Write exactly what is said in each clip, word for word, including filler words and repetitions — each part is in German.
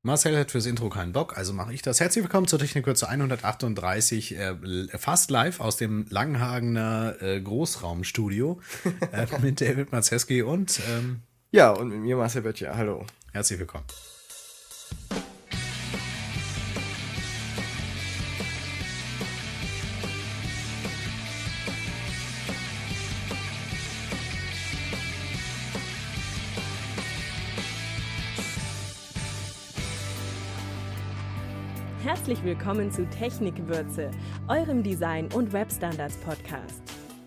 Marcel hat fürs Intro keinen Bock, also mache ich das. Herzlich willkommen zur Technikkürze hundertachtunddreißig, äh, fast live aus dem Langenhagener äh, Großraumstudio äh, mit David Mazeski und ähm, Ja, und mit mir Marcel Böttcher. Hallo. herzlich willkommen. Herzlich willkommen zu Technikwürze, eurem Design- und Webstandards-Podcast.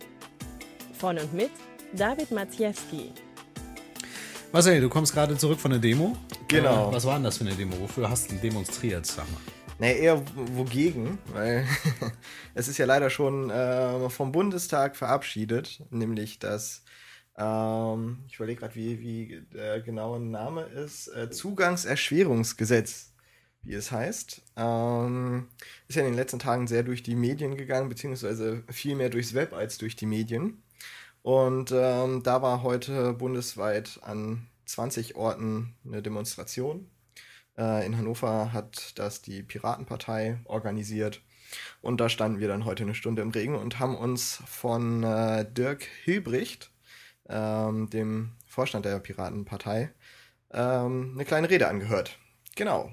Von und mit David Maciejewski. Marcel, du kommst gerade zurück von der Demo. Genau. Äh, was war denn das für eine Demo? Wofür hast du demonstriert, sag mal? Naja, eher wogegen, weil es ist ja leider schon äh, vom Bundestag verabschiedet, nämlich das, ähm, ich überlege gerade, wie, wie der genaue Name ist, äh, Zugangserschwerungsgesetz, wie es heißt. Ähm, ist ja in den letzten Tagen sehr durch die Medien gegangen, beziehungsweise viel mehr durchs Web als durch die Medien. Und ähm, da war heute bundesweit an zwanzig Orten eine Demonstration. Äh, in Hannover hat das die Piratenpartei organisiert. Und da standen wir dann heute eine Stunde im Regen und haben uns von äh, Dirk Hilbricht, ähm, dem Vorstand der Piratenpartei, ähm, eine kleine Rede angehört. Genau.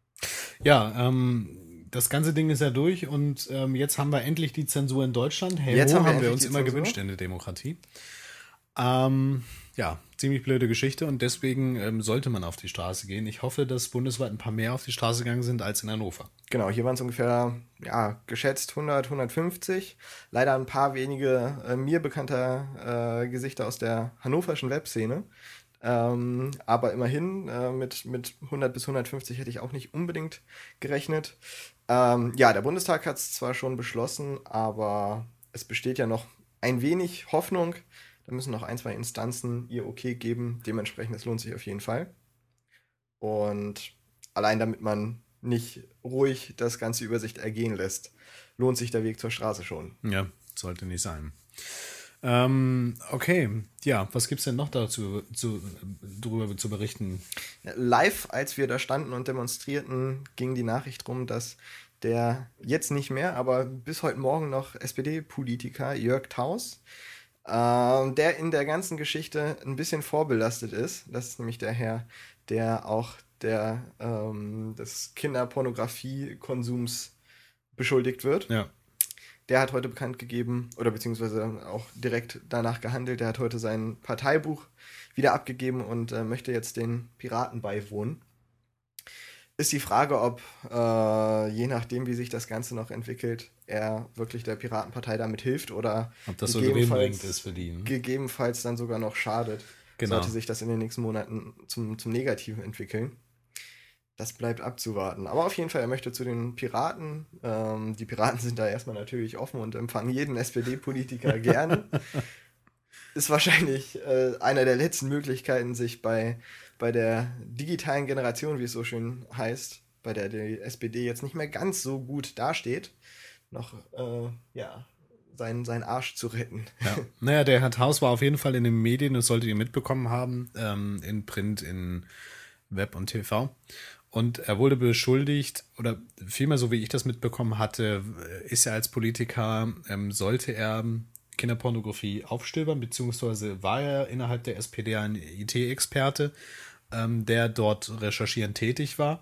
Ja, ähm, das ganze Ding ist ja durch und ähm, jetzt haben wir endlich die Zensur in Deutschland. Hey, Jetzt ho, haben wir haben wir endlich uns die immer Zensur. gewünscht in der Demokratie. Ähm, ja, ziemlich blöde Geschichte und deswegen ähm, sollte man auf die Straße gehen. Ich hoffe, dass bundesweit ein paar mehr auf die Straße gegangen sind als in Hannover. Genau, hier waren es ungefähr, ja, geschätzt hundert, hundertfünfzig. Leider ein paar wenige äh, mir bekannter äh, Gesichter aus der hannoverschen Webszene. Ähm, aber immerhin, äh, mit, mit hundert bis hundertfünfzig hätte ich auch nicht unbedingt gerechnet. Ähm, ja, der Bundestag hat es zwar schon beschlossen, aber es besteht ja noch ein wenig Hoffnung. Da müssen noch ein, zwei Instanzen ihr Okay geben. Dementsprechend, es lohnt sich auf jeden Fall. Und allein damit man nicht ruhig das Ganze über sich ergehen lässt, lohnt sich der Weg zur Straße schon. Ja, sollte nicht sein. Ähm, okay, ja, was gibt's denn noch dazu zu, darüber zu berichten? Live, als wir da standen und demonstrierten, ging die Nachricht rum, dass der jetzt nicht mehr, aber bis heute Morgen noch S P D-Politiker Jörg Taus, ähm, der in der ganzen Geschichte ein bisschen vorbelastet ist. Das ist nämlich der Herr, der auch der, ähm, des Kinderpornografie-Konsums beschuldigt wird. Ja. Der hat heute bekannt gegeben, oder beziehungsweise auch direkt danach gehandelt, der hat heute sein Parteibuch wieder abgegeben und äh, möchte jetzt den Piraten beiwohnen. Ist die Frage, ob, äh, je nachdem, wie sich das Ganze noch entwickelt, er wirklich der Piratenpartei damit hilft oder Ob das so gegebenenfalls, gewinnbringend ist für die. Ne? gegebenenfalls dann sogar noch schadet. Genau. Sollte sich das in den nächsten Monaten zum, zum Negativen entwickeln. Das bleibt abzuwarten. Aber auf jeden Fall, er möchte zu den Piraten. Ähm, die Piraten sind da erstmal natürlich offen und empfangen jeden S P D-Politiker gerne. Ist wahrscheinlich äh, einer der letzten Möglichkeiten, sich bei, bei der digitalen Generation, wie es so schön heißt, bei der die S P D jetzt nicht mehr ganz so gut dasteht, noch äh, ja, seinen, seinen Arsch zu retten. Ja. Naja, der Herr Taus war auf jeden Fall in den Medien, das solltet ihr mitbekommen haben, ähm, in Print, in Web und T V. Und er wurde beschuldigt, oder vielmehr so wie ich das mitbekommen hatte, ist er als Politiker, ähm, sollte er Kinderpornografie aufstöbern, beziehungsweise war er innerhalb der S P D ein I T-Experte, ähm, der dort recherchierend tätig war.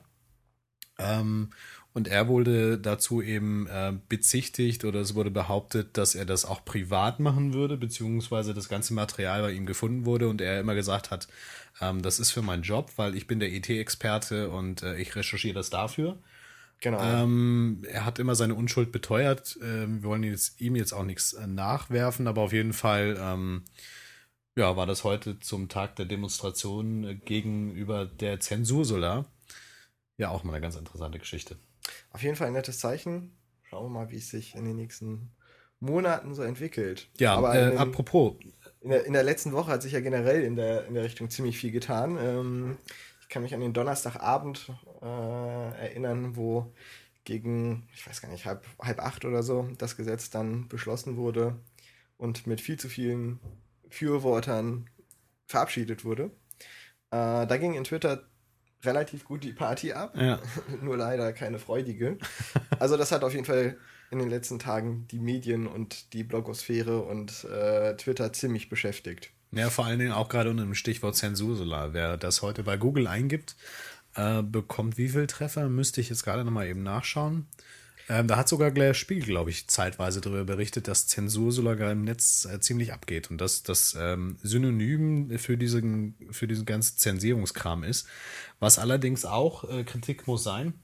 Ähm, und er wurde dazu eben äh, bezichtigt oder es wurde behauptet, dass er das auch privat machen würde, beziehungsweise das ganze Material bei ihm gefunden wurde und er immer gesagt hat, ähm, das ist für meinen Job, weil ich bin der I T-Experte und äh, ich recherchiere das dafür. Genau. Ähm, er hat immer seine Unschuld beteuert. Ähm, wir wollen jetzt, ihm jetzt auch nichts äh, nachwerfen, aber auf jeden Fall ähm, ja, war das heute zum Tag der Demonstration äh, gegenüber der Zensur-Solar. Ja, auch mal eine ganz interessante Geschichte. Auf jeden Fall ein nettes Zeichen. Schauen wir mal, wie es sich in den nächsten Monaten so entwickelt. Ja, Aber äh, in, den, apropos, in, der, in der letzten Woche hat sich ja generell in der, in der Richtung ziemlich viel getan. Ähm, ich kann mich an den Donnerstagabend äh, erinnern, wo gegen, ich weiß gar nicht, halb, halb acht oder so das Gesetz dann beschlossen wurde und mit viel zu vielen Fürwortern verabschiedet wurde. Äh, da ging in Twitter relativ gut die Party ab. Ja. Nur leider keine freudige. Also das hat auf jeden Fall in den letzten Tagen die Medien und die Blogosphäre und äh, Twitter ziemlich beschäftigt. Ja, vor allen Dingen auch gerade unter dem Stichwort Zensursolar. Wer das heute bei Google eingibt, äh, bekommt wie viel Treffer? Müsste ich jetzt gerade nochmal eben nachschauen. Ähm, da hat sogar der Spiegel, glaube ich, zeitweise darüber berichtet, dass Zensur sogar im Netz äh, ziemlich abgeht und dass das ähm, Synonym für diesen, für diesen ganzen Zensierungskram ist. Was allerdings auch, äh, Kritik muss sein,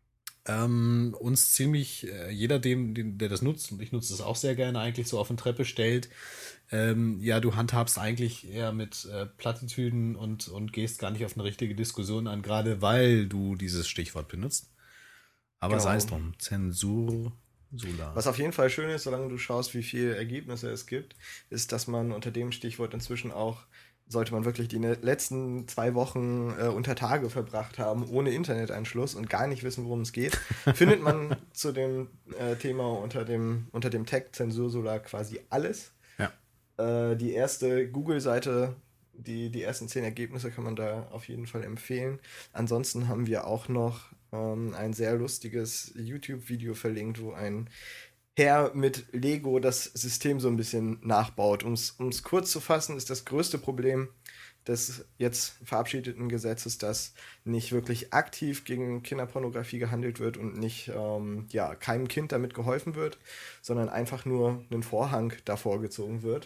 ähm, uns ziemlich, äh, jeder, dem, dem, der das nutzt, und ich nutze das auch sehr gerne, eigentlich so auf eine Treppe stellt, ähm, ja, du handhabst eigentlich eher mit äh, Plattitüden und, und gehst gar nicht auf eine richtige Diskussion an, gerade weil du dieses Stichwort benutzt. Aber Genau. sei es drum. Zensur, Solar. Was auf jeden Fall schön ist, solange du schaust, wie viele Ergebnisse es gibt, ist, dass man unter dem Stichwort inzwischen auch, sollte man wirklich die letzten zwei Wochen äh, unter Tage verbracht haben, ohne Internetanschluss und gar nicht wissen, worum es geht, findet man zu dem äh, Thema unter dem, unter dem Tag Zensur Solar quasi alles. Ja. Äh, die erste Google-Seite, die, die ersten zehn Ergebnisse kann man da auf jeden Fall empfehlen. Ansonsten haben wir auch noch ähm, ein sehr lustiges YouTube-Video verlinkt, wo ein Herr mit Lego das System so ein bisschen nachbaut. Um es kurz zu fassen, ist das größte Problem des jetzt verabschiedeten Gesetzes, dass nicht wirklich aktiv gegen Kinderpornografie gehandelt wird und nicht ähm, ja, keinem Kind damit geholfen wird, sondern einfach nur ein Vorhang davor gezogen wird.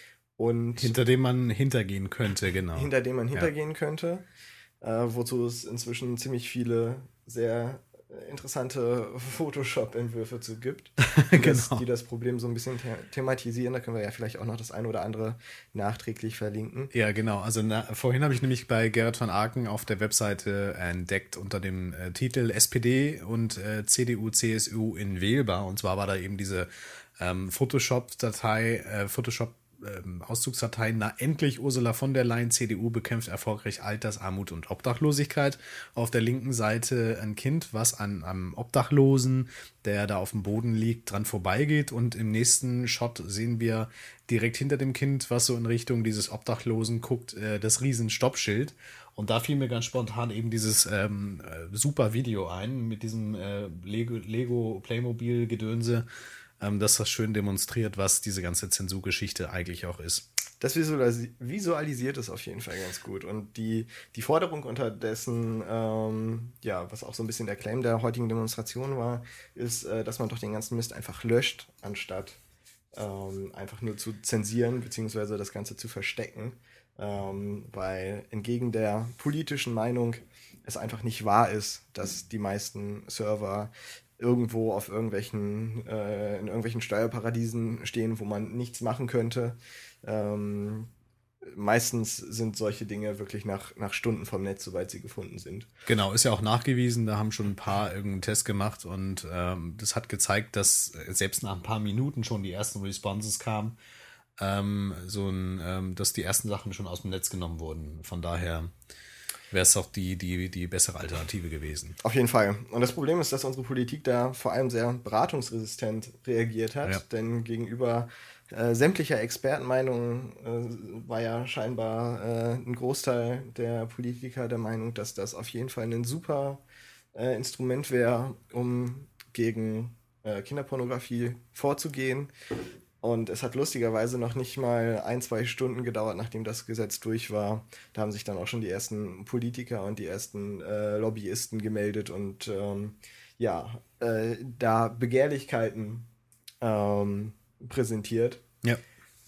Und hinter dem man hintergehen könnte, genau. Hinter dem man hintergehen ja. könnte, äh, wozu es inzwischen ziemlich viele sehr interessante Photoshop-Entwürfe zu gibt, die, genau. das, die das Problem so ein bisschen the- thematisieren. Da können wir ja vielleicht auch noch das eine oder andere nachträglich verlinken. Ja, genau. Also na, vorhin habe ich nämlich bei Gerrit van Aken auf der Webseite entdeckt unter dem äh, Titel S P D und äh, C D U, C S U in wählbar. Und zwar war da eben diese ähm, Photoshop-Datei, äh, Photoshop Ähm, Auszugsdatei, na endlich Ursula von der Leyen, C D U, bekämpft erfolgreich Altersarmut und Obdachlosigkeit. Auf der linken Seite ein Kind, was an einem Obdachlosen, der da auf dem Boden liegt, dran vorbeigeht, und im nächsten Shot sehen wir direkt hinter dem Kind, was so in Richtung dieses Obdachlosen guckt, äh, das riesen Stoppschild. Und da fiel mir ganz spontan eben dieses ähm, äh, super Video ein mit diesem äh, Lego, Lego Playmobil-Gedönse, dass das schön demonstriert, was diese ganze Zensurgeschichte eigentlich auch ist. Das visualis- visualisiert es auf jeden Fall ganz gut. Und die, die Forderung unterdessen, ähm, ja, was auch so ein bisschen der Claim der heutigen Demonstration war, ist, äh, dass man doch den ganzen Mist einfach löscht, anstatt ähm, einfach nur zu zensieren, beziehungsweise das Ganze zu verstecken. Ähm, weil entgegen der politischen Meinung es einfach nicht wahr ist, dass die meisten Server irgendwo auf irgendwelchen, äh, in irgendwelchen Steuerparadiesen stehen, wo man nichts machen könnte. Ähm, meistens sind solche Dinge wirklich nach, nach Stunden vom Netz, soweit sie gefunden sind. Genau, ist ja auch nachgewiesen, da haben schon ein paar irgendeinen Test gemacht, und ähm, das hat gezeigt, dass selbst nach ein paar Minuten schon die ersten Responses kamen, ähm, so ein, ähm, dass die ersten Sachen schon aus dem Netz genommen wurden. Von daher wäre es auch die, die, die bessere Alternative gewesen. Auf jeden Fall. Und das Problem ist, dass unsere Politik da vor allem sehr beratungsresistent reagiert hat, ja. Denn gegenüber äh, sämtlicher Expertenmeinungen äh, war ja scheinbar äh, ein Großteil der Politiker der Meinung, dass das auf jeden Fall ein super äh, Instrument wäre, um gegen äh, Kinderpornografie vorzugehen. Und es hat lustigerweise noch nicht mal ein, zwei Stunden gedauert, nachdem das Gesetz durch war. Da haben sich dann auch schon die ersten Politiker und die ersten äh, Lobbyisten gemeldet und ähm, ja, äh, da Begehrlichkeiten ähm, präsentiert. Ja.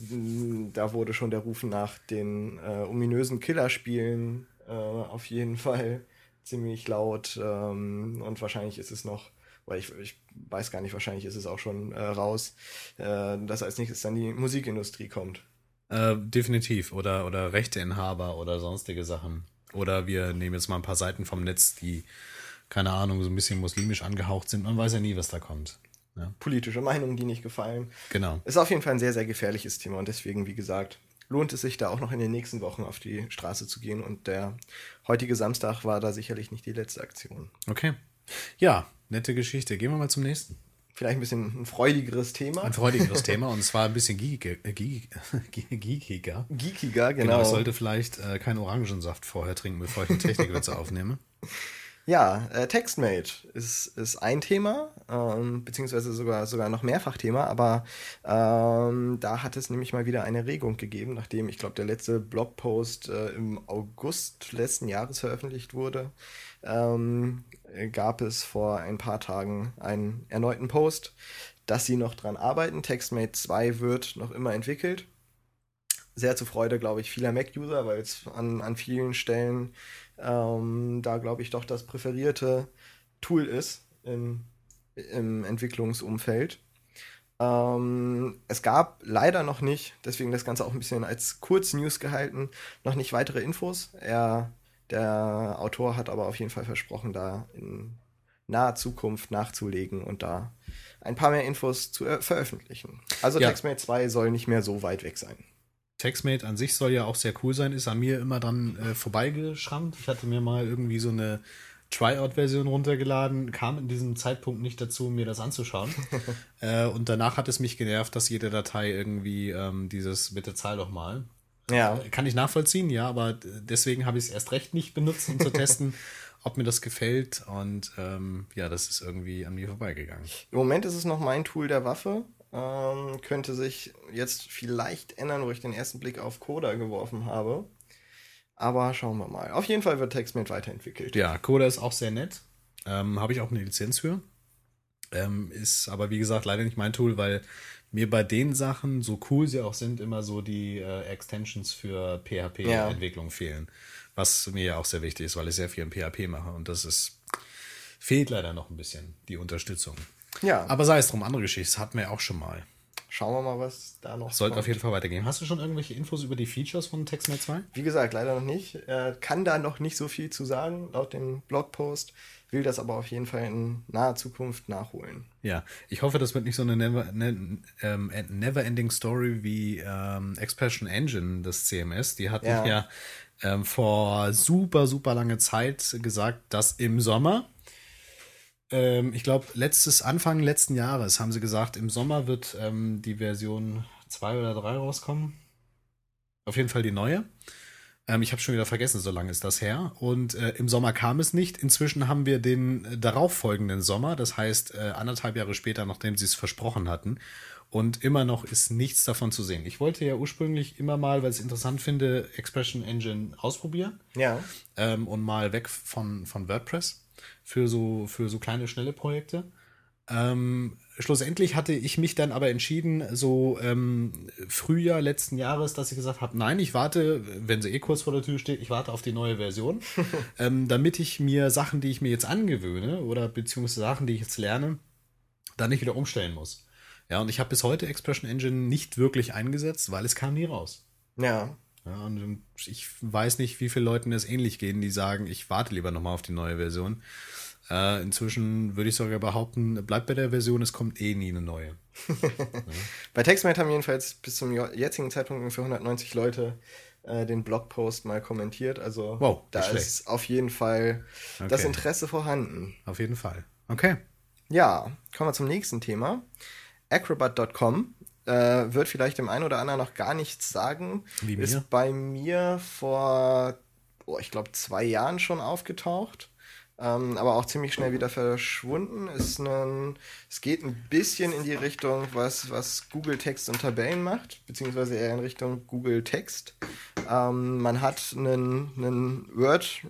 Da wurde schon der Ruf nach den äh, ominösen Killerspielen äh, auf jeden Fall ziemlich laut. Ähm, und wahrscheinlich ist es noch weil ich, ich weiß gar nicht, wahrscheinlich ist es auch schon äh, raus, äh, dass als nächstes dann die Musikindustrie kommt. Äh, definitiv. Oder, oder Rechteinhaber oder sonstige Sachen. Oder wir nehmen jetzt mal ein paar Seiten vom Netz, die, keine Ahnung, so ein bisschen muslimisch angehaucht sind. Man weiß ja nie, was da kommt. Ja. Politische Meinungen, die nicht gefallen. Genau. Ist auf jeden Fall ein sehr, sehr gefährliches Thema. Und deswegen, wie gesagt, lohnt es sich da auch noch in den nächsten Wochen auf die Straße zu gehen. Und der heutige Samstag war da sicherlich nicht die letzte Aktion. Okay. Ja, nette Geschichte. Gehen wir mal zum nächsten. vielleicht ein bisschen ein freudigeres Thema. Ein freudigeres Thema und zwar ein bisschen geekiger. Äh, geek, geekiger. Geekiger, genau. Genau, ich sollte vielleicht äh, keinen Orangensaft vorher trinken, bevor ich eine Technikwitze aufnehme. Ja, äh, TextMate ist, ist ein Thema, ähm, beziehungsweise sogar, sogar noch mehrfach Thema, aber ähm, da hat es nämlich mal wieder eine Regung gegeben, nachdem ich glaube, der letzte Blogpost äh, im August letzten Jahres veröffentlicht wurde, ähm, gab es vor ein paar Tagen einen erneuten Post, dass sie noch dran arbeiten. TextMate zwei wird noch immer entwickelt. Sehr zur Freude, glaube ich, vieler Mac-User, weil es an, an vielen Stellen ähm, da, glaube ich, doch das präferierte Tool ist im, im Entwicklungsumfeld. Ähm, es gab leider noch nicht, deswegen das Ganze auch ein bisschen als Kurznews gehalten, noch nicht weitere Infos. Er, der Autor hat aber auf jeden Fall versprochen, da in naher Zukunft nachzulegen und da ein paar mehr Infos zu äh, veröffentlichen. Also Ja. TextMate zwei soll nicht mehr so weit weg sein. TextMate an sich soll ja auch sehr cool sein, ist an mir immer dann äh, vorbeigeschrammt. Ich hatte mir mal irgendwie so eine Tryout-Version runtergeladen, kam in diesem Zeitpunkt nicht dazu, mir das anzuschauen. äh, und danach hat es mich genervt, dass jede Datei irgendwie ähm, dieses bitte zahl doch mal. Ja. Äh, kann ich nachvollziehen, ja, aber deswegen habe ich es erst recht nicht benutzt, um zu testen, ob mir das gefällt. Und ähm, ja, das ist irgendwie an mir vorbeigegangen. Im Moment ist es noch mein Tool der Waffe. Ähm, könnte sich jetzt vielleicht ändern, wo ich den ersten Blick auf Coda geworfen habe. Aber schauen wir mal. Auf jeden Fall wird TextMate weiterentwickelt. Ja, Coda ist auch sehr nett. Ähm, habe ich auch eine Lizenz für. Ähm, ist aber, wie gesagt, leider nicht mein Tool, weil mir bei den Sachen, so cool sie auch sind, immer so die äh, Extensions für P H P-Entwicklung Ja. fehlen. Was mir ja auch sehr wichtig ist, weil ich sehr viel in P H P mache. Und das ist fehlt leider noch ein bisschen, die Unterstützung. Ja, Aber sei es drum, andere Geschichte, das hatten wir ja auch schon mal. schauen wir mal, was da noch Sollte kommt. auf jeden Fall weitergehen. Hast du schon irgendwelche Infos über die Features von TextMate zwei? Wie gesagt, leider noch nicht. Er kann da noch nicht so viel zu sagen, laut dem Blogpost. Will das aber auf jeden Fall in naher Zukunft nachholen. Ja, ich hoffe, das wird nicht so eine never, ne, ähm, never-ending Story wie ähm, Expression Engine, das C M S. Die hatten ja, Ja. ähm, vor super, super lange Zeit gesagt, dass im Sommer, ähm, ich glaube, letztes Anfang letzten Jahres haben sie gesagt, im Sommer wird ähm, die Version zwei oder drei rauskommen. Auf jeden Fall die neue. Ähm, ich habe schon wieder vergessen, so lange ist das her. Und äh, im Sommer kam es nicht. Inzwischen haben wir den äh, darauffolgenden Sommer, das heißt äh, anderthalb Jahre später, nachdem sie es versprochen hatten. Und immer noch ist nichts davon zu sehen. Ich wollte ja ursprünglich immer mal, weil ich es interessant finde, Expression Engine ausprobieren. Ja. Ähm, und mal weg von, von WordPress für so, für so kleine, schnelle Projekte. Ähm, schlussendlich hatte ich mich dann aber entschieden, so ähm, Frühjahr letzten Jahres, dass ich gesagt habe, nein, ich warte, wenn sie eh kurz vor der Tür steht, ich warte auf die neue Version, ähm, damit ich mir Sachen, die ich mir jetzt angewöhne oder beziehungsweise Sachen, die ich jetzt lerne, dann nicht wieder umstellen muss. Ja, und ich habe bis heute Expression Engine nicht wirklich eingesetzt, weil es kam nie raus. Ja. Ja, und ich weiß nicht, wie viele Leuten es ähnlich gehen, die sagen, ich warte lieber nochmal auf die neue Version. Äh, inzwischen würde ich sogar behaupten, bleibt bei der Version, es kommt eh nie eine neue. Ja. Bei TextMate haben jedenfalls bis zum jetzigen Zeitpunkt ungefähr hundertneunzig Leute äh, den Blogpost mal kommentiert. Also Wow, da nicht ist auf jeden Fall Okay. das Interesse vorhanden. Auf jeden Fall. Okay. Ja, kommen wir zum nächsten Thema. Acrobat Punkt com äh, wird vielleicht dem einen oder anderen noch gar nichts sagen. Wie mir? Ist bei mir vor, oh, ich glaube, zwei Jahren schon aufgetaucht. Ähm, aber auch ziemlich schnell wieder verschwunden. Ist ein, es geht ein bisschen in die Richtung, was, was Google Text und Tabellen macht, beziehungsweise eher in Richtung Google Text. Ähm, man hat einen, einen Word,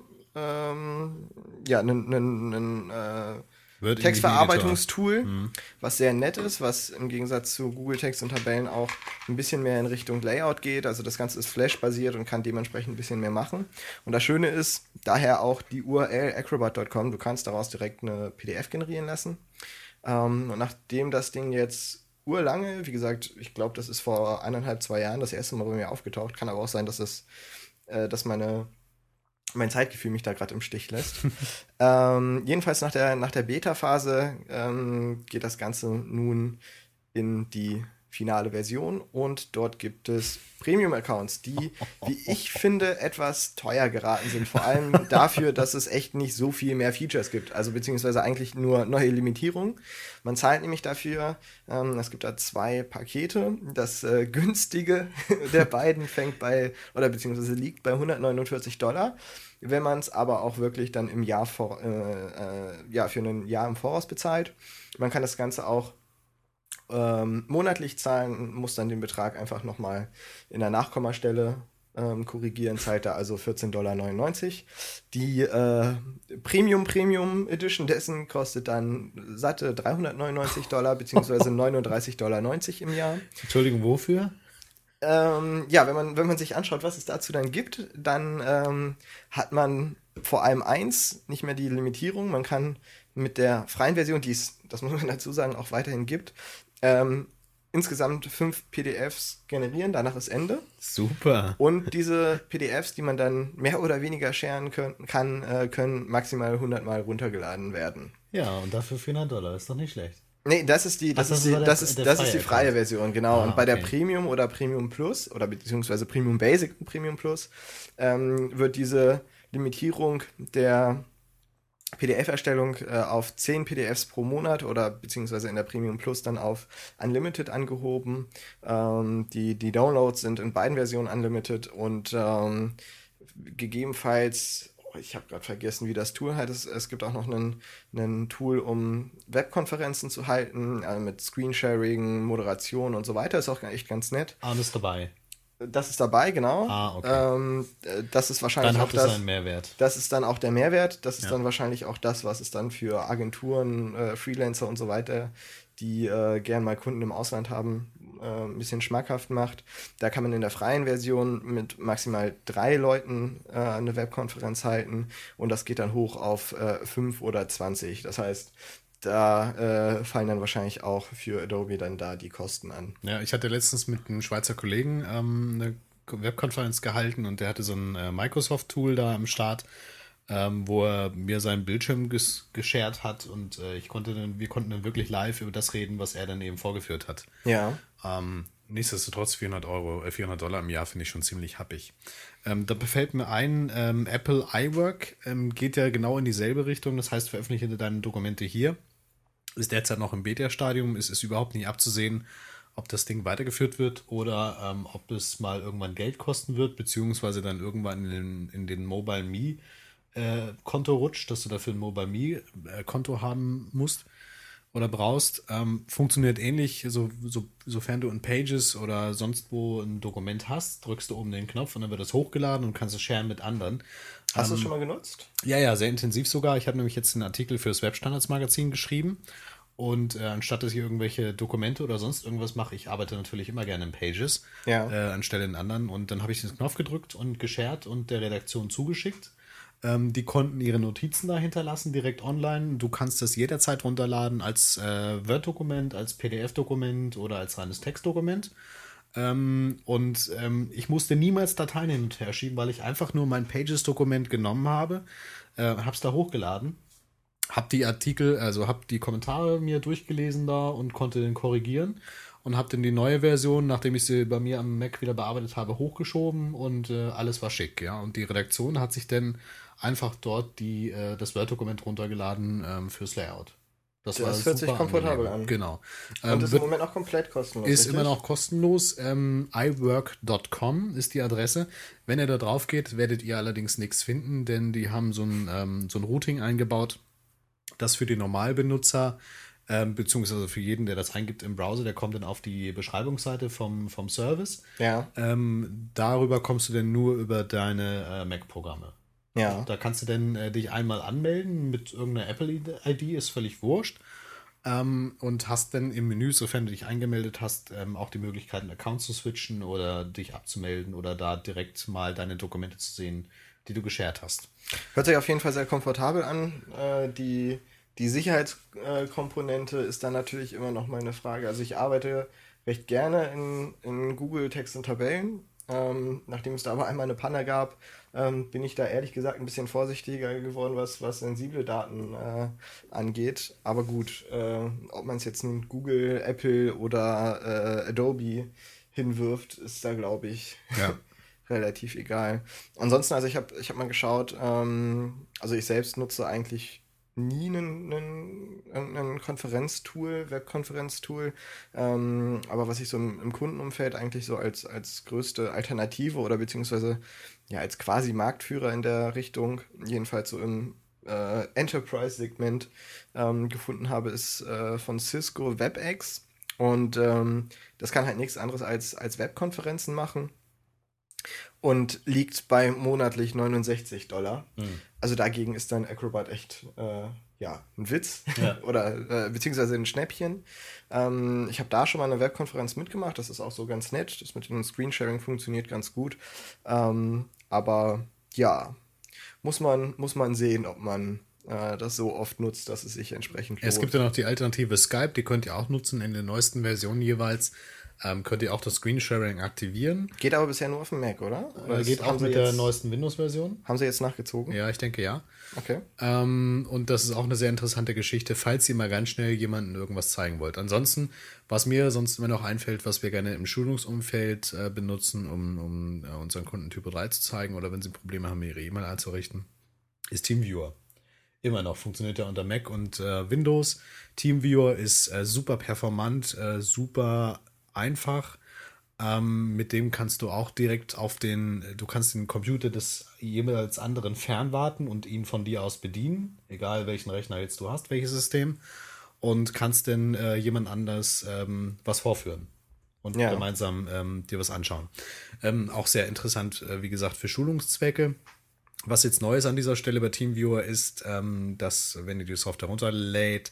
ähm, ja, einen, einen, einen äh, Word Textverarbeitungstool, Mhm. was sehr nett ist, was im Gegensatz zu Google Text und Tabellen auch ein bisschen mehr in Richtung Layout geht. Also das Ganze ist Flash-basiert und kann dementsprechend ein bisschen mehr machen. Und das Schöne ist, daher auch die U R L acrobat Punkt com. Du kannst daraus direkt eine P D F generieren lassen. Ähm, und nachdem das Ding jetzt urlange, wie gesagt, ich glaube, das ist vor eineinhalb, zwei Jahren das erste Mal bei mir aufgetaucht. Kann aber auch sein, dass es, äh, dass meine mein Zeitgefühl mich da gerade im Stich lässt. ähm, jedenfalls nach der, nach der Beta-Phase ähm, geht das Ganze nun in die finale Version und dort gibt es Premium-Accounts, die, wie ich finde, etwas teuer geraten sind. Vor allem dafür, dass es echt nicht so viel mehr Features gibt. Also beziehungsweise eigentlich nur neue Limitierungen. Man zahlt nämlich dafür, ähm, es gibt da zwei Pakete. Das äh, günstige der beiden fängt bei, oder beziehungsweise liegt bei hundertneunundvierzig Dollar. Wenn man es aber auch wirklich dann im Jahr vor, äh, äh, ja, für ein Jahr im Voraus bezahlt. Man kann das Ganze auch Ähm, monatlich zahlen, muss dann den Betrag einfach nochmal in der Nachkommastelle ähm, korrigieren, zahlt er also vierzehn Komma neunundneunzig Dollar. Die äh, Premium Premium Edition dessen kostet dann satte dreihundertneunundneunzig Dollar, beziehungsweise neununddreißig Komma neunzig Dollar im Jahr. Entschuldigung, wofür? Ähm, ja, wenn man, wenn man sich anschaut, was es dazu dann gibt, dann ähm, hat man vor allem eins, nicht mehr die Limitierung. Man kann mit der freien Version, die es, das muss man dazu sagen, auch weiterhin gibt, ähm, insgesamt fünf P D Fs generieren, danach ist Ende. Super. Und diese P D Fs, die man dann mehr oder weniger sharen können, kann, äh, können maximal hundert Mal runtergeladen werden. Ja, und dafür vierhundert Dollar, ist doch nicht schlecht. Nee, das ist die, das Ach, das ist die, war der- das ist, der das ist freie die freie Account. Version, genau. Ah, und bei der okay. Premium oder Premium Plus oder beziehungsweise Premium Basic und Premium Plus ähm, wird diese Limitierung der P D F-Erstellung äh, auf zehn P D Fs pro Monat oder beziehungsweise in der Premium Plus dann auf Unlimited angehoben. Ähm, die, die Downloads sind in beiden Versionen Unlimited und ähm, gegebenenfalls, oh, ich habe gerade vergessen, wie das Tool heißt. Es, es gibt auch noch einen, einen Tool, um Webkonferenzen zu halten, also mit Screensharing, Moderation und so weiter. Ist auch echt ganz nett. Alles dabei. Das ist dabei, genau. Ah, okay. Ähm, äh, das ist wahrscheinlich Dann auch hat es das. einen Mehrwert. Das ist dann auch der Mehrwert. Das ist Ja. dann wahrscheinlich auch das, was es dann für Agenturen, äh, Freelancer und so weiter, die äh, gern mal Kunden im Ausland haben, äh, ein bisschen schmackhaft macht. Da kann man in der freien Version mit maximal drei Leuten äh, eine Webkonferenz halten und das geht dann hoch auf äh, fünf oder zwanzig. Das heißt, da äh, fallen dann wahrscheinlich auch für Adobe dann da die Kosten an. Ja, ich hatte letztens mit einem Schweizer Kollegen ähm, eine Webkonferenz gehalten und der hatte so ein äh, Microsoft-Tool da am Start, ähm, wo er mir seinen Bildschirm ges geshared hat und äh, ich konnte dann, wir konnten dann wirklich live über das reden, was er dann eben vorgeführt hat. Ja. Ähm, nichtsdestotrotz vierhundert Euro, äh, vierhundert Dollar im Jahr finde ich schon ziemlich happig. Ähm, da befällt mir ein, ähm, Apple iWork ähm, geht ja genau in dieselbe Richtung, das heißt, veröffentliche deine Dokumente hier. Ist derzeit noch im Beta-Stadium, es ist überhaupt nicht abzusehen, ob das Ding weitergeführt wird oder ähm, ob es mal irgendwann Geld kosten wird, beziehungsweise dann irgendwann in den, in den Mobile Me äh, Konto rutscht, dass du dafür ein Mobile Me äh, Konto haben musst oder brauchst. Ähm, funktioniert ähnlich, so, so, sofern du in Pages oder sonst wo ein Dokument hast, drückst du oben den Knopf und dann wird das hochgeladen und kannst es sharen mit anderen. Hast du es schon mal genutzt? Ja, ja, sehr intensiv sogar. Ich habe nämlich jetzt einen Artikel fürs Webstandards-Magazin geschrieben und äh, anstatt dass ich irgendwelche Dokumente oder sonst irgendwas mache, ich arbeite natürlich immer gerne in Pages, Ja. äh, anstelle in anderen und dann habe ich den Knopf gedrückt und geshared und der Redaktion zugeschickt. Ähm, die konnten ihre Notizen da hinterlassen, direkt online. Du kannst das jederzeit runterladen als äh, Word-Dokument, als P D F-Dokument oder als reines Textdokument. Ähm, und ähm, ich musste niemals Dateien hin und her schieben, weil ich einfach nur mein Pages-Dokument genommen habe, äh, habe es da hochgeladen, habe die Artikel, also habe die Kommentare mir durchgelesen da und konnte den korrigieren und habe dann die neue Version, nachdem ich sie bei mir am Mac wieder bearbeitet habe, hochgeschoben und äh, alles war schick, ja. Und die Redaktion hat sich dann einfach dort die, äh, das Word-Dokument runtergeladen ähm, fürs Layout. Das hört sich komfortabel an. Genau. Und Ähm, ist im wird- Moment auch komplett kostenlos. ist richtig? immer noch kostenlos. Ähm, iWork Punkt com ist die Adresse. Wenn ihr da drauf geht, werdet ihr allerdings nichts finden, denn die haben so ein, ähm, so ein Routing eingebaut, das für die Normalbenutzer, ähm, beziehungsweise für jeden, der das eingibt im Browser, der kommt dann auf die Beschreibungsseite vom, vom Service. Ja. Ähm, darüber kommst du dann nur über deine äh, Mac-Programme. Ja. Da kannst du dann äh, dich einmal anmelden mit irgendeiner Apple-I D, ist völlig wurscht. Ähm, und hast dann im Menü, sofern du dich eingemeldet hast, ähm, auch die Möglichkeit, einen Account zu switchen oder dich abzumelden oder da direkt mal deine Dokumente zu sehen, die du geshared hast. Hört sich auf jeden Fall sehr komfortabel an. Äh, die, die Sicherheitskomponente ist dann natürlich immer noch mal eine Frage. Also ich arbeite recht gerne in, in Google Text und Tabellen. Ähm, nachdem es da aber einmal eine Panne gab, ähm, bin ich da ehrlich gesagt ein bisschen vorsichtiger geworden, was, was sensible Daten äh, angeht. Aber gut, äh, ob man es jetzt nun Google, Apple oder äh, Adobe hinwirft, ist da, glaube ich, Ja. relativ egal. Ansonsten, also ich habe ich hab mal geschaut, ähm, also ich selbst nutze eigentlich nie einen, einen, einen Konferenztool, Webkonferenztool, ähm, aber was ich so im, im Kundenumfeld eigentlich so als, als größte Alternative oder beziehungsweise ja als quasi Marktführer in der Richtung, jedenfalls so im äh, Enterprise-Segment ähm, gefunden habe, ist äh, von Cisco WebEx und ähm, das kann halt nichts anderes als, als Webkonferenzen machen und liegt bei monatlich neunundsechzig Dollar. Hm. Also dagegen ist dann Acrobat echt äh, ja, ein Witz Ja. oder äh, beziehungsweise ein Schnäppchen. Ähm, ich habe da schon mal eine Webkonferenz mitgemacht, das ist auch so ganz nett. Das mit dem Screensharing funktioniert ganz gut. Ähm, aber ja, muss man, muss man sehen, ob man äh, das so oft nutzt, dass es sich entsprechend lohnt. Es gibt ja noch die Alternative Skype, die könnt ihr auch nutzen in den neuesten Versionen jeweils. Ähm, könnt ihr auch das Screensharing aktivieren. Geht aber bisher nur auf dem Mac, oder? Oder Äh, geht ist- auch haben sie mit der jetzt, neuesten Windows-Version. Haben sie jetzt nachgezogen? Ja, ich denke ja. Okay. Ähm, und das ist auch eine sehr interessante Geschichte, falls ihr mal ganz schnell jemandem irgendwas zeigen wollt. Ansonsten, was mir sonst immer noch einfällt, was wir gerne im Schulungsumfeld äh, benutzen, um, um äh, unseren Kunden Typo drei zu zeigen oder wenn sie Probleme haben, ihre E-Mail einzurichten, ist TeamViewer. Immer noch funktioniert ja unter Mac und äh, Windows. TeamViewer ist äh, super performant, äh, super einfach. Ähm, mit dem kannst du auch direkt auf den, du kannst den Computer des jeweils anderen fernwarten und ihn von dir aus bedienen, egal welchen Rechner jetzt du hast, welches System, und kannst dann äh, jemand anders ähm, was vorführen und Ja. gemeinsam ähm, dir was anschauen. Ähm, auch sehr interessant, äh, wie gesagt, für Schulungszwecke. Was jetzt neu ist an dieser Stelle bei TeamViewer ist, ähm, dass, wenn ihr die Software runterlädt,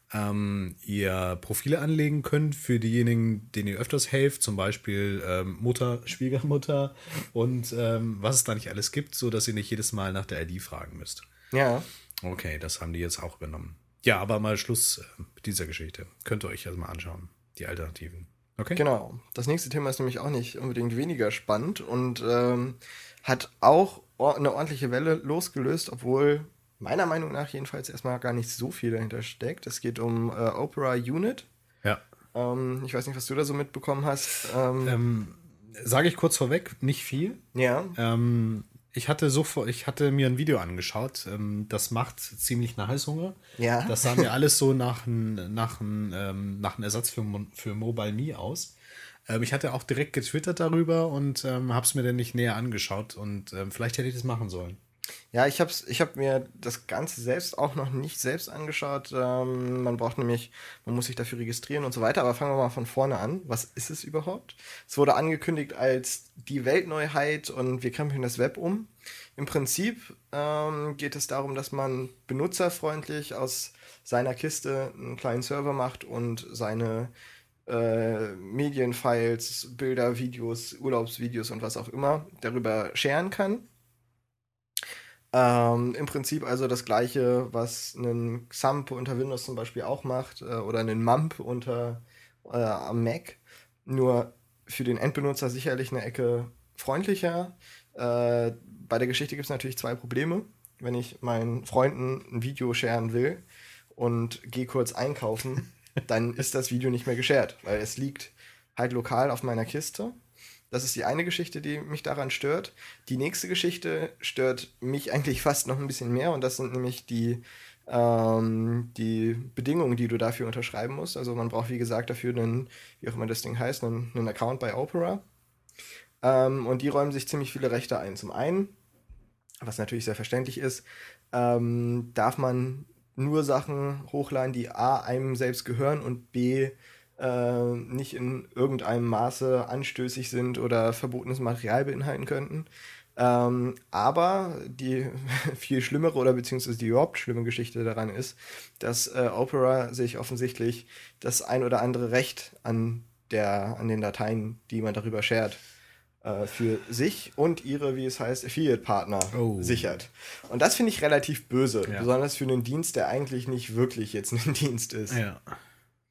ähm, ihr Profile anlegen könnt für diejenigen, denen ihr öfters helft, zum Beispiel ähm, Mutter, Schwiegermutter und ähm, was es da nicht alles gibt, so dass ihr nicht jedes Mal nach der I D fragen müsst. Ja. Okay, das haben die jetzt auch übernommen. Ja, aber mal Schluss äh, mit dieser Geschichte. Könnt ihr euch also mal anschauen, die Alternativen. Okay? Genau. Das nächste Thema ist nämlich auch nicht unbedingt weniger spannend und ähm, hat auch or- eine ordentliche Welle losgelöst, obwohl meiner Meinung nach jedenfalls erstmal gar nicht so viel dahinter steckt. Es geht um äh, Opera Unit. Ja. Ähm, ich weiß nicht, was du da so mitbekommen hast. Ähm, Ähm, sage ich kurz vorweg, nicht viel. ja. Ähm, ich hatte sofort, ich hatte mir ein Video angeschaut, ähm, das macht ziemlich nach Heißhunger. Ja. Das sah mir alles so nach einem nach ein, ähm, nach ein Ersatz für, Mo- für Mobile Me aus. Ähm, ich hatte auch direkt getwittert darüber und ähm, habe es mir dann nicht näher angeschaut und ähm, vielleicht hätte ich das machen sollen. Ja, ich habe ich hab mir das Ganze selbst auch noch nicht selbst angeschaut. Ähm, man braucht nämlich, man muss sich dafür registrieren und so weiter. Aber fangen wir mal von vorne an. Was ist es überhaupt? Es wurde angekündigt als die Weltneuheit und wir krempeln das Web um. Im Prinzip ähm, geht es darum, dass man benutzerfreundlich aus seiner Kiste einen kleinen Server macht und seine äh, Medienfiles, Bilder, Videos, Urlaubsvideos und was auch immer darüber sharen kann. Ähm, im Prinzip also das gleiche, was ein Xampp unter Windows zum Beispiel auch macht äh, oder ein Mump unter äh, am Mac. Nur für den Endbenutzer sicherlich eine Ecke freundlicher. Äh, bei der Geschichte gibt es natürlich zwei Probleme. Wenn ich meinen Freunden ein Video sharen will und gehe kurz einkaufen, dann ist das Video nicht mehr geshared, weil es liegt halt lokal auf meiner Kiste. Das ist die eine Geschichte, die mich daran stört. Die nächste Geschichte stört mich eigentlich fast noch ein bisschen mehr und das sind nämlich die, ähm, die Bedingungen, die du dafür unterschreiben musst. Also man braucht, wie gesagt, dafür einen, wie auch immer das Ding heißt, einen, einen Account bei Opera. Ähm, und die räumen sich ziemlich viele Rechte ein. Zum einen, was natürlich sehr verständlich ist, ähm, darf man nur Sachen hochladen, die A, einem selbst gehören und B, äh, nicht in irgendeinem Maße anstößig sind oder verbotenes Material beinhalten könnten. Ähm, aber die viel schlimmere oder beziehungsweise die überhaupt schlimme Geschichte daran ist, dass äh, Opera sich offensichtlich das ein oder andere Recht an, der, an den Dateien, die man darüber shared, äh, für sich und ihre, wie es heißt, Affiliate-Partner Oh. sichert. Und das finde ich relativ böse, Ja. besonders für einen Dienst, der eigentlich nicht wirklich jetzt ein Dienst ist. Ja.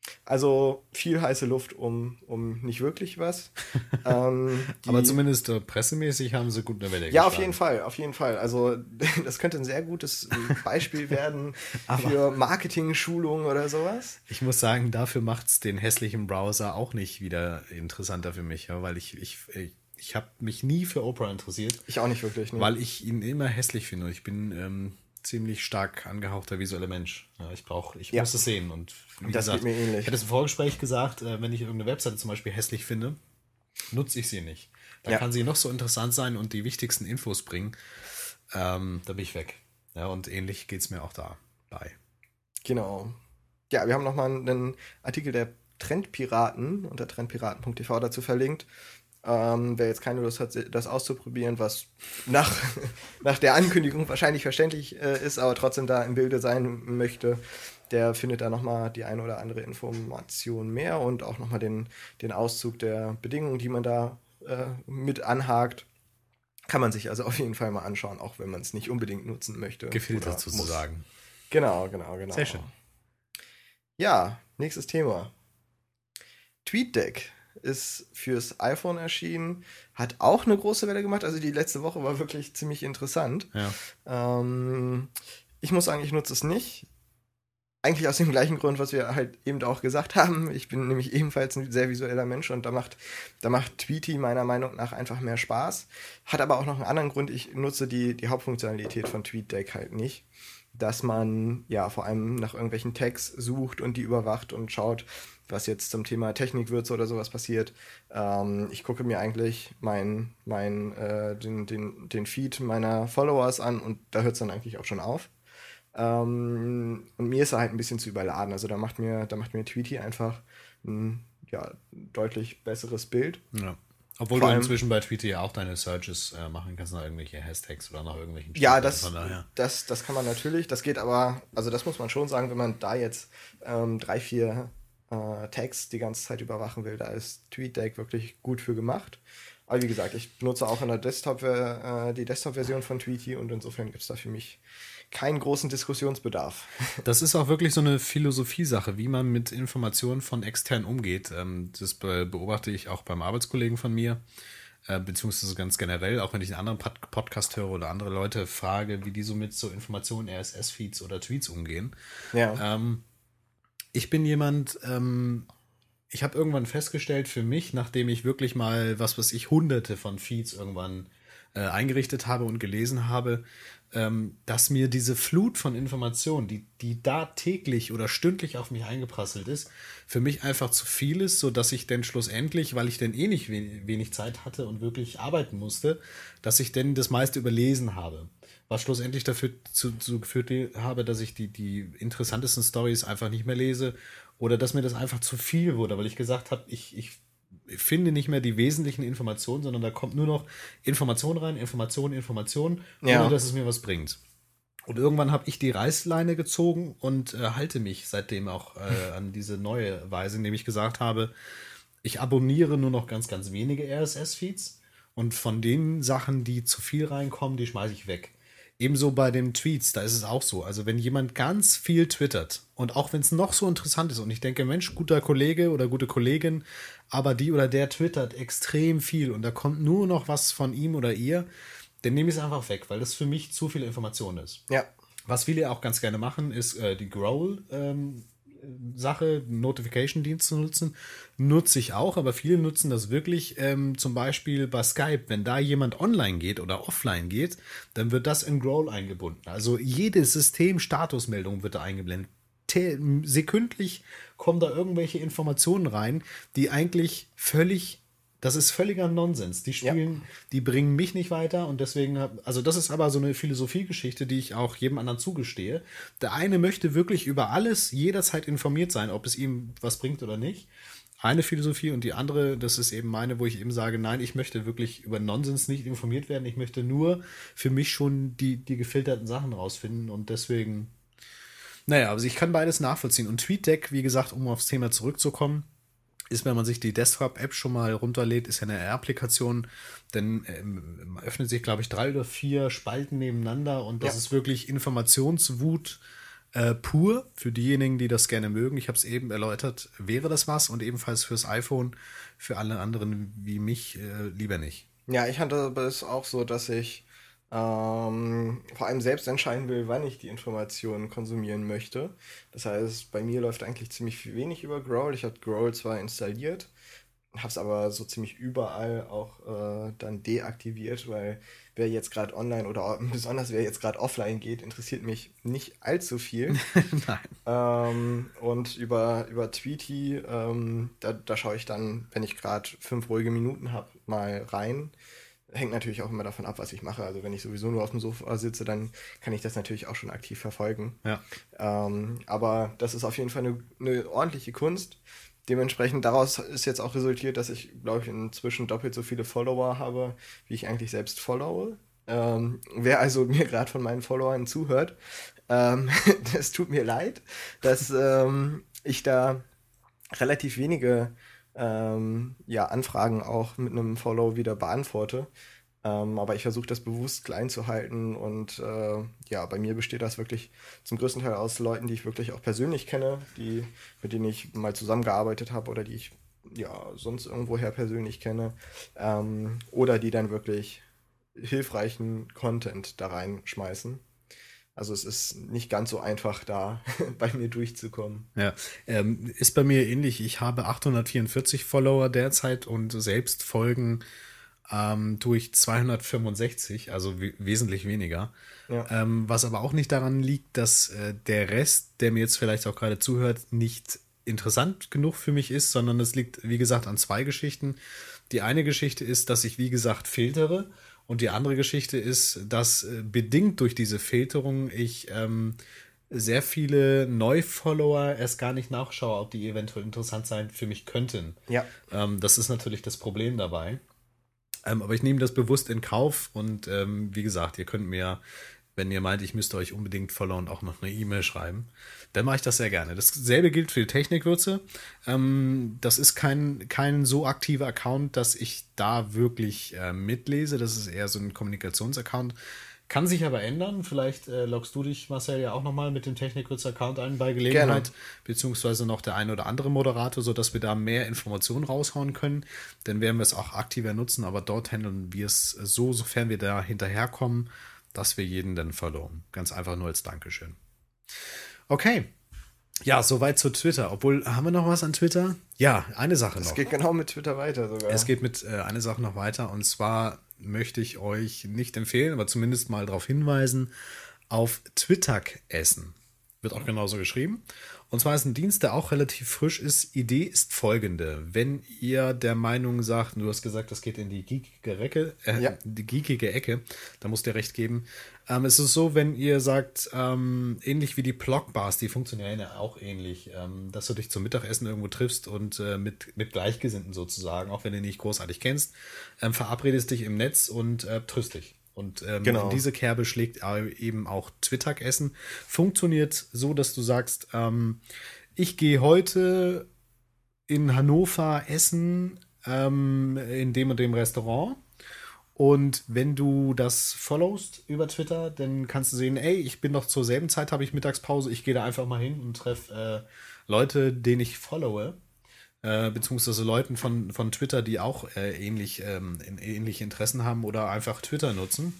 Also viel heiße Luft um, um nicht wirklich was. ähm, die, Aber zumindest äh, pressemäßig haben sie gut eine Welle Ja, geschlagen. auf jeden Fall, auf jeden Fall. Also das könnte ein sehr gutes Beispiel werden für Marketing-Schulungen oder sowas. Ich muss sagen, dafür macht es den hässlichen Browser auch nicht wieder interessanter für mich, ja, weil ich, ich, ich, ich habe mich nie für Opera interessiert. Ich auch nicht wirklich. Ne? Weil ich ihn immer hässlich finde. Ich bin ähm, ziemlich stark angehauchter visueller Mensch. Ja, ich brauche, ich Ja. muss es sehen. Und wie Das gesagt, geht mir ähnlich. ich hatte es im Vorgespräch gesagt, äh, wenn ich irgendeine Webseite zum Beispiel hässlich finde, nutze ich sie nicht. Da Ja. kann sie noch so interessant sein und die wichtigsten Infos bringen. Ähm, da bin ich weg. Ja, und ähnlich geht es mir auch dabei. Genau. Ja, wir haben nochmal einen Artikel der Trendpiraten unter trendpiraten punkt t v dazu verlinkt. Ähm, wer jetzt keine Lust hat, das auszuprobieren, was nach, nach der Ankündigung wahrscheinlich verständlich äh, ist, aber trotzdem da im Bilde sein möchte, der findet da nochmal die eine oder andere Information mehr und auch nochmal den, den Auszug der Bedingungen, die man da äh, mit anhakt. Kann man sich also auf jeden Fall mal anschauen, auch wenn man es nicht unbedingt nutzen möchte. Gefiltert oder sozusagen. muss. Genau, genau, genau. Sehr schön. Ja, nächstes Thema. TweetDeck ist fürs iPhone erschienen, hat auch eine große Welle gemacht. Also die letzte Woche war wirklich ziemlich interessant. Ja. Ähm, ich muss sagen, ich nutze es nicht. Eigentlich aus dem gleichen Grund, was wir halt eben auch gesagt haben. Ich bin nämlich ebenfalls ein sehr visueller Mensch und da macht, da macht Tweety meiner Meinung nach einfach mehr Spaß. Hat aber auch noch einen anderen Grund. Ich nutze die, die Hauptfunktionalität von TweetDeck halt nicht. Dass man ja vor allem nach irgendwelchen Tags sucht und die überwacht und schaut, was jetzt zum Thema Technikwürze oder sowas passiert. Ähm, ich gucke mir eigentlich mein, mein, äh, den, den, den Feed meiner Followers an und da hört es dann eigentlich auch schon auf. Ähm, und mir ist er halt ein bisschen zu überladen. Also da macht mir, da macht mir Tweety einfach ein ja, deutlich besseres Bild. Ja. Obwohl Vor du allem- inzwischen bei Tweety ja auch deine Searches äh, machen kannst nach irgendwelche Hashtags oder nach irgendwelchen Ja, Stichworten. das, Von daher. das, das kann man natürlich. Das geht aber, also das muss man schon sagen, wenn man da jetzt ähm, drei, vier äh, Tags die ganze Zeit überwachen will, da ist TweetDeck wirklich gut für gemacht. Aber wie gesagt, ich benutze auch in der Desktop, äh, die Desktop-Version von Tweety und insofern gibt es da für mich keinen großen Diskussionsbedarf. Das ist auch wirklich so eine Philosophie-Sache, wie man mit Informationen von extern umgeht. Ähm, das be- beobachte ich auch beim Arbeitskollegen von mir, äh, beziehungsweise ganz generell, auch wenn ich einen anderen Pod- Podcast höre oder andere Leute frage, wie die so mit so Informationen, R S S-Feeds oder Tweets umgehen. Ja, Ähm, ich bin jemand, ähm, ich habe irgendwann festgestellt für mich, nachdem ich wirklich mal, was weiß ich, hunderte von Feeds irgendwann äh, eingerichtet habe und gelesen habe, ähm, dass mir diese Flut von Informationen, die, die da täglich oder stündlich auf mich eingeprasselt ist, für mich einfach zu viel ist, sodass ich dann schlussendlich, weil ich dann eh nicht we- wenig Zeit hatte und wirklich arbeiten musste, dass ich dann das meiste überlesen habe. Was schlussendlich dafür zu, zu geführt habe, dass ich die, die interessantesten Stories einfach nicht mehr lese oder dass mir das einfach zu viel wurde, weil ich gesagt habe, ich, ich finde nicht mehr die wesentlichen Informationen, sondern da kommt nur noch Information rein, Information, Information, ohne Ja. dass es mir was bringt. Und irgendwann habe ich die Reißleine gezogen und äh, halte mich seitdem auch äh, an diese neue Weise, indem ich gesagt habe, ich abonniere nur noch ganz, ganz wenige R S S-Feeds und von den Sachen, die zu viel reinkommen, die schmeiße ich weg. Ebenso bei den Tweets, da ist es auch so. Also wenn jemand ganz viel twittert und auch wenn es noch so interessant ist und ich denke, Mensch, guter Kollege oder gute Kollegin, aber die oder der twittert extrem viel und da kommt nur noch was von ihm oder ihr, dann nehme ich es einfach weg, weil das für mich zu viel Information ist. ja, Was viele auch ganz gerne machen, ist äh, die Growl ähm, Sache, Notification-Dienst zu nutzen. Nutze ich auch, aber viele nutzen das wirklich ähm, zum Beispiel bei Skype. Wenn da jemand online geht oder offline geht, dann wird das in Growl eingebunden. Also jede System-Statusmeldung wird da eingeblendet. Te- sekündlich kommen da irgendwelche Informationen rein, die eigentlich völlig, das ist völliger Nonsens. Die spielen, die bringen mich nicht weiter und deswegen, hab- also das ist aber so eine Philosophiegeschichte, die ich auch jedem anderen zugestehe. Der eine möchte wirklich über alles jederzeit informiert sein, ob es ihm was bringt oder nicht. Eine Philosophie und die andere, das ist eben meine, wo ich eben sage, nein, ich möchte wirklich über Nonsens nicht informiert werden. Ich möchte nur für mich schon die, die gefilterten Sachen rausfinden und deswegen, naja, also ich kann beides nachvollziehen. Und TweetDeck, wie gesagt, um aufs Thema zurückzukommen, ist, wenn man sich die Desktop-App schon mal runterlädt, ist ja eine R Applikation, dann ähm, öffnet sich, glaube ich, drei oder vier Spalten nebeneinander und das Ja. ist wirklich Informationswut Äh, pur, für diejenigen, die das gerne mögen, ich habe es eben erläutert, wäre das was und ebenfalls fürs iPhone, für alle anderen wie mich äh, lieber nicht. Ja, ich handhabe es auch so, dass ich ähm, vor allem selbst entscheiden will, wann ich die Informationen konsumieren möchte. Das heißt, bei mir läuft eigentlich ziemlich wenig über Growl. Ich habe Growl zwar installiert, habe es aber so ziemlich überall auch äh, dann deaktiviert, weil wer jetzt gerade online oder besonders wer jetzt gerade offline geht, interessiert mich nicht allzu viel. Nein. Ähm, und über, über Tweety, ähm, da, da schaue ich dann, wenn ich gerade fünf ruhige Minuten habe, mal rein. Hängt natürlich auch immer davon ab, was ich mache. Also wenn ich sowieso nur auf dem Sofa sitze, dann kann ich das natürlich auch schon aktiv verfolgen. Ja. Ähm, aber das ist auf jeden Fall eine, eine ordentliche Kunst. Dementsprechend daraus ist jetzt auch resultiert, dass ich, glaube ich, inzwischen doppelt so viele Follower habe, wie ich eigentlich selbst followe. Ähm, wer also mir gerade von meinen Followern zuhört, ähm, das tut mir leid, dass ähm, ich da relativ wenige ähm, ja, Anfragen auch mit einem Follow wieder beantworte. Ähm, aber ich versuche das bewusst klein zu halten und äh, ja, bei mir besteht das wirklich zum größten Teil aus Leuten, die ich wirklich auch persönlich kenne, die, mit denen ich mal zusammengearbeitet habe oder die ich ja sonst irgendwoher persönlich kenne, ähm, oder die dann wirklich hilfreichen Content da reinschmeißen. Also es ist nicht ganz so einfach, da bei mir durchzukommen. Ja, ähm, ist bei mir ähnlich. Ich habe achthundertvierundvierzig Follower derzeit und selbst folgen ähm, durch zweihundertfünfundsechzig, also we wesentlich weniger. Ja. Ähm, was aber auch nicht daran liegt, dass äh, der Rest, der mir jetzt vielleicht auch gerade zuhört, nicht interessant genug für mich ist, sondern es liegt, wie gesagt, an zwei Geschichten. Die eine Geschichte ist, dass ich, wie gesagt, filtere. Und die andere Geschichte ist, dass äh, bedingt durch diese Filterung ich ähm, sehr viele Neufollower erst gar nicht nachschaue, ob die eventuell interessant sein für mich könnten. Ja. Ähm, das ist natürlich das Problem dabei. Ähm, aber ich nehme das bewusst in Kauf und ähm, wie gesagt, ihr könnt mir, wenn ihr meint, ich müsste euch unbedingt followen, auch noch eine E-Mail schreiben. Dann mache ich das sehr gerne. Dasselbe gilt für die Technikwürze. Ähm, das ist kein, kein so aktiver Account, dass ich da wirklich äh, mitlese. Das ist eher so ein Kommunikationsaccount. Kann sich aber ändern. Vielleicht äh, loggst du dich, Marcel, ja auch nochmal mit dem Technikwürze-Account ein bei Gelegenheit. Gerne. Beziehungsweise noch der ein oder andere Moderator, sodass wir da mehr Informationen raushauen können. Dann werden wir es auch aktiver nutzen, aber dort handeln wir es so, sofern wir da hinterherkommen, dass wir jeden dann followen. Ganz einfach nur als Dankeschön. Okay. Ja, soweit zu Twitter. Obwohl, haben wir noch was an Twitter? Ja, eine Sache noch. Es geht genau mit Twitter weiter sogar. Es geht mit äh, einer Sache noch weiter. Und zwar möchte ich euch nicht empfehlen, aber zumindest mal darauf hinweisen, auf Twitterk-Essen. Wird auch genauso geschrieben. Und zwar ist ein Dienst, der auch relativ frisch ist. Idee ist folgende. Wenn ihr der Meinung sagt, du hast gesagt, das geht in die geekige Ecke, äh, Ja. die geekige Ecke, da musst ihr recht geben. Ähm, es ist so, wenn ihr sagt, ähm, ähnlich wie die Blogbars, die funktionieren ja auch ähnlich, ähm, dass du dich zum Mittagessen irgendwo triffst und äh, mit, mit Gleichgesinnten sozusagen, auch wenn du nicht großartig kennst, ähm, verabredest dich im Netz und äh, triffst dich. Und ähm, Genau. in diese Kerbe schlägt eben auch Twitterk-Essen. Funktioniert so, dass du sagst, ähm, ich gehe heute in Hannover essen, ähm, in dem und dem Restaurant. Und wenn du das followst über Twitter, dann kannst du sehen, ey, ich bin doch zur selben Zeit, habe ich Mittagspause, ich gehe da einfach mal hin und treffe äh, Leute, denen ich followe. Äh, beziehungsweise Leuten von, von Twitter, die auch äh, ähnlich, ähm, in, ähnliche Interessen haben oder einfach Twitter nutzen.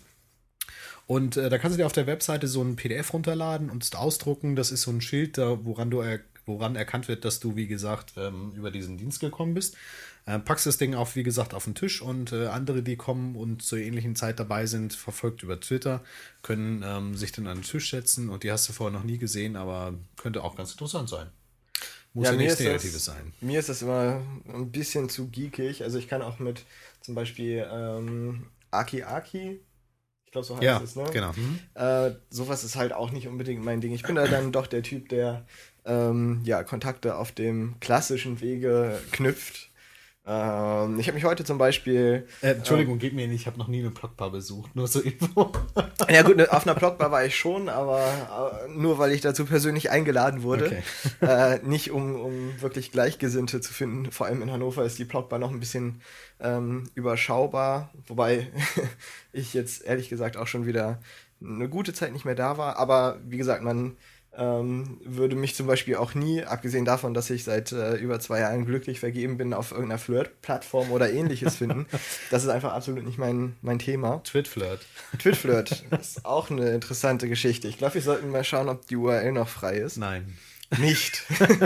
Und äh, da kannst du dir auf der Webseite so ein P D F runterladen und es ausdrucken. Das ist so ein Schild, da, woran, du er, woran erkannt wird, dass du, wie gesagt, ähm, über diesen Dienst gekommen bist. Äh, packst das Ding auch, wie gesagt, auf den Tisch und äh, andere, die kommen und zur ähnlichen Zeit dabei sind, verfolgt über Twitter, können ähm, sich dann an den Tisch setzen und die hast du vorher noch nie gesehen, aber könnte auch ganz interessant sein. Muss ja, ja nichts Negatives sein. Mir ist das immer ein bisschen zu geekig. Also ich kann auch mit zum Beispiel ähm, Aki Aki, ich glaube so heißt ja, es, ne? Genau. Mhm. Äh, sowas ist halt auch nicht unbedingt mein Ding. Ich bin da dann doch der Typ, der ähm, ja, Kontakte auf dem klassischen Wege knüpft. Ähm, ich habe mich heute zum Beispiel... Äh, Entschuldigung, ähm, geht mir nicht, ich habe noch nie eine Blockbar besucht, nur so Info. Ja gut, auf einer Blockbar war ich schon, aber äh, nur weil ich dazu persönlich eingeladen wurde. Okay. äh, nicht um, um wirklich Gleichgesinnte zu finden. Vor allem in Hannover ist die Blockbar noch ein bisschen ähm, überschaubar, wobei ich jetzt ehrlich gesagt auch schon wieder eine gute Zeit nicht mehr da war. Aber wie gesagt, man ähm, würde mich zum Beispiel auch nie, abgesehen davon, dass ich seit äh, über zwei Jahren glücklich vergeben bin, auf irgendeiner Flirt-Plattform oder ähnliches finden. Das ist einfach absolut nicht mein, mein Thema. Twitflirt. Twitflirt ist auch eine interessante Geschichte. Ich glaube, wir sollten mal schauen, ob die U R L noch frei ist. Nein. Nicht.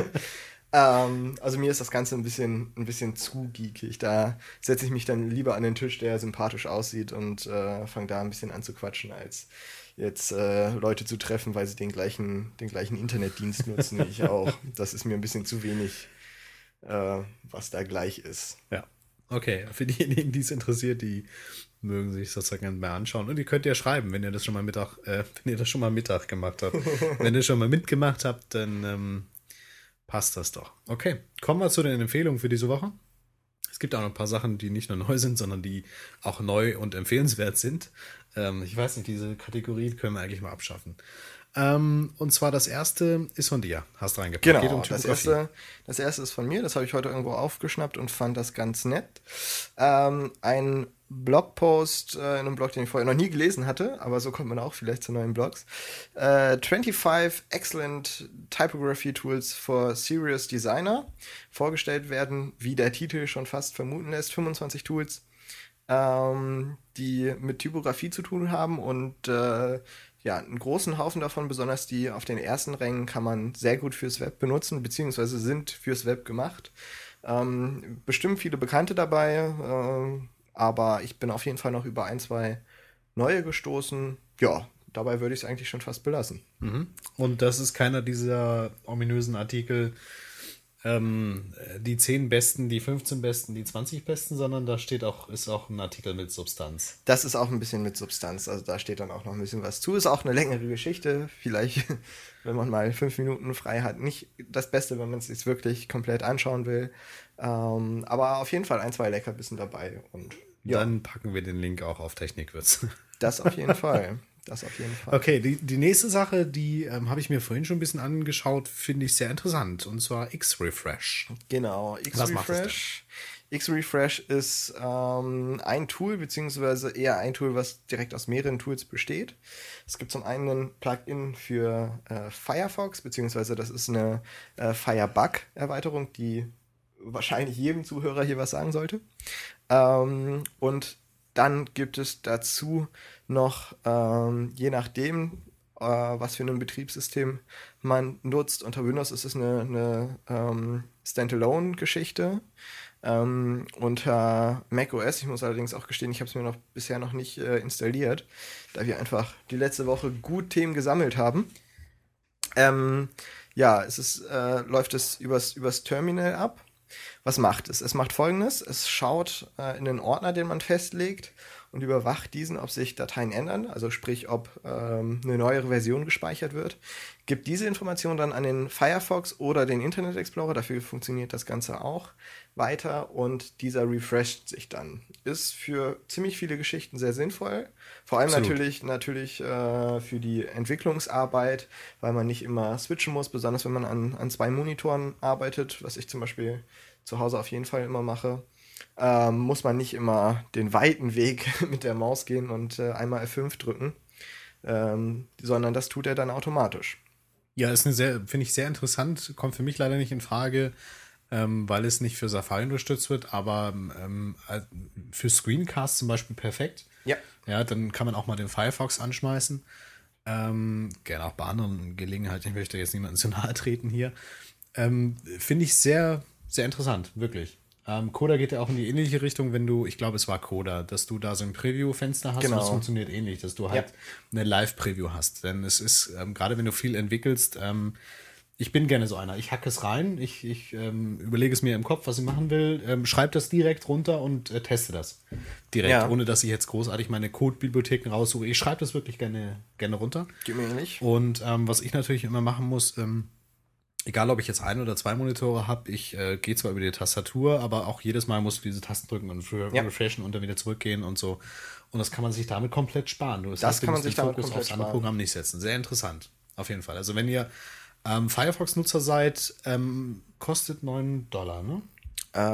ähm, also mir ist das Ganze ein bisschen, ein bisschen zu geekig. Da setze ich mich dann lieber an den Tisch, der sympathisch aussieht und äh, fange da ein bisschen an zu quatschen, als jetzt äh, Leute zu treffen, weil sie den gleichen, den gleichen Internetdienst nutzen wie ich auch. Das ist mir ein bisschen zu wenig, äh, was da gleich ist. Ja. Okay, für diejenigen, die es interessiert, die mögen sich sozusagen mal anschauen. Und ihr könnt ja schreiben, wenn ihr das schon mal Mittag, äh, wenn ihr das schon mal Mittag gemacht habt. Wenn ihr schon mal mitgemacht habt, dann ähm, passt das doch. Okay, kommen wir zu den Empfehlungen für diese Woche. Es gibt auch noch ein paar Sachen, die nicht nur neu sind, sondern die auch neu und empfehlenswert sind. Ähm, ich weiß nicht, diese Kategorie können wir eigentlich mal abschaffen. Ähm, und zwar das erste ist von dir, hast reingepackt. Genau, Geht um das, Typografie. erste, das erste ist von mir, das habe ich heute irgendwo aufgeschnappt und fand das ganz nett. Ähm, ein Blogpost äh, in einem Blog, den ich vorher noch nie gelesen hatte, aber so kommt man auch vielleicht zu neuen Blogs. Äh, fünfundzwanzig Excellent Typography Tools for Serious Designer. Vorgestellt werden, wie der Titel schon fast vermuten lässt, fünfundzwanzig Tools, ähm, die mit Typografie zu tun haben und äh, ja, einen großen Haufen davon, besonders die auf den ersten Rängen, kann man sehr gut fürs Web benutzen, beziehungsweise sind fürs Web gemacht. Ähm, bestimmt viele Bekannte dabei, äh, aber ich bin auf jeden Fall noch über ein, zwei neue gestoßen. Ja, dabei würde ich es eigentlich schon fast belassen. Mhm. Und das ist keiner dieser ominösen Artikel, ähm, die zehn besten, die fünfzehn besten, die zwanzig besten, sondern da steht auch, ist auch ein Artikel mit Substanz. Das ist auch ein bisschen mit Substanz, also da steht dann auch noch ein bisschen was zu. Ist auch eine längere Geschichte, vielleicht, wenn man mal fünf Minuten frei hat. Nicht das Beste, wenn man es sich wirklich komplett anschauen will. Ähm, aber auf jeden Fall ein, zwei Leckerbissen dabei. Und ja, Dann packen wir den Link auch auf Technikwürz. das auf jeden Fall. Das auf jeden Fall. Okay, die, die nächste Sache, die ähm, habe ich mir vorhin schon ein bisschen angeschaut, finde ich sehr interessant. Und zwar X-Refresh. Genau, Was macht das X-Refresh. X-Refresh ist ähm, ein Tool, beziehungsweise eher ein Tool, was direkt aus mehreren Tools besteht. Es gibt zum einen ein Plugin für äh, Firefox, beziehungsweise das ist eine äh, Firebug-Erweiterung, die wahrscheinlich jedem Zuhörer hier was sagen sollte. Ähm, und dann gibt es dazu noch, ähm, je nachdem, äh, was für ein Betriebssystem man nutzt, unter Windows ist es eine, eine ähm, Standalone-Geschichte. Ähm, unter macOS, ich muss allerdings auch gestehen, ich habe es mir noch bisher noch nicht äh, installiert, da wir einfach die letzte Woche gut Themen gesammelt haben. Ähm, ja, es ist, äh, läuft es übers, übers Terminal ab. Was macht es? Es macht Folgendes: Es schaut äh, in den Ordner, den man festlegt, und überwacht diesen, ob sich Dateien ändern, also sprich, ob ähm, eine neuere Version gespeichert wird. Gibt diese Information dann an den Firefox oder den Internet Explorer, dafür funktioniert das Ganze auch, weiter, und dieser refresht sich dann. Ist für ziemlich viele Geschichten sehr sinnvoll, vor allem Absolut. natürlich, natürlich äh, für die Entwicklungsarbeit, weil man nicht immer switchen muss, besonders wenn man an, an zwei Monitoren arbeitet, was ich zum Beispiel zu Hause auf jeden Fall immer mache. Ähm, muss man nicht immer den weiten Weg mit der Maus gehen und äh, einmal F fünf drücken, ähm, sondern das tut er dann automatisch. Ja, ist eine sehr, finde ich sehr interessant, kommt für mich leider nicht in Frage, ähm, weil es nicht für Safari unterstützt wird, aber ähm, für Screencasts zum Beispiel perfekt. Ja. Ja, dann kann man auch mal den Firefox anschmeißen. Ähm, gerne auch bei anderen Gelegenheiten, ich möchte jetzt niemandem zu nahe treten hier. Ähm, finde ich sehr, sehr interessant, wirklich. Ähm, Coda geht ja auch in die ähnliche Richtung, wenn du, ich glaube, es war Coda, dass du da so ein Preview-Fenster hast, Genau. und das funktioniert ähnlich, dass du halt Ja. eine Live-Preview hast. Denn es ist, ähm, gerade wenn du viel entwickelst, ähm, ich bin gerne so einer. Ich hacke es rein, ich, ich ähm, überlege es mir im Kopf, was ich machen will, ähm, schreibe das direkt runter und äh, teste das direkt, Ja. ohne dass ich jetzt großartig meine Code-Bibliotheken raussuche. Ich schreibe das wirklich gerne, gerne runter. Geht mir ähnlich. Und ähm, was ich natürlich immer machen muss, ähm, egal ob ich jetzt ein oder zwei Monitore habe, ich äh, gehe zwar über die Tastatur, aber auch jedes Mal musst du diese Tasten drücken und re- Ja. refreshen und dann wieder zurückgehen und so. Und das kann man sich damit komplett sparen. Du, das Das heißt, du kann man musst sich den damit Fokus komplett aufs andere sparen. Programm nicht setzen. Sehr interessant, auf jeden Fall. Also wenn ihr ähm, Firefox-Nutzer seid, ähm, kostet neun Dollar, ne?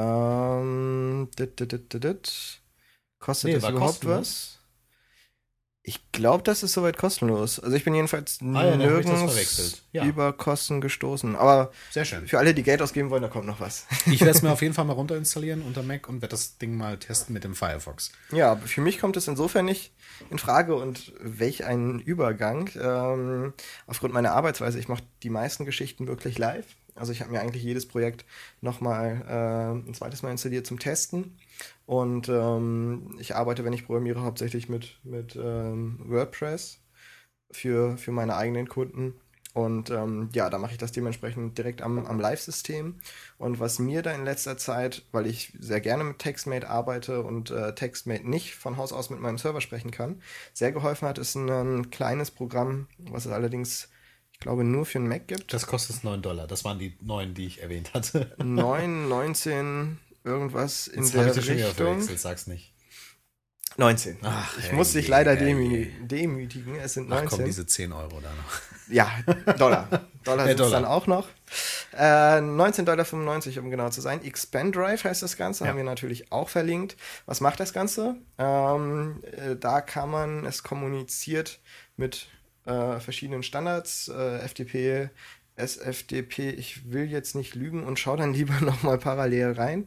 Ähm, dit, dit, dit, dit, dit. Kostet Nee, das war überhaupt kostenlos. was? Ich glaube, das ist soweit kostenlos. Also ich bin jedenfalls Ah ja, dann hab ich das nirgends verwechselt. Ja. über Kosten gestoßen. Aber Sehr schön. für alle, die Geld ausgeben wollen, da kommt noch was. Ich werde es mir auf jeden Fall mal runterinstallieren unter Mac und werde das Ding mal testen mit dem Firefox. Ja, für mich kommt es insofern nicht in Frage und welch ein Übergang. Ähm, aufgrund meiner Arbeitsweise, ich mache die meisten Geschichten wirklich live. Also ich habe mir eigentlich jedes Projekt nochmal äh, ein zweites Mal installiert zum Testen. Und ähm, ich arbeite, wenn ich programmiere, hauptsächlich mit, mit ähm, WordPress für, für meine eigenen Kunden. Und ähm, ja, da mache ich das dementsprechend direkt am, am Live-System. Und was mir da in letzter Zeit, weil ich sehr gerne mit TextMate arbeite und äh, TextMate nicht von Haus aus mit meinem Server sprechen kann, sehr geholfen hat, ist ein, ein kleines Programm, was es allerdings, ich glaube, nur für einen Mac gibt. Das kostet neun Dollar. Das waren die neun, die ich erwähnt hatte. neun, neunzehn, irgendwas in Jetzt habe der ich das schon wieder Richtung. verwechselt, sag's nicht. neunzehn. Ach, ich hey, muss dich hey, leider hey, demü hey. demütigen. Es sind Ach neunzehn. komm, diese zehn Euro da noch. Ja, Dollar. Dollar Ja, sind es Dollar. dann auch noch. Äh, neunzehn Komma fünfundneunzig Dollar, um genau zu sein. Expandrive heißt das Ganze, Ja. haben wir natürlich auch verlinkt. Was macht das Ganze? Ähm, äh, da kann man, es kommuniziert mit äh, verschiedenen Standards, äh, F T P, S F T P. Ich will jetzt nicht lügen und schau dann lieber nochmal parallel rein.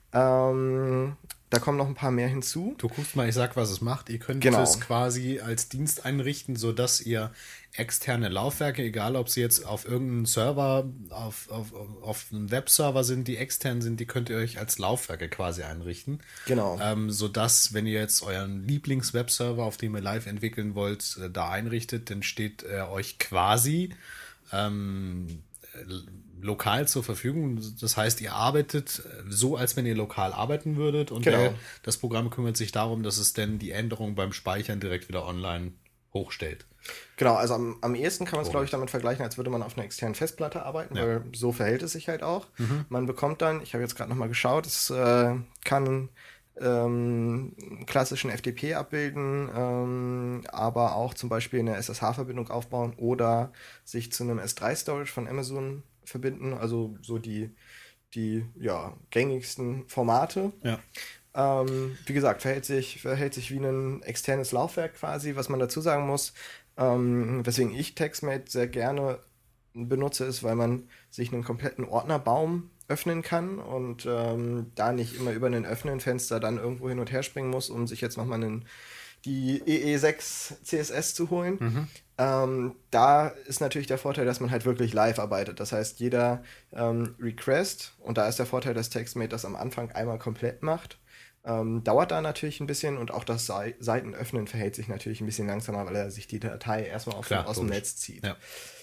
Ähm, da kommen noch ein paar mehr hinzu. Du guckst mal, ich sag, was es macht. Ihr könnt Genau. es quasi als Dienst einrichten, sodass ihr externe Laufwerke, egal ob sie jetzt auf irgendeinem Server, auf, auf, auf einem Webserver sind, die extern sind, die könnt ihr euch als Laufwerke quasi einrichten. Genau. Ähm, sodass, wenn ihr jetzt euren Lieblings-Webserver, auf dem ihr live entwickeln wollt, äh, da einrichtet, dann steht er euch quasi ähm, lokal zur Verfügung. Das heißt, ihr arbeitet so, als wenn ihr lokal arbeiten würdet und Genau. der, das Programm kümmert sich darum, dass es denn die Änderung beim Speichern direkt wieder online hochstellt. Genau, also am, am ehesten kann man es, Oh. glaube ich, damit vergleichen, als würde man auf einer externen Festplatte arbeiten, Ja. weil so verhält es sich halt auch. Man bekommt dann, ich habe jetzt gerade nochmal geschaut, es äh, kann ähm, einen klassischen F T P abbilden, ähm, aber auch zum Beispiel eine S S H-Verbindung aufbauen oder sich zu einem S drei Storage von Amazon verbinden, also so die, die ja, gängigsten Formate. Ja. Ähm, wie gesagt, verhält sich, verhält sich wie ein externes Laufwerk quasi, was man dazu sagen muss. Ähm, weswegen ich TextMate sehr gerne benutze, ist, weil man sich einen kompletten Ordnerbaum öffnen kann und ähm, da nicht immer über ein Öffnen-Fenster dann irgendwo hin und her springen muss, um sich jetzt nochmal einen, die E E sechs C S S zu holen. Ähm, da ist natürlich der Vorteil, dass man halt wirklich live arbeitet. Das heißt, jeder ähm, Request, und da ist der Vorteil, dass TextMate das am Anfang einmal komplett macht, ähm, dauert da natürlich ein bisschen und auch das Sei- Seitenöffnen verhält sich natürlich ein bisschen langsamer, weil er sich die Datei erstmal auf, Klar, aus dem logisch. Netz zieht. Ja.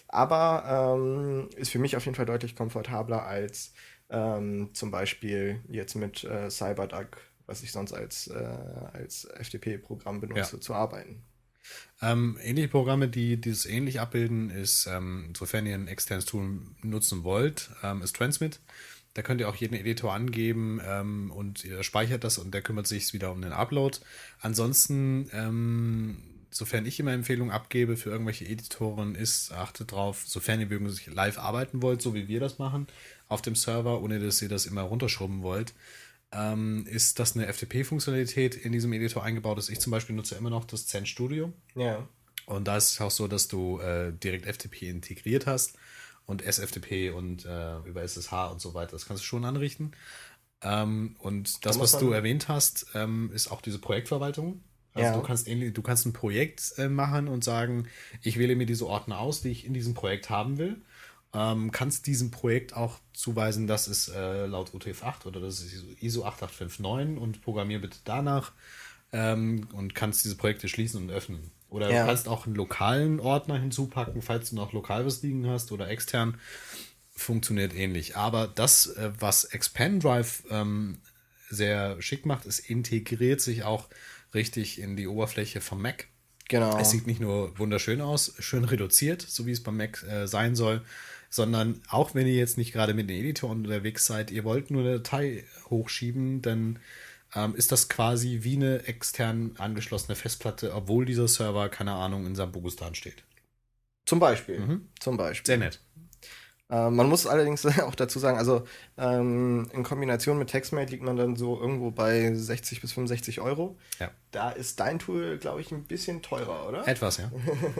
Aber ähm, ist für mich auf jeden Fall deutlich komfortabler als ähm, zum Beispiel jetzt mit äh, CyberDuck, was ich sonst als, äh, als F T P-Programm benutze, Ja. zu arbeiten. Ähm, ähnliche Programme, die dieses ähnlich abbilden, ist, ähm, sofern ihr ein externes Tool nutzen wollt, ähm, ist Transmit. Da könnt ihr auch jeden Editor angeben ähm, und ihr speichert das und der kümmert sich wieder um den Upload. Ansonsten, ähm, sofern ich immer Empfehlungen abgebe für irgendwelche Editoren, ist, achtet drauf, sofern ihr wirklich live arbeiten wollt, so wie wir das machen, auf dem Server, ohne dass ihr das immer runterschrubben wollt, ähm, ist das eine F T P-Funktionalität in diesem Editor eingebaut ist. Ich zum Beispiel nutze immer noch das Zen Studio. Ja. Und da ist es auch so, dass du äh, direkt F T P integriert hast und S F T P und äh, über S S H und so weiter. Das kannst du schon anrichten. Ähm, und das, Da muss was du man- erwähnt hast, ähm, ist auch diese Projektverwaltung. Also Ja. du kannst ähnlich, du kannst ein Projekt äh, machen und sagen, ich wähle mir diese Ordner aus, die ich in diesem Projekt haben will. Ähm, kannst diesem Projekt auch zuweisen, das ist äh, laut U T F acht oder das ist I S O acht acht fünf neun und programmier bitte danach ähm, und kannst diese Projekte schließen und öffnen. Oder Ja. du kannst auch einen lokalen Ordner hinzupacken, falls du noch lokal was liegen hast oder extern. Funktioniert ähnlich. Aber das, äh, was Expandrive ähm, sehr schick macht, es integriert sich auch richtig in die Oberfläche vom Mac. Genau. Es sieht nicht nur wunderschön aus, schön reduziert, so wie es beim Mac äh, sein soll, sondern auch wenn ihr jetzt nicht gerade mit dem Editor unterwegs seid, ihr wollt nur eine Datei hochschieben, dann ähm, ist das quasi wie eine extern angeschlossene Festplatte, obwohl dieser Server, keine Ahnung, in Sambugistan steht. Zum Beispiel. Mhm. Zum Beispiel. Sehr nett. Äh, man muss allerdings auch dazu sagen, also ähm, in Kombination mit TextMate liegt man dann so irgendwo bei sechzig bis fünfundsechzig Euro. Ja. Da ist dein Tool, glaube ich, ein bisschen teurer, oder? Etwas, ja.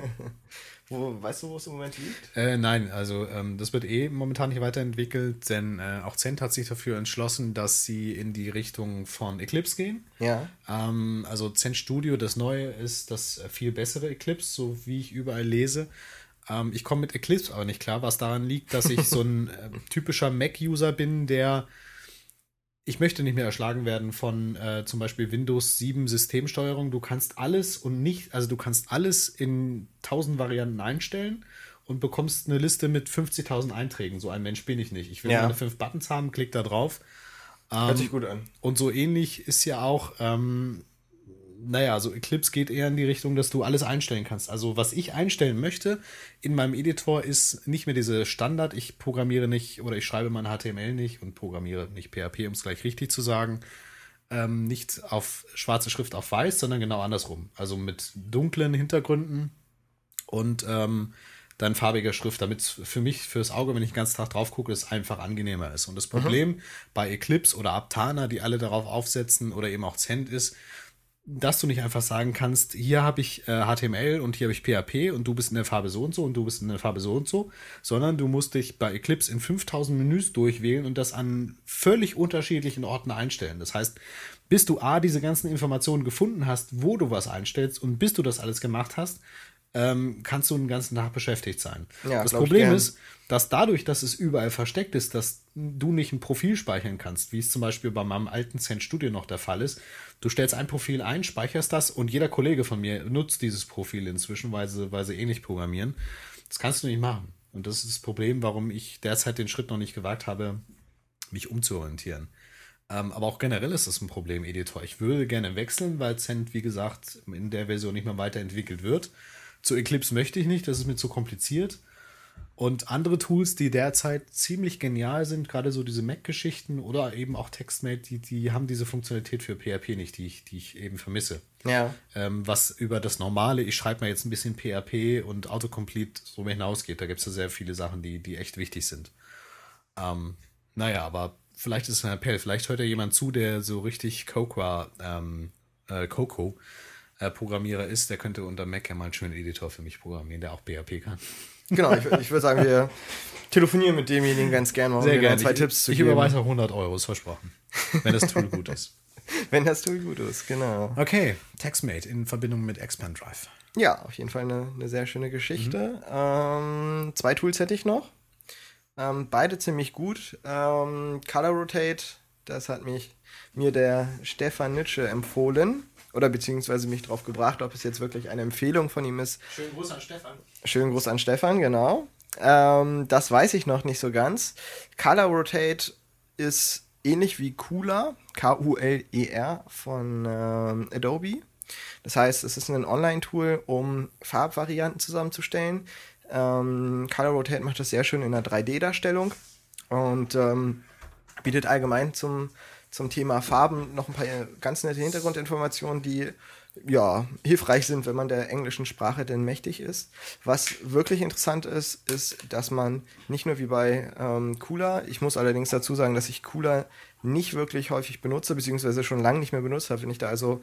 Wo, weißt du, wo es im Moment liegt? Äh, nein, also ähm, das wird eh momentan nicht weiterentwickelt, denn äh, auch Zend hat sich dafür entschlossen, dass sie in die Richtung von Eclipse gehen. Ja. Ähm, also Zend Studio, das Neue ist das viel bessere Eclipse, so wie ich überall lese. Ähm, ich komme mit Eclipse aber nicht klar, was daran liegt, dass ich so ein äh, typischer Mac-User bin, der ich möchte nicht mehr erschlagen werden von äh, zum Beispiel Windows sieben Systemsteuerung. Du kannst alles und nicht, also du kannst alles in tausend Varianten einstellen und bekommst eine Liste mit fünfzigtausend Einträgen. So ein Mensch bin ich nicht. Ich will Ja. meine fünf Buttons haben, klick da drauf. Hört Ähm, sich gut an. und so ähnlich ist ja auch, ähm, naja, so Eclipse geht eher in die Richtung, dass du alles einstellen kannst. Also was ich einstellen möchte in meinem Editor ist nicht mehr diese Standard, ich programmiere nicht oder ich schreibe mein H T M L nicht und programmiere nicht P H P, um es gleich richtig zu sagen, ähm, nicht auf schwarze Schrift auf weiß, sondern genau andersrum. Also mit dunklen Hintergründen und ähm, dann farbiger Schrift, damit es für mich, fürs Auge, wenn ich den ganzen Tag drauf gucke, es einfach angenehmer ist. Und das Problem bei Eclipse oder Aptana, die alle darauf aufsetzen oder eben auch Zend ist, dass du nicht einfach sagen kannst, hier habe ich äh, H T M L und hier habe ich P H P und du bist in der Farbe so und so und du bist in der Farbe so und so, sondern du musst dich bei Eclipse in fünftausend Menüs durchwählen und das an völlig unterschiedlichen Orten einstellen. Das heißt, bis du A, diese ganzen Informationen gefunden hast, wo du was einstellst und bis du das alles gemacht hast, ähm, kannst du den ganzen Tag beschäftigt sein. Ja, das glaub ich Problem gern. ist, dass dadurch, dass es überall versteckt ist, dass du nicht ein Profil speichern kannst, wie es zum Beispiel bei meinem alten Zend Studio noch der Fall ist. Du stellst ein Profil ein, speicherst das und jeder Kollege von mir nutzt dieses Profil inzwischen, weil sie, weil sie ähnlich programmieren. Das kannst du nicht machen. Und das ist das Problem, warum ich derzeit den Schritt noch nicht gewagt habe, mich umzuorientieren. Ähm, aber auch generell ist das ein Problem, Editor. Ich würde gerne wechseln, weil Zend, wie gesagt, in der Version nicht mehr weiterentwickelt wird. Zu Eclipse möchte ich nicht, das ist mir zu kompliziert. Und andere Tools, die derzeit ziemlich genial sind, gerade so diese Mac-Geschichten oder eben auch TextMate, die, die haben diese Funktionalität für P H P nicht, die ich, die ich eben vermisse. Ja. Ähm, was über das Normale, ich schreibe mal jetzt ein bisschen P H P und Autocomplete so hinausgeht. Da gibt es ja sehr viele Sachen, die, die echt wichtig sind. Ähm, naja, aber vielleicht ist es ein Appell. Vielleicht hört ja jemand zu, der so richtig Cocoa, ähm, äh, Coco äh, Programmierer ist. Der könnte unter Mac ja mal einen schönen Editor für mich programmieren, der auch P H P kann. Genau, ich, ich würde sagen, wir telefonieren mit demjenigen ganz gerne, um Sehr dir gerne. zwei Ich, Tipps zu ich geben. überweise auch hundert Euro, ist versprochen. Wenn das Tool gut ist. Wenn das Tool gut ist, genau. Okay, TextMate in Verbindung mit Expand Drive. Ja, auf jeden Fall eine, eine sehr schöne Geschichte. Mhm. Ähm, zwei Tools hätte ich noch. Ähm, beide ziemlich gut. Ähm, Color Rotate, das hat mich mir der Stefan Nitsche empfohlen. Oder beziehungsweise mich drauf gebracht, ob es jetzt wirklich eine Empfehlung von ihm ist. Schönen Gruß an Stefan. Schönen Gruß an Stefan, genau. Ähm, das weiß ich noch nicht so ganz. Color Rotate ist ähnlich wie Cooler, K U L E R von ähm, Adobe. Das heißt, es ist ein Online-Tool, um Farbvarianten zusammenzustellen. Ähm, Color Rotate macht das sehr schön in einer drei D-Darstellung und ähm, bietet allgemein zum, zum Thema Farben noch ein paar ganz nette Hintergrundinformationen, die ja, hilfreich sind, wenn man der englischen Sprache denn mächtig ist. Was wirklich interessant ist, ist, dass man nicht nur wie bei ähm, Cooler, ich muss allerdings dazu sagen, dass ich Cooler nicht wirklich häufig benutze, beziehungsweise schon lange nicht mehr benutzt habe. Wenn ich da also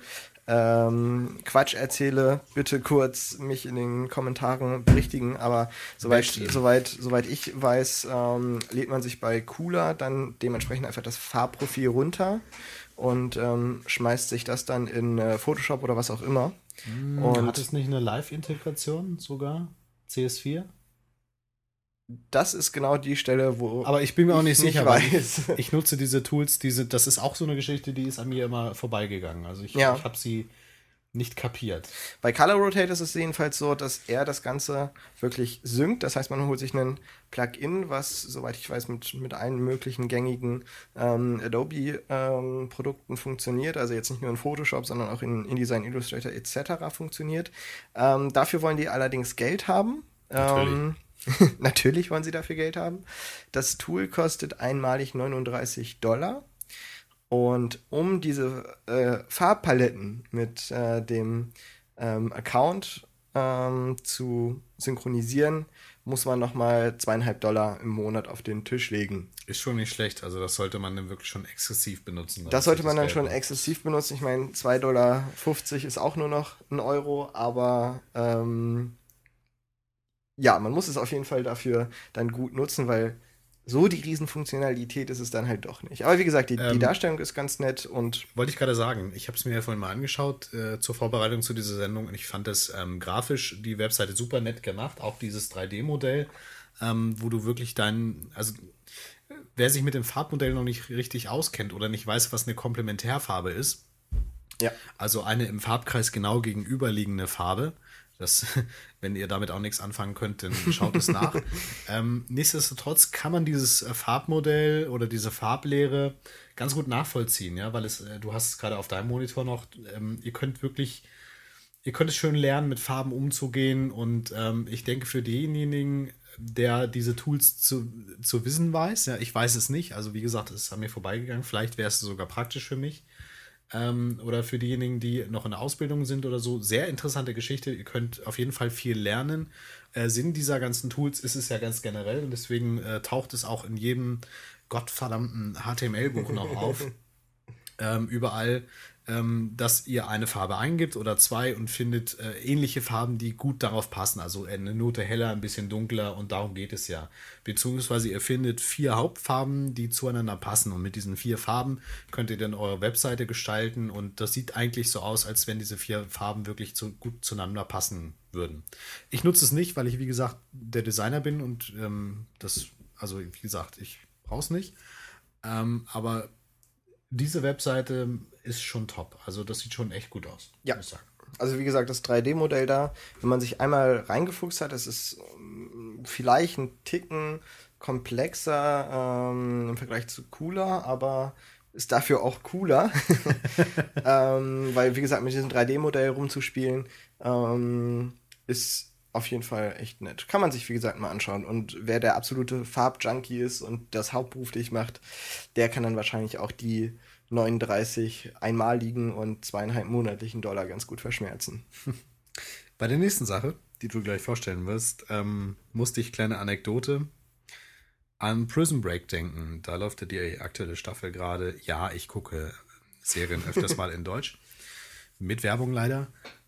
ähm, Quatsch erzähle, bitte kurz mich in den Kommentaren berichtigen. Aber soweit, soweit, soweit ich weiß, ähm, lädt man sich bei Cooler dann dementsprechend einfach das Farbprofil runter und ähm, schmeißt sich das dann in äh, Photoshop oder was auch immer. Hm, und hat es nicht eine Live-Integration sogar? C S vier? Das ist genau die Stelle, wo Aber ich bin mir auch nicht sicher, weil weiß. ich, ich nutze diese Tools, diese, das ist auch so eine Geschichte, die ist an mir immer vorbeigegangen. Also ich, Ja. ich habe sie nicht kapiert. Bei Color Rotate ist es jedenfalls so, dass er das Ganze wirklich synkt. Das heißt, man holt sich einen Plugin, was, soweit ich weiß, mit, mit allen möglichen gängigen ähm, Adobe-Produkten ähm, funktioniert. Also jetzt nicht nur in Photoshop, sondern auch in InDesign, Illustrator et cetera funktioniert. Ähm, dafür wollen die allerdings Geld haben. Natürlich. Ähm, Natürlich wollen sie dafür Geld haben. Das Tool kostet einmalig neununddreißig Dollar. Und um diese äh, Farbpaletten mit äh, dem ähm, Account ähm, zu synchronisieren, muss man nochmal zweieinhalb Dollar im Monat auf den Tisch legen. Ist schon nicht schlecht. Also das sollte man dann wirklich schon exzessiv benutzen. Das sollte man dann Geld schon macht. exzessiv benutzen. Ich meine, zwei Dollar fünfzig ist auch nur noch ein Euro, aber ähm, ja, man muss es auf jeden Fall dafür dann gut nutzen, weil so die Riesenfunktionalität ist es dann halt doch nicht. Aber wie gesagt, die, die Ähm, Darstellung ist ganz nett und Wollte ich gerade sagen, ich habe es mir ja vorhin mal angeschaut äh, zur Vorbereitung zu dieser Sendung und ich fand es ähm, grafisch die Webseite super nett gemacht, auch dieses drei D-Modell, ähm, wo du wirklich deinen, also wer sich mit dem Farbmodell noch nicht richtig auskennt oder nicht weiß, was eine Komplementärfarbe ist, ja. also eine im Farbkreis genau gegenüberliegende Farbe. Das, wenn ihr damit auch nichts anfangen könnt, dann schaut es nach. ähm, nichtsdestotrotz kann man dieses äh, Farbmodell oder diese Farblehre ganz gut nachvollziehen, ja, weil es, äh, du hast es gerade auf deinem Monitor noch, ähm, ihr könnt wirklich, ihr könnt es schön lernen, mit Farben umzugehen und ähm, ich denke für denjenigen, der diese Tools zu, zu wissen weiß, ja, ich weiß es nicht, also wie gesagt, es ist an mir vorbeigegangen, vielleicht wäre es sogar praktisch für mich. Ähm, oder für diejenigen, die noch in der Ausbildung sind oder so. Sehr interessante Geschichte. Ihr könnt auf jeden Fall viel lernen. Äh, Sinn dieser ganzen Tools ist es ja ganz generell und deswegen äh, taucht es auch in jedem gottverdammten H T M L-Buch noch auf. ähm, überall, ähm, dass ihr eine Farbe eingibt oder zwei und findet äh, ähnliche Farben, die gut darauf passen. Also eine Note heller, ein bisschen dunkler und darum geht es ja. Beziehungsweise ihr findet vier Hauptfarben, die zueinander passen und mit diesen vier Farben könnt ihr dann eure Webseite gestalten und das sieht eigentlich so aus, als wenn diese vier Farben wirklich zu, gut zueinander passen würden. Ich nutze es nicht, weil ich, wie gesagt, der Designer bin und ähm, das, also wie gesagt, ich brauche es nicht. Ähm, aber diese Webseite ist schon top. Also das sieht schon echt gut aus. Ja. Muss ich sagen. Also wie gesagt, das drei D-Modell da, wenn man sich einmal reingefuchst hat, es ist ähm, vielleicht ein Ticken komplexer ähm, im Vergleich zu cooler, aber ist dafür auch cooler. ähm, weil, wie gesagt, mit diesem drei D-Modell rumzuspielen, ähm, ist auf jeden Fall echt nett. Kann man sich, wie gesagt, mal anschauen. Und wer der absolute Farbjunkie ist und das hauptberuflich macht, der kann dann wahrscheinlich auch die neununddreißig einmaligen und zweieinhalb monatlichen Dollar ganz gut verschmerzen. Bei der nächsten Sache, die du gleich vorstellen wirst, ähm, musste ich, kleine Anekdote, an Prison Break denken. Da läuft ja die aktuelle Staffel gerade. Ja, ich gucke Serien öfters mal in Deutsch. Mit Werbung leider.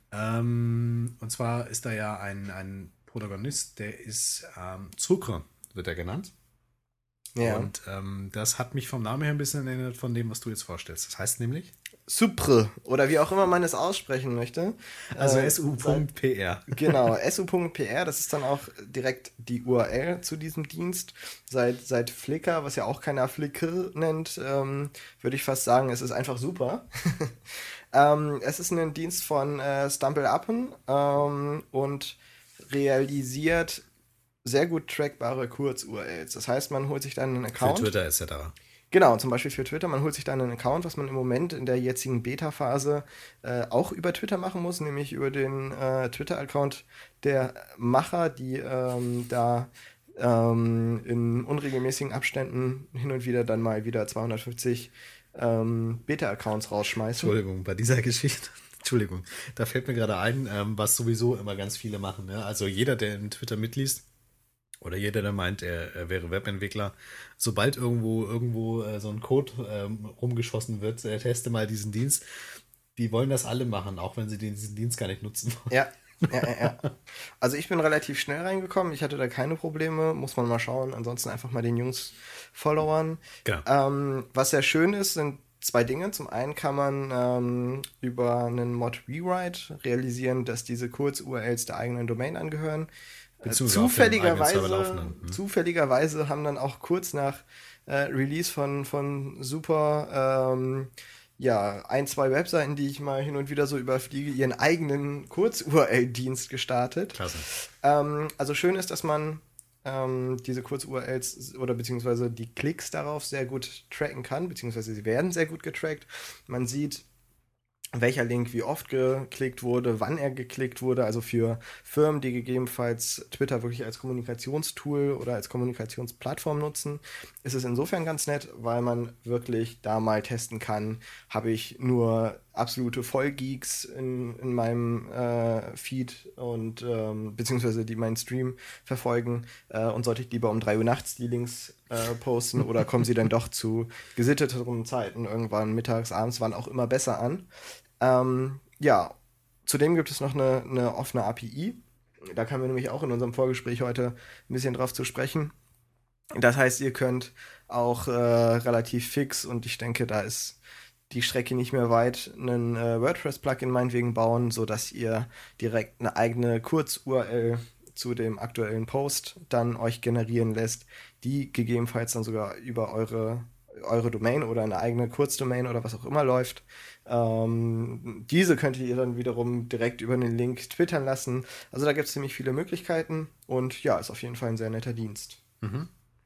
Ähm, und zwar ist da ja ein, ein Protagonist, der ist ähm, Zucre, wird er genannt. Ja. Und ähm, das hat mich vom Namen her ein bisschen erinnert von dem, was du jetzt vorstellst. Das heißt nämlich? Supre oder wie auch immer man es aussprechen möchte. Also Äh, S U Punkt P R. Genau, S U Punkt P R, das ist dann auch direkt die U R L zu diesem Dienst. Seit, seit Flickr, was ja auch keiner Flickr nennt, ähm, würde ich fast sagen, es ist einfach super. ähm, es ist ein Dienst von äh, StumbleUp'n ähm, und realisiert sehr gut trackbare Kurz-U R Ls. Das heißt, man holt sich dann einen Account. Für Twitter et cetera. Genau, zum Beispiel für Twitter. Man holt sich dann einen Account, was man im Moment in der jetzigen Beta-Phase äh, auch über Twitter machen muss, nämlich über den äh, Twitter-Account der Macher, die ähm, da ähm, in unregelmäßigen Abständen hin und wieder dann mal wieder zweihundertfünfzig ähm, Beta-Accounts rausschmeißen. Entschuldigung, bei dieser Geschichte, Entschuldigung, da fällt mir gerade ein, ähm, was sowieso immer ganz viele machen. Ne? Also jeder, der in Twitter mitliest, oder jeder, der meint, er, er wäre Webentwickler, sobald irgendwo irgendwo äh, so ein Code ähm, rumgeschossen wird, äh, teste mal diesen Dienst. Die wollen das alle machen, auch wenn sie diesen Dienst gar nicht nutzen wollen. Ja, ja, ja, ja. Also ich bin relativ schnell reingekommen. Ich hatte da keine Probleme. Muss man mal schauen. Ansonsten einfach mal den Jungs followern. Genau. Ähm, was sehr schön ist, sind zwei Dinge. Zum einen kann man ähm, über einen Mod-Rewrite realisieren, dass diese Kurz-U R Ls der eigenen Domain angehören. Beziehungsweise auf dem eigenen Server Zufälligerweise, laufen. Hm. zufälligerweise haben dann auch kurz nach äh, Release von, von Super ähm, ja, ein, zwei Webseiten, die ich mal hin und wieder so überfliege, ihren eigenen Kurz-U R L-Dienst gestartet. Klasse. Ähm, also schön ist, dass man ähm, diese Kurz-U R Ls oder beziehungsweise die Klicks darauf sehr gut tracken kann, beziehungsweise sie werden sehr gut getrackt. Man sieht, welcher Link wie oft geklickt wurde, wann er geklickt wurde. Also für Firmen, die gegebenenfalls Twitter wirklich als Kommunikationstool oder als Kommunikationsplattform nutzen, ist es insofern ganz nett, weil man wirklich da mal testen kann, habe ich nur absolute Vollgeeks in, in meinem äh, Feed und ähm, beziehungsweise die meinen Stream verfolgen äh, und sollte ich lieber um drei Uhr nachts die Links äh, posten oder kommen sie dann doch zu gesitteteren Zeiten, irgendwann mittags, abends, wann auch immer besser an. Ähm, ja, zudem gibt es noch eine, eine offene A P I. Da kamen wir nämlich auch in unserem Vorgespräch heute ein bisschen drauf zu sprechen. Das heißt, ihr könnt auch äh, relativ fix, und ich denke, da ist die Strecke nicht mehr weit, einen äh, WordPress-Plugin meinetwegen bauen, sodass ihr direkt eine eigene Kurz-U R L zu dem aktuellen Post dann euch generieren lässt, die gegebenenfalls dann sogar über eure, eure Domain oder eine eigene Kurzdomain oder was auch immer läuft. Ähm, diese könntet ihr dann wiederum direkt über einen Link twittern lassen. Also da gibt es ziemlich viele Möglichkeiten und ja, ist auf jeden Fall ein sehr netter Dienst. Mhm.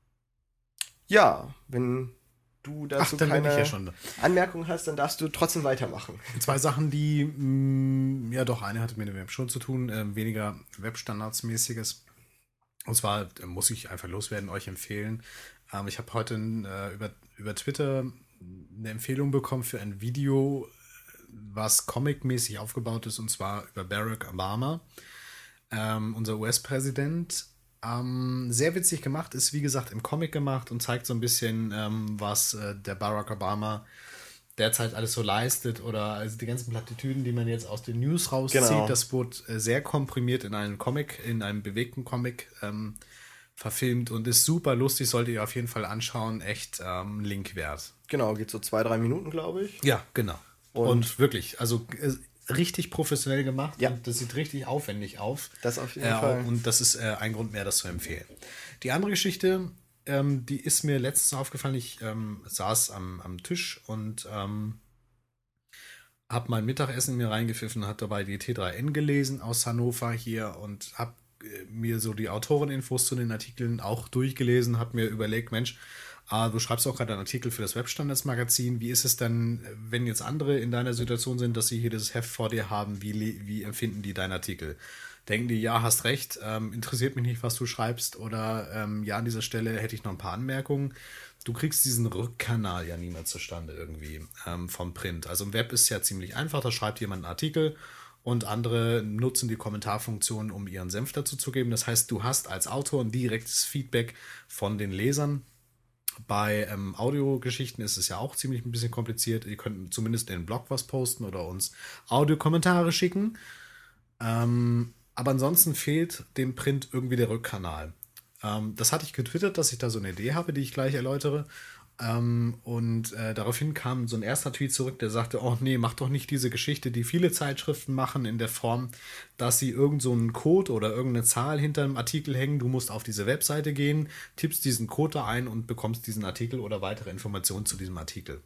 Ja, wenn du dazu Ach, dann bin ich keine ja schon da. Anmerkung hast, dann darfst du trotzdem weitermachen. Zwei Sachen, die, mh, ja doch, eine hatte mit dem Web schon zu tun, äh, weniger Webstandardsmäßiges. Und zwar äh, muss ich einfach loswerden, euch empfehlen. Ähm, ich habe heute äh, über, über Twitter eine Empfehlung bekommen für ein Video, was comic-mäßig aufgebaut ist, und zwar über Barack Obama, ähm, unser U S-Präsident. Ähm, sehr witzig gemacht, ist wie gesagt im Comic gemacht und zeigt so ein bisschen, ähm, was äh, der Barack Obama derzeit alles so leistet, oder also die ganzen Plattitüden, die man jetzt aus den News rauszieht, Genau. das wurde äh, sehr komprimiert in einen Comic, in einem bewegten Comic ähm, verfilmt und ist super lustig, solltet ihr auf jeden Fall anschauen, echt ähm, Link wert. Genau, geht so zwei, drei Minuten, glaube ich. Ja, genau. Und, Und- wirklich, also äh, richtig professionell gemacht, Ja. und das sieht richtig aufwendig auf. Das auf jeden äh, Fall. Und das ist äh, ein Grund mehr, das zu empfehlen. Die andere Geschichte, ähm, die ist mir letztens aufgefallen. Ich ähm, saß am, am Tisch und ähm, habe mein Mittagessen in mir reingepfiffen, habe dabei die T drei N gelesen aus Hannover hier und habe äh, mir so die Autoreninfos zu den Artikeln auch durchgelesen, habe mir überlegt, Mensch, ah, du schreibst auch gerade einen Artikel für das Webstandards-Magazin. Wie ist es denn, wenn jetzt andere in deiner Situation sind, dass sie hier dieses Heft vor dir haben? Wie, le- wie empfinden die deinen Artikel? Denken die, ja, hast recht, ähm, interessiert mich nicht, was du schreibst, oder ähm, ja, an dieser Stelle hätte ich noch ein paar Anmerkungen. Du kriegst diesen Rückkanal ja nie mehr zustande irgendwie ähm, vom Print. Also im Web ist ja ziemlich einfach, da schreibt jemand einen Artikel und andere nutzen die Kommentarfunktion, um ihren Senf dazu zu geben. Das heißt, du hast als Autor ein direktes Feedback von den Lesern. Bei ähm, Audiogeschichten ist es ja auch ziemlich ein bisschen kompliziert. Ihr könnt zumindest in den Blog was posten oder uns Audiokommentare schicken. Ähm, aber ansonsten fehlt dem Print irgendwie der Rückkanal. Ähm, das hatte ich getwittert, dass ich da so eine Idee habe, die ich gleich erläutere. Ähm, und äh, daraufhin kam so ein erster Tweet zurück, der sagte, oh nee, mach doch nicht diese Geschichte, die viele Zeitschriften machen, in der Form, dass sie irgend so einen Code oder irgendeine Zahl hinter einem Artikel hängen. Du musst auf diese Webseite gehen, tippst diesen Code da ein und bekommst diesen Artikel oder weitere Informationen zu diesem Artikel.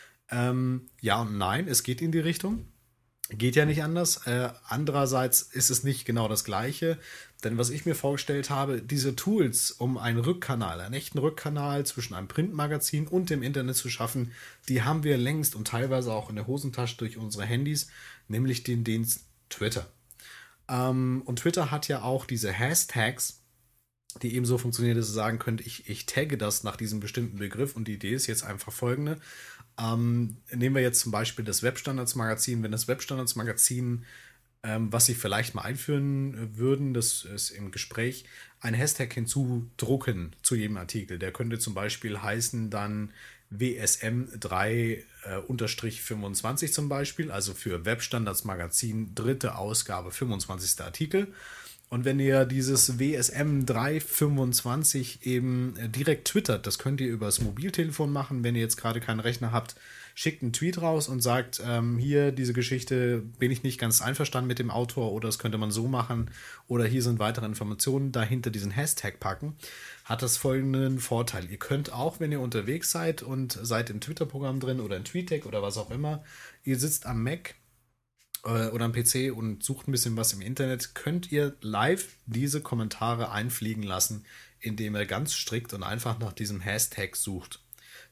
Ähm, ja und nein, es geht in die Richtung. Geht ja nicht anders. Äh, andererseits ist es nicht genau das Gleiche. Denn was ich mir vorgestellt habe, diese Tools, um einen Rückkanal, einen echten Rückkanal zwischen einem Printmagazin und dem Internet zu schaffen, die haben wir längst und teilweise auch in der Hosentasche durch unsere Handys, nämlich den Dienst Twitter. Ähm, und Twitter hat ja auch diese Hashtags, die eben so funktionieren, dass ihr sagen könnt, ich, ich tagge das nach diesem bestimmten Begriff, und die Idee ist jetzt einfach folgende. Ähm, nehmen wir jetzt zum Beispiel das Webstandards-Magazin. Wenn das Webstandards-Magazin, ähm, was sie vielleicht mal einführen würden, das ist im Gespräch, ein Hashtag hinzudrucken zu jedem Artikel. Der könnte zum Beispiel heißen dann W S M drei fünfundzwanzig zum Beispiel, also für Webstandards-Magazin, dritte Ausgabe, fünfundzwanzigster Artikel. Und wenn ihr dieses W S M drei fünfundzwanzig eben direkt twittert, das könnt ihr übers Mobiltelefon machen, wenn ihr jetzt gerade keinen Rechner habt, schickt einen Tweet raus und sagt, ähm, hier, diese Geschichte, bin ich nicht ganz einverstanden mit dem Autor, oder das könnte man so machen, oder hier sind weitere Informationen, dahinter diesen Hashtag packen, hat das folgenden Vorteil. Ihr könnt auch, wenn ihr unterwegs seid und seid im Twitter-Programm drin oder in TweetDeck oder was auch immer, ihr sitzt am Mac oder am P C und sucht ein bisschen was im Internet, könnt ihr live diese Kommentare einfliegen lassen, indem ihr ganz strikt und einfach nach diesem Hashtag sucht.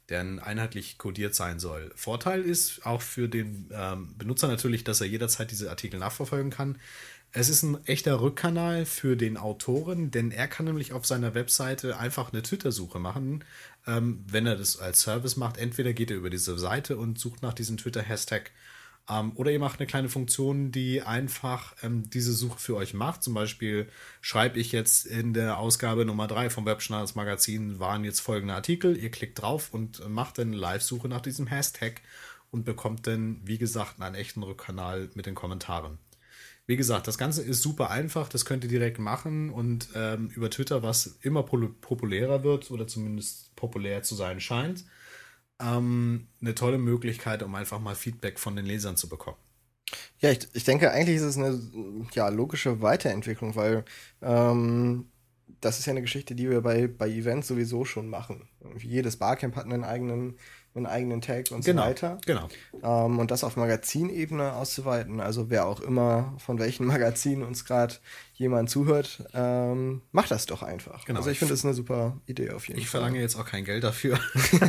der einheitlich codiert sein soll. Vorteil ist auch für den ähm, Benutzer natürlich, dass er jederzeit diese Artikel nachverfolgen kann. Es ist ein echter Rückkanal für den Autoren, denn er kann nämlich auf seiner Webseite einfach eine Twitter-Suche machen, ähm, wenn er das als Service macht. Entweder geht er über diese Seite und sucht nach diesem Twitter-Hashtag, ähm, oder ihr macht eine kleine Funktion, die einfach ähm, diese Suche für euch macht. Zum Beispiel schreibe ich jetzt in der Ausgabe Nummer drei vom Webstandards Magazin waren jetzt folgende Artikel. Ihr klickt drauf und macht dann eine Live-Suche nach diesem Hashtag und bekommt dann, wie gesagt, einen echten Rückkanal mit den Kommentaren. Wie gesagt, das Ganze ist super einfach, das könnt ihr direkt machen und ähm, über Twitter, was immer populärer wird oder zumindest populär zu sein scheint, ähm, eine tolle Möglichkeit, um einfach mal Feedback von den Lesern zu bekommen. Ja, ich, ich denke, eigentlich ist es eine ja, logische Weiterentwicklung, weil ähm, das ist ja eine Geschichte, die wir bei, bei Events sowieso schon machen. Jedes Barcamp hat einen eigenen, einen eigenen Tag und genau, so weiter. Genau. Ähm, und das auf Magazinebene auszuweiten, also wer auch immer, von welchen Magazinen uns gerade jemand zuhört, ähm, macht das doch einfach. Genau. Also ich finde, das ist eine super Idee auf jeden ich Fall. Ich verlange jetzt auch kein Geld dafür.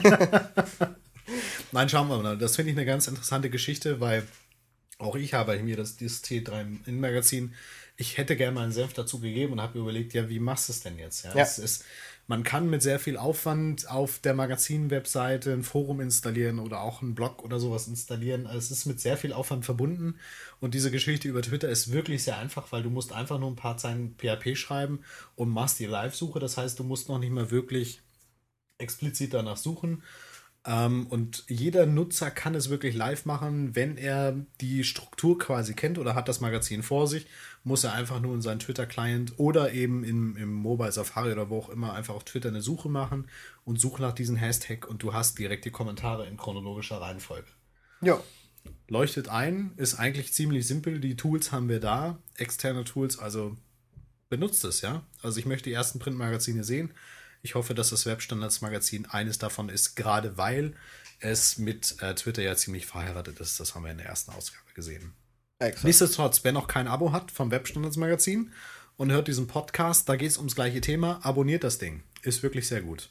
Nein, schauen wir mal. Das finde ich eine ganz interessante Geschichte, weil auch ich habe mir das, dieses T drei In-Magazin, ich hätte gerne mal einen Senf dazu gegeben und habe mir überlegt, ja, wie machst du es denn jetzt? Ja, Ja. Es ist, man kann mit sehr viel Aufwand auf der Magazin-Webseite ein Forum installieren oder auch einen Blog oder sowas installieren. Also es ist mit sehr viel Aufwand verbunden und diese Geschichte über Twitter ist wirklich sehr einfach, weil du musst einfach nur ein paar Zeilen P H P schreiben und machst die Live-Suche. Das heißt, du musst noch nicht mal wirklich explizit danach suchen. Um, und jeder Nutzer kann es wirklich live machen, wenn er die Struktur quasi kennt oder hat das Magazin vor sich, muss er einfach nur in seinen Twitter-Client oder eben im, im Mobile Safari oder wo auch immer einfach auf Twitter eine Suche machen und suche nach diesem Hashtag und du hast direkt die Kommentare in chronologischer Reihenfolge. Ja. Leuchtet ein, ist eigentlich ziemlich simpel. Die Tools haben wir da, externe Tools, also benutzt es, ja. Also ich möchte die ersten Printmagazine sehen. Ich hoffe, dass das Webstandards Magazin eines davon ist, gerade weil es mit äh, Twitter ja ziemlich verheiratet ist. Das haben wir in der ersten Ausgabe gesehen. Exakt. Nichtsdestotrotz, wer noch kein Abo hat vom Webstandards Magazin und hört diesen Podcast, da geht es ums gleiche Thema, abonniert das Ding. Ist wirklich sehr gut.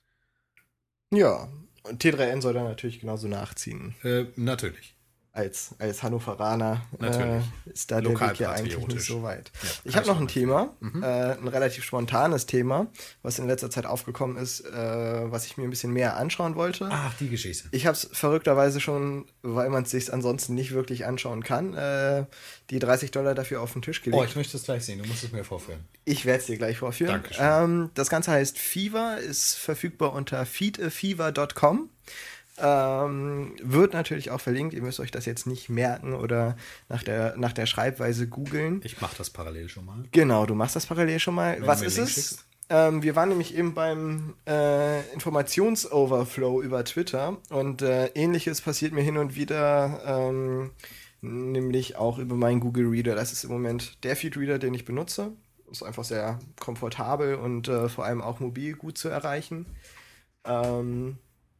Ja, und T drei N soll dann natürlich genauso nachziehen. Äh, natürlich. Als, als Hannoveraner Natürlich. Äh, ist da der Weg ja eigentlich nicht so weit. Ja, ich habe noch ein so Thema, mhm. äh, ein relativ spontanes Thema, was in letzter Zeit aufgekommen ist, äh, was ich mir ein bisschen mehr anschauen wollte. Ach, die Geschichte. Ich habe es verrückterweise schon, weil man es sich ansonsten nicht wirklich anschauen kann, äh, die dreißig Dollar dafür auf den Tisch gelegt. Oh, ich möchte es gleich sehen. Du musst es mir vorführen. Ich werde es dir gleich vorführen. Dankeschön. Ähm, das Ganze heißt Fever, ist verfügbar unter feed a fever dot com. Ähm, wird natürlich auch verlinkt. Ihr müsst euch das jetzt nicht merken oder nach der, nach der Schreibweise googeln. Ich mache das parallel schon mal. Genau, du machst das parallel schon mal. Wenn Was du mir ist einen es? Link schickst. Ähm, wir waren nämlich eben beim äh, Informationsoverflow über Twitter und äh, ähnliches passiert mir hin und wieder, ähm, nämlich auch über meinen Google Reader. Das ist im Moment der Feed-Reader, den ich benutze. Ist einfach sehr komfortabel und äh, vor allem auch mobil gut zu erreichen. Ähm,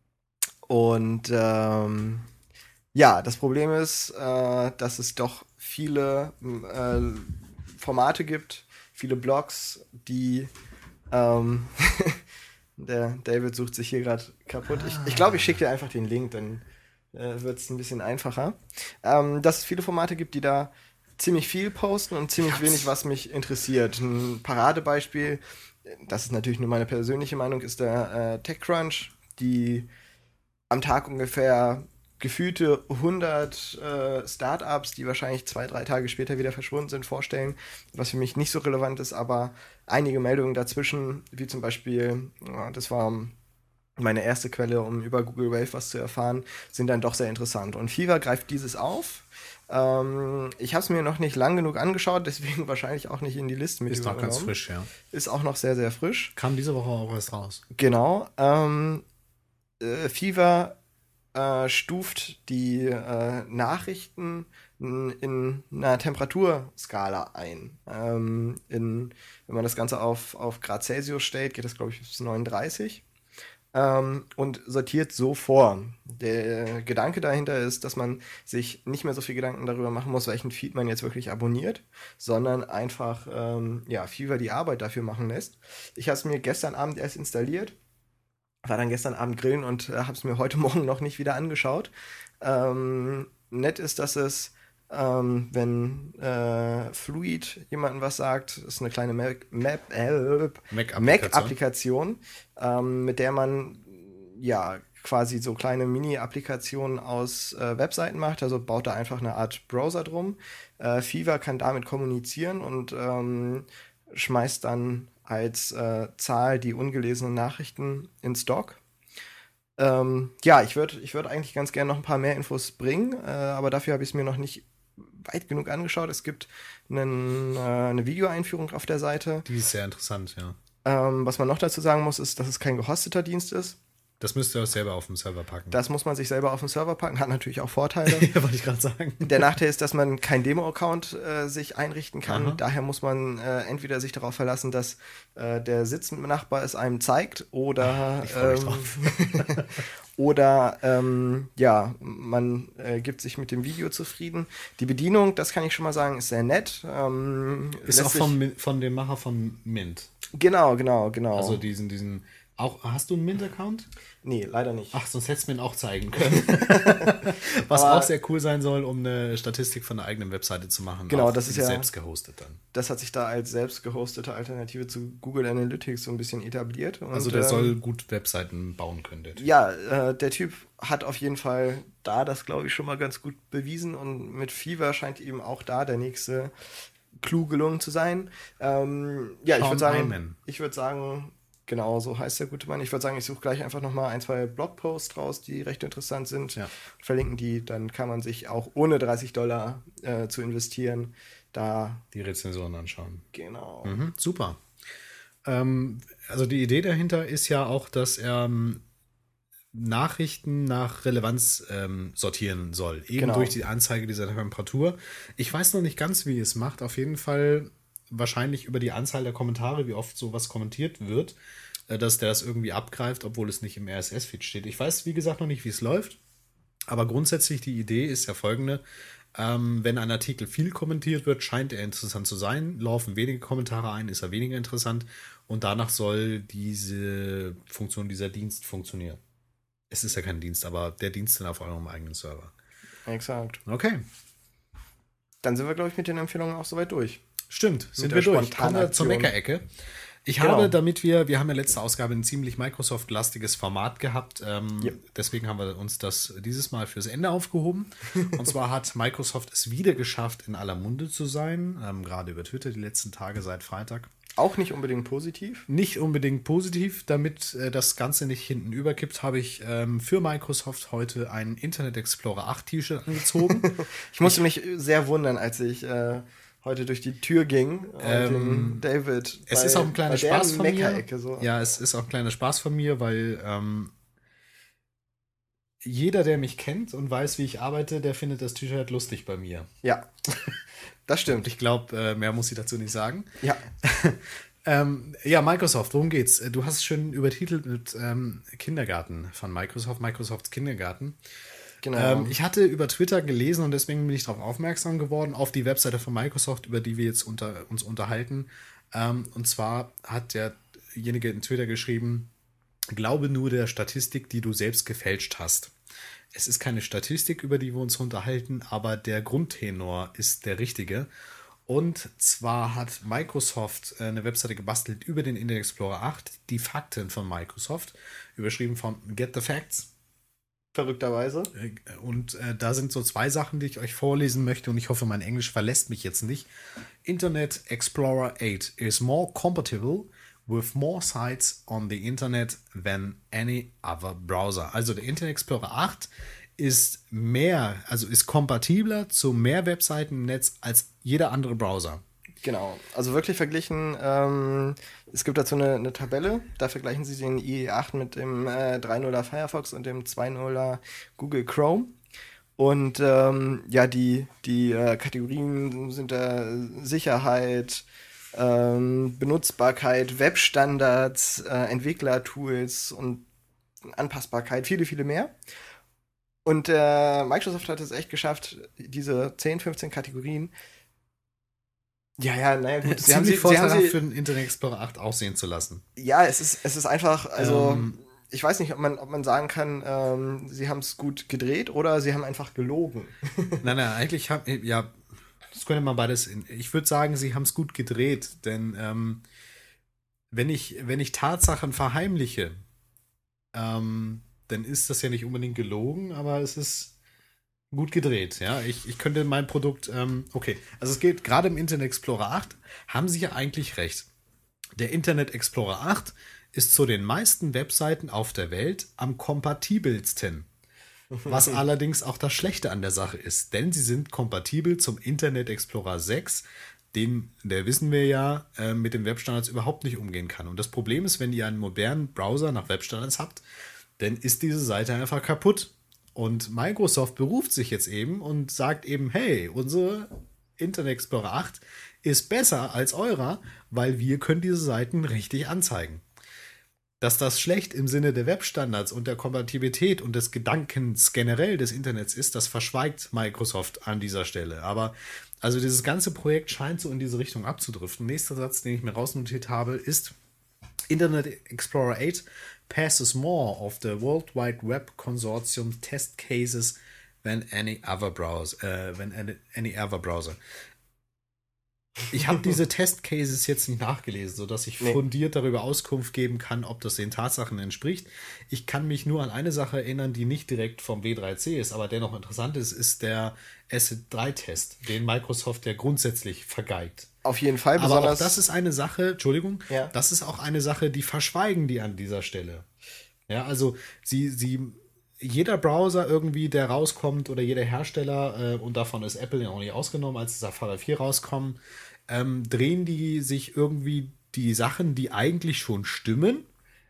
Und ähm, ja, das Problem ist, äh, dass es doch viele äh, Formate gibt, viele Blogs, die ähm, der David sucht sich hier gerade kaputt. Ich glaube, ich, glaub, ich schicke dir einfach den Link, dann äh, wird es ein bisschen einfacher. Ähm, dass es viele Formate gibt, die da ziemlich viel posten und ziemlich wenig, was mich interessiert. Ein Paradebeispiel, das ist natürlich nur meine persönliche Meinung, ist der äh, TechCrunch, die am Tag ungefähr gefühlte hundert äh, Startups, die wahrscheinlich zwei, drei Tage später wieder verschwunden sind, vorstellen, was für mich nicht so relevant ist, aber einige Meldungen dazwischen, wie zum Beispiel, ja, das war meine erste Quelle, um über Google Wave was zu erfahren, sind dann doch sehr interessant. Und Fever greift dieses auf. Ähm, ich habe es mir noch nicht lang genug angeschaut, deswegen wahrscheinlich auch nicht in die Liste mit Ist noch ganz frisch, ja. Ist auch noch sehr, sehr frisch. Kam diese Woche auch erst raus. Genau. Ähm, äh, Fever äh, stuft die äh, Nachrichten in, in einer Temperaturskala ein. Ähm, in, wenn man das Ganze auf, auf Grad Celsius stellt, geht das, glaube ich, bis neununddreißig. Ähm, und sortiert so vor. Der Gedanke dahinter ist, dass man sich nicht mehr so viel Gedanken darüber machen muss, welchen Feed man jetzt wirklich abonniert, sondern einfach ähm, ja, Fever die Arbeit dafür machen lässt. Ich habe es mir gestern Abend erst installiert. war dann gestern Abend grillen und äh, habe es mir heute Morgen noch nicht wieder angeschaut. Ähm, nett ist, dass es, ähm, wenn äh, Fluid jemandem was sagt, ist eine kleine Mac, Map, äh, Mac-Applikation, ähm, mit der man ja quasi so kleine Mini-Applikationen aus äh, Webseiten macht. Also baut da einfach eine Art Browser drum. Äh, Fever kann damit kommunizieren und ähm, schmeißt dann als äh, Zahl die ungelesenen Nachrichten ins Dock. Ähm, ja, ich würde ich würd eigentlich ganz gerne noch ein paar mehr Infos bringen, äh, aber dafür habe ich es mir noch nicht weit genug angeschaut. Es gibt einen, äh, eine Videoeinführung auf der Seite. Die ist sehr interessant, ja. Ähm, was man noch dazu sagen muss, ist, dass es kein gehosteter Dienst ist. Das müsst ihr auch selber auf dem Server packen. Das muss man sich selber auf den Server packen, hat natürlich auch Vorteile. Ja, wollte ich gerade sagen. Der Nachteil ist, dass man keinen Demo-Account äh, sich einrichten kann. Aha. Daher muss man äh, entweder sich darauf verlassen, dass äh, der Sitznachbar es einem zeigt oder Ach, ich freu mich ähm, drauf. oder ähm, ja, man äh, gibt sich mit dem Video zufrieden. Die Bedienung, das kann ich schon mal sagen, ist sehr nett. Ähm, Ist lässt auch sich- vom, Min- von dem Macher von Mint. Genau, genau, genau. Also diesen, diesen, auch, hast du einen Mint-Account? nee, leider nicht. Ach, sonst hättest du mir ihn auch zeigen können. Was Aber- auch sehr cool sein soll, um eine Statistik von der eigenen Webseite zu machen. Genau, auch das ist ja- selbst gehostet dann. Das hat sich da als selbst gehostete Alternative zu Google Analytics so ein bisschen etabliert. Und, Also der ähm, soll gut Webseiten bauen können. Der Typ. Ja, äh, der Typ hat auf jeden Fall da das, glaube ich, schon mal ganz gut bewiesen und mit Fever scheint eben auch da der nächste Clou gelungen zu sein. Ähm, ja, ich Sean würde sagen, Hyman. ich würde sagen, genau so heißt der gute Mann. Ich würde sagen, ich suche gleich einfach noch mal ein, zwei Blogposts raus, die recht interessant sind. Ja. Verlinken die, dann kann man sich auch ohne dreißig Dollar äh, zu investieren da, Die Rezensionen anschauen. genau. Mhm, super. Ähm, also die Idee dahinter ist ja auch, dass er ähm, Nachrichten nach Relevanz ähm, sortieren soll. Eben Genau. durch die Anzeige dieser Temperatur. Ich weiß noch nicht ganz, wie es macht. Auf jeden Fall wahrscheinlich über die Anzahl der Kommentare, wie oft sowas kommentiert wird, äh, dass der das irgendwie abgreift, obwohl es nicht im R S S-Feed steht. Ich weiß, wie gesagt, noch nicht, wie es läuft. Aber grundsätzlich die Idee ist ja folgende. Ähm, wenn ein Artikel viel kommentiert wird, scheint er interessant zu sein. Laufen wenige Kommentare ein, ist er weniger interessant. Und danach soll diese Funktion, dieser Dienst funktionieren. Es ist ja kein Dienst, aber der Dienst dann auf eurem eigenen Server. Exakt. Okay, Dann sind wir, glaube ich, mit den Empfehlungen auch soweit durch. stimmt, sind der wir durch. spontanen Kommen wir zur Aktion. Meckerecke. Ich Genau. habe, damit wir, wir haben ja letzte Ausgabe ein ziemlich Microsoft-lastiges Format gehabt. Ähm, Ja. Deswegen haben wir uns das dieses Mal fürs Ende aufgehoben. Und zwar hat Microsoft es wieder geschafft, in aller Munde zu sein. Ähm, gerade über Twitter die letzten Tage seit Freitag. Auch nicht unbedingt positiv. Nicht unbedingt positiv, damit äh, das Ganze nicht hinten überkippt, habe ich ähm, für Microsoft heute ein Internet Explorer acht T-Shirt angezogen. Ich musste mich sehr wundern, als ich äh, heute durch die Tür ging und Ähm, den David. es bei- ist auch ein kleiner bei deren Spaß von mir. Meckerecke so. Ja, es ist auch ein kleiner Spaß von mir, weil ähm, jeder, der mich kennt und weiß, wie ich arbeite, der findet das T-Shirt lustig bei mir. Ja, das stimmt. Ich glaube, äh, mehr muss ich dazu nicht sagen. Ja, Ähm, ja, Microsoft, worum geht's? Du hast es schön übertitelt mit ähm, Kindergarten von Microsoft, Microsofts Kindergarten. genau. Ähm, ich hatte über Twitter gelesen und deswegen bin ich darauf aufmerksam geworden, auf die Webseite von Microsoft, über die wir jetzt unter, uns unterhalten. Ähm, und zwar hat derjenige in Twitter geschrieben, glaube nur der Statistik, die du selbst gefälscht hast. Es ist keine Statistik, über die wir uns unterhalten, aber der Grundtenor ist der richtige. Und zwar hat Microsoft äh, eine Webseite gebastelt über den Internet Explorer acht, die Fakten von Microsoft, überschrieben von Get the Facts. Verrückterweise. Äh, Und äh, da sind so zwei Sachen, die ich euch vorlesen möchte und ich hoffe, mein Englisch verlässt mich jetzt nicht. Internet Explorer acht is more compatible with more sites on the Internet than any other browser. Also der Internet Explorer acht ist mehr, also ist kompatibler zu mehr Webseiten im Netz als jeder andere Browser. Genau. Also wirklich verglichen, ähm, es gibt dazu eine, eine Tabelle, da vergleichen sie den I E acht mit dem äh, drei Punkt nuller Firefox und dem zwei Punkt nuller Google Chrome. Und ähm, ja, die, die äh, Kategorien sind da Sicherheit, ähm, Benutzbarkeit, Webstandards, äh, Entwicklertools und Anpassbarkeit, viele, viele mehr. Und äh, Microsoft hat es echt geschafft, diese zehn, fünfzehn Kategorien. Ja, ja, naja, gut. Sie haben Ziemlich sie, sie haben vorteilhaft sie, für den Internet Explorer acht aussehen zu lassen. ja, es ist, es ist einfach, also Ähm, ich weiß nicht, ob man, ob man sagen kann, ähm, sie haben es gut gedreht oder sie haben einfach gelogen. Nein, nein, eigentlich haben, ja, das könnte man beides, in, ich würde sagen, sie haben es gut gedreht, denn ähm, wenn ich, wenn ich Tatsachen verheimliche, ähm, dann ist das ja nicht unbedingt gelogen, aber es ist gut gedreht, ja. Ich, ich könnte mein Produkt, ähm, okay, also es geht gerade im Internet Explorer acht, haben sie ja eigentlich recht. Der Internet Explorer acht ist zu den meisten Webseiten auf der Welt am kompatibelsten. Was allerdings auch das Schlechte an der Sache ist, denn sie sind kompatibel zum Internet Explorer sechs, den, der wissen wir ja, äh, mit den Webstandards überhaupt nicht umgehen kann. Und das Problem ist, wenn ihr einen modernen Browser nach Webstandards habt, dann ist diese Seite einfach kaputt. Und Microsoft beruft sich jetzt eben und sagt eben, hey, unsere Internet Explorer acht ist besser als eurer, weil wir können diese Seiten richtig anzeigen. Dass das schlecht im Sinne der Webstandards und der Kompatibilität und des Gedankens generell des Internets ist, das verschweigt Microsoft an dieser Stelle. Aber also dieses ganze Projekt scheint so in diese Richtung abzudriften. Nächster Satz, den ich mir rausnotiert habe, ist Internet Explorer acht passes more of the World Wide Web Consortium test cases than any other browser. Äh, than any, any other browser. Ich habe diese Testcases jetzt nicht nachgelesen, sodass ich nee. fundiert darüber Auskunft geben kann, ob das den Tatsachen entspricht. Ich kann mich nur an eine Sache erinnern, die nicht direkt vom W drei C ist, aber dennoch interessant ist, ist der Asset drei Test, den Microsoft ja grundsätzlich vergeigt. Auf jeden Fall. Aber auch das ist eine Sache, Entschuldigung, ja. das ist auch eine Sache, die verschweigen die an dieser Stelle. Ja, also sie, sie jeder Browser irgendwie, der rauskommt oder jeder Hersteller, äh, und davon ist Apple ja auch nicht ausgenommen, als Safari vier rauskommen, ähm, drehen die sich irgendwie die Sachen, die eigentlich schon stimmen,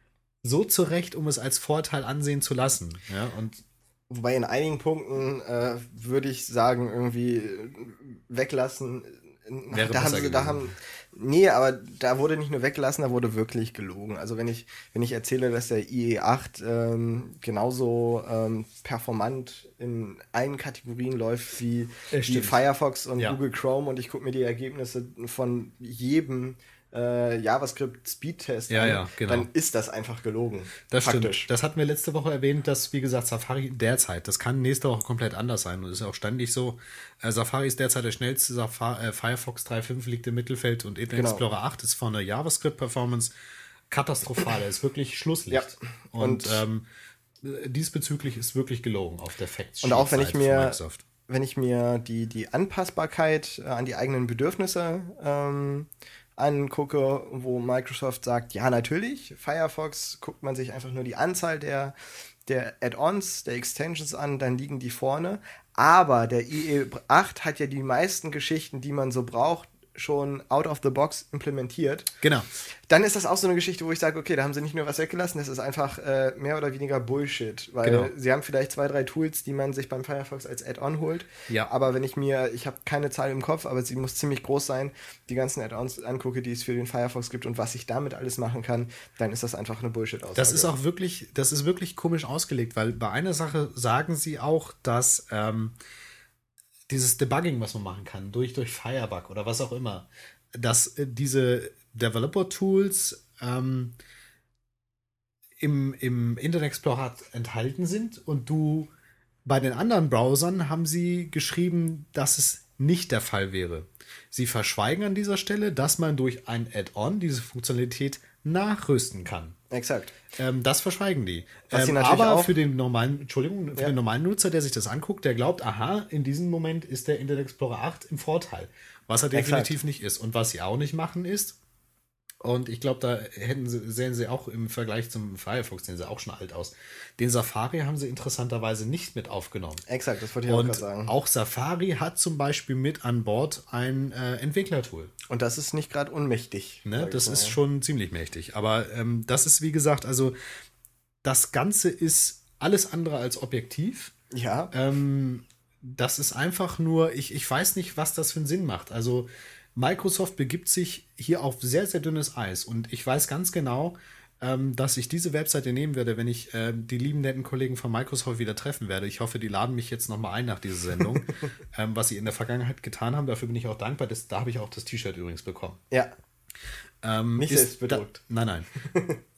so zurecht, um es als Vorteil ansehen zu lassen. Ja, und wobei in einigen Punkten äh, würde ich sagen, irgendwie weglassen. Wäre da haben sie, da haben, nee, aber da wurde nicht nur weggelassen, da wurde wirklich gelogen. Also wenn ich, wenn ich erzähle, dass der I E acht ähm, genauso ähm, performant in allen Kategorien läuft wie, wie Firefox und ja. Google Chrome und ich gucke mir die Ergebnisse von jedem äh, JavaScript-Speedtest ja, an, ja, genau. dann ist das einfach gelogen. Das faktisch. Stimmt. Das hatten wir letzte Woche erwähnt, dass, wie gesagt, Safari derzeit, das kann nächste Woche komplett anders sein und ist auch ständig so. Äh, Safari ist derzeit der schnellste, Safari, äh, Firefox drei Punkt fünf liegt im Mittelfeld und Internet genau. Explorer acht ist von der JavaScript-Performance katastrophal. Er ist wirklich Schlusslicht. Ja. Und, und ähm, diesbezüglich ist wirklich gelogen auf der Facts. Und auch wenn ich mir wenn ich mir die, die Anpassbarkeit äh, an die eigenen Bedürfnisse ähm, angucke, wo Microsoft sagt, ja natürlich, Firefox guckt man sich einfach nur die Anzahl der, der Add-ons, der Extensions an, dann liegen die vorne. Aber der I E acht hat ja die meisten Geschichten, die man so braucht, schon out of the box implementiert. Genau. Dann ist das auch so eine Geschichte, wo ich sage, okay, da haben sie nicht nur was weggelassen, das ist einfach äh, mehr oder weniger Bullshit, weil genau. sie haben vielleicht zwei, drei Tools, die man sich beim Firefox als Add-on holt, ja. aber wenn ich mir, ich habe keine Zahl im Kopf, aber sie muss ziemlich groß sein, die ganzen Add-ons angucke, die es für den Firefox gibt und was ich damit alles machen kann, dann ist das einfach eine Bullshit-Aussage. Das ist auch wirklich, das ist wirklich komisch ausgelegt, weil bei einer Sache sagen sie auch, dass ähm, dieses Debugging, was man machen kann, durch, durch Firebug oder was auch immer, dass äh, diese Developer-Tools ähm, im, im Internet Explorer enthalten sind und du bei den anderen Browsern haben sie geschrieben, dass es nicht der Fall wäre. Sie verschweigen an dieser Stelle, dass man durch ein Add-on diese Funktionalität nachrüsten kann. Exakt. Ähm, das verschweigen die. Was Ähm, natürlich aber auch für den normalen, Entschuldigung, für ja. den normalen Nutzer, der sich das anguckt, der glaubt, aha, in diesem Moment ist der Internet Explorer acht im Vorteil. Was er definitiv Exakt. nicht ist. Und was sie auch nicht machen ist, und ich glaube, da hätten sie, sehen sie auch im Vergleich zum Firefox, sehen sie auch schon alt aus. Den Safari haben sie interessanterweise nicht mit aufgenommen. Exakt, das wollte ich auch gerade sagen. Auch Safari hat zum Beispiel mit an Bord ein äh, Entwicklertool. Und das ist nicht gerade unmächtig. Ne? Das ist schon ziemlich mächtig. Aber ähm, das ist, wie gesagt, also das Ganze ist alles andere als objektiv. Ja. Ähm, das ist einfach nur, ich, ich weiß nicht, was das für einen Sinn macht. Also Microsoft begibt sich hier auf sehr, sehr dünnes Eis. Und ich weiß ganz genau, ähm, dass ich diese Webseite nehmen werde, wenn ich äh, die lieben, netten Kollegen von Microsoft wieder treffen werde. Ich hoffe, die laden mich jetzt nochmal ein nach dieser Sendung, ähm, was sie in der Vergangenheit getan haben. Dafür bin ich auch dankbar. Das, da habe ich auch das T-Shirt übrigens bekommen. Ja. Ähm, Nicht selbstbedruckt. Nein, nein.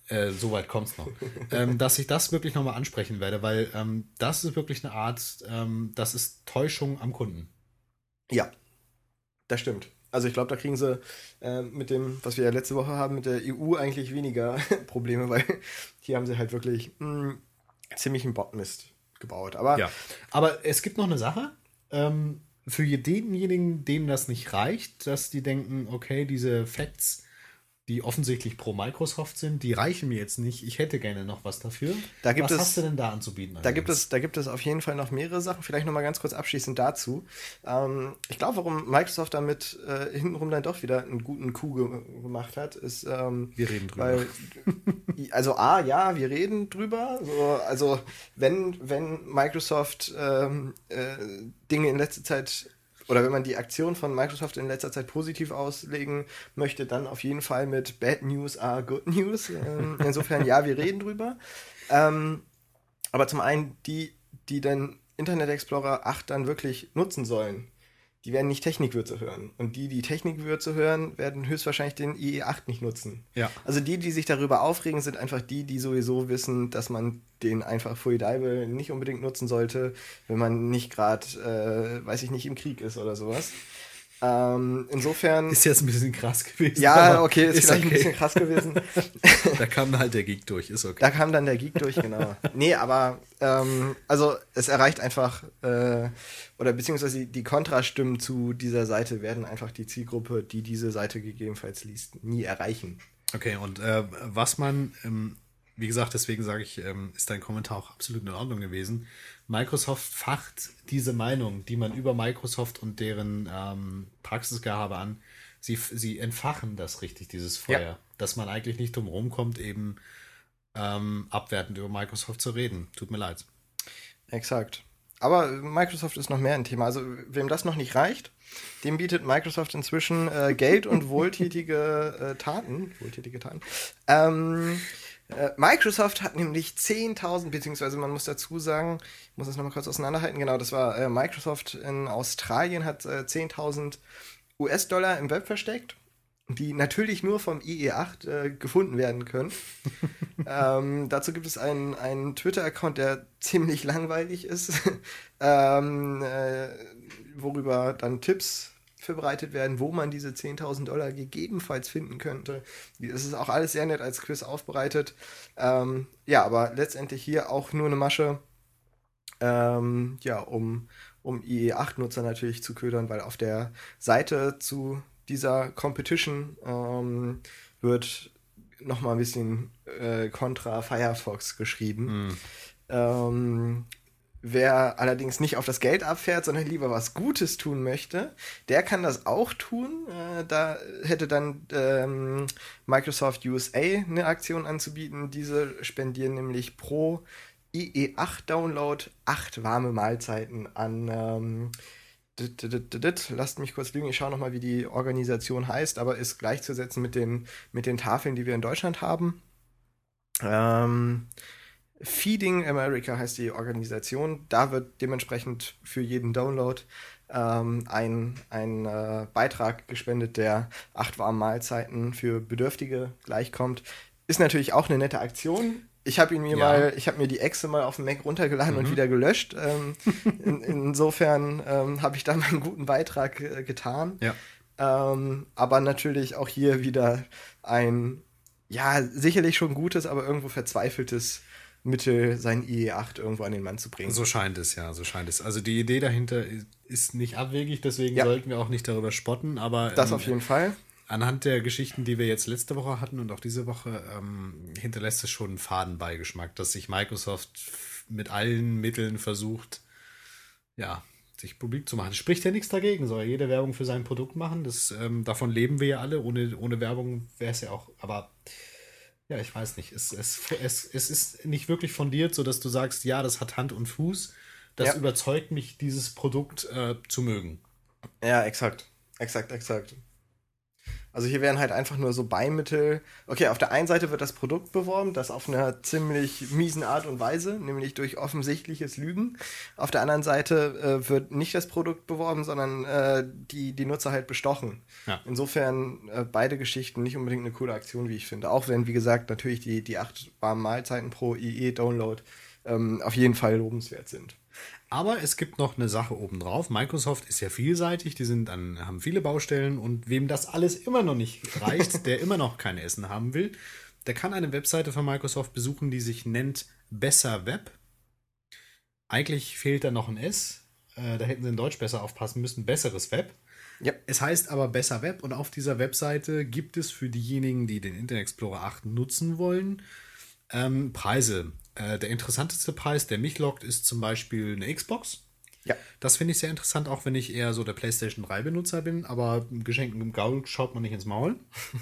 Äh, Soweit kommt es noch. ähm, dass ich das wirklich nochmal ansprechen werde, weil ähm, das ist wirklich eine Art, ähm, das ist Täuschung am Kunden. Ja, das stimmt. Also ich glaube, da kriegen sie äh, mit dem, was wir ja letzte Woche haben, mit der E U eigentlich weniger Probleme, weil hier haben sie halt wirklich mh, ziemlich einen Botmist gebaut. Aber ja, aber es gibt noch eine Sache. Ähm, für denjenigen, denen das nicht reicht, dass die denken, okay, diese Facts, die offensichtlich pro Microsoft sind, die reichen mir jetzt nicht. Ich hätte gerne noch was dafür. Da gibt was es, hast du denn da anzubieten? Da gibt, es, da gibt es auf jeden Fall noch mehrere Sachen. Vielleicht noch mal ganz kurz abschließend dazu. Ähm, ich glaube, warum Microsoft damit äh, hintenrum dann doch wieder einen guten Coup ge gemacht hat, ist, ähm, wir reden drüber. Weil, also A, ja, wir reden drüber. So, also wenn, wenn Microsoft ähm, äh, Dinge in letzter Zeit oder wenn man die Aktion von Microsoft in letzter Zeit positiv auslegen möchte, dann auf jeden Fall mit Bad News are Good News. Ähm, insofern, ja, wir reden drüber. Ähm, aber zum einen, die, die den Internet Explorer acht dann wirklich nutzen sollen, die werden nicht Technikwürze hören. Und die, die Technikwürze hören, werden höchstwahrscheinlich den I E acht nicht nutzen. Ja. Also die, die sich darüber aufregen, sind einfach die, die sowieso wissen, dass man den einfach Fuidable nicht unbedingt nutzen sollte, wenn man nicht gerade, äh, weiß ich nicht, im Krieg ist oder sowas. Ähm, insofern... Ist jetzt ein bisschen krass gewesen. Ja, okay, ist, ist vielleicht okay. ein bisschen krass gewesen. Da kam halt der Geek durch, ist okay. Da kam dann der Geek durch, genau. Nee, aber ähm, also es erreicht einfach, äh, oder beziehungsweise die Kontrastimmen zu dieser Seite werden einfach die Zielgruppe, die diese Seite gegebenenfalls liest, nie erreichen. Okay, und äh, was man, ähm, wie gesagt, deswegen sage ich, ähm, ist dein Kommentar auch absolut in Ordnung gewesen. Microsoft facht diese Meinung, die man über Microsoft und deren ähm, Praxisgehabe an, sie, sie entfachen das richtig, dieses Feuer. Ja. Dass man eigentlich nicht drum rumkommt, eben ähm, abwertend über Microsoft zu reden. Tut mir leid. Exakt. Aber Microsoft ist noch mehr ein Thema. Also wem das noch nicht reicht, dem bietet Microsoft inzwischen äh, Geld und wohltätige äh, Taten. Wohltätige Taten. Ähm, äh, Microsoft hat nämlich zehntausend, beziehungsweise man muss dazu sagen, ich muss das nochmal kurz auseinanderhalten, genau, das war äh, Microsoft in Australien hat äh, zehntausend U S-Dollar im Web versteckt, die natürlich nur vom I E acht äh, gefunden werden können. ähm, dazu gibt es einen, einen Twitter-Account, der ziemlich langweilig ist, ähm, äh, worüber dann Tipps verbreitet werden, wo man diese zehntausend Dollar gegebenenfalls finden könnte. Es ist auch alles sehr nett als Quiz aufbereitet. Ähm, ja, aber letztendlich hier auch nur eine Masche, ähm, ja, um, um I E acht-Nutzer natürlich zu ködern, weil auf der Seite zu dieser Competition ähm, wird nochmal ein bisschen äh, kontra Firefox geschrieben. Mm. Ähm, wer allerdings nicht auf das Geld abfährt, sondern lieber was Gutes tun möchte, der kann das auch tun. Äh, da hätte dann ähm, Microsoft U S A eine Aktion anzubieten. Diese spendieren nämlich pro I E acht Download acht warme Mahlzeiten an ähm, Lasst mich kurz lügen, ich schaue nochmal, wie die Organisation heißt, aber ist gleichzusetzen mit den, mit den Tafeln, die wir in Deutschland haben. Ähm, Feeding America heißt die Organisation. Da wird dementsprechend für jeden Download ähm, ein, ein äh, Beitrag gespendet, der acht warme Mahlzeiten für Bedürftige gleichkommt. Ist natürlich auch eine nette Aktion. Ich habe ihn mir ja. mal, ich habe mir die Exe mal auf dem Mac runtergeladen mhm. und wieder gelöscht. Ähm, in, insofern ähm, habe ich da meinen guten Beitrag äh, getan. Ja. Ähm, aber natürlich auch hier wieder ein, ja, sicherlich schon gutes, aber irgendwo verzweifeltes Mittel, sein I E acht irgendwo an den Mann zu bringen. So scheint es, ja, so scheint es. Also die Idee dahinter ist nicht abwegig, deswegen ja. sollten wir auch nicht darüber spotten, aber das ähm, auf jeden Fall. Anhand der Geschichten, die wir jetzt letzte Woche hatten und auch diese Woche, ähm, hinterlässt es schon einen Fadenbeigeschmack, dass sich Microsoft mit allen Mitteln versucht, ja, sich publik zu machen. Spricht ja nichts dagegen, soll ja jede Werbung für sein Produkt machen. Das, ähm, davon leben wir ja alle. Ohne, ohne Werbung wäre es ja auch, aber ja, ich weiß nicht. Es, es, es, es ist nicht wirklich fundiert, sodass du sagst, ja, das hat Hand und Fuß. Das ja. überzeugt mich, dieses Produkt äh, zu mögen. Ja, exakt. Exakt, exakt. Also hier wären halt einfach nur so Beimittel. Okay, auf der einen Seite wird das Produkt beworben, das auf einer ziemlich miesen Art und Weise, nämlich durch offensichtliches Lügen. Auf der anderen Seite äh, wird nicht das Produkt beworben, sondern äh, die, die Nutzer halt bestochen. Ja. Insofern äh, beide Geschichten nicht unbedingt eine coole Aktion, wie ich finde. Auch wenn, wie gesagt, natürlich die, die acht warmen Mahlzeiten pro I E-Download ähm, auf jeden Fall lobenswert sind. Aber es gibt noch eine Sache obendrauf. Microsoft ist ja vielseitig, die sind an, haben viele Baustellen und wem das alles immer noch nicht reicht, der immer noch kein Essen haben will, der kann eine Webseite von Microsoft besuchen, die sich nennt Besser Web. Eigentlich fehlt da noch ein S. Äh, da hätten sie in Deutsch besser aufpassen müssen. Besseres Web. Ja. Es heißt aber Besser Web und auf dieser Webseite gibt es für diejenigen, die den Internet Explorer acht nutzen wollen, ähm, Preise. Äh, der interessanteste Preis, der mich lockt, ist zum Beispiel eine Xbox. Ja. Das finde ich sehr interessant, auch wenn ich eher so der PlayStation drei Benutzer bin, aber Geschenken im Gaul schaut man nicht ins Maul.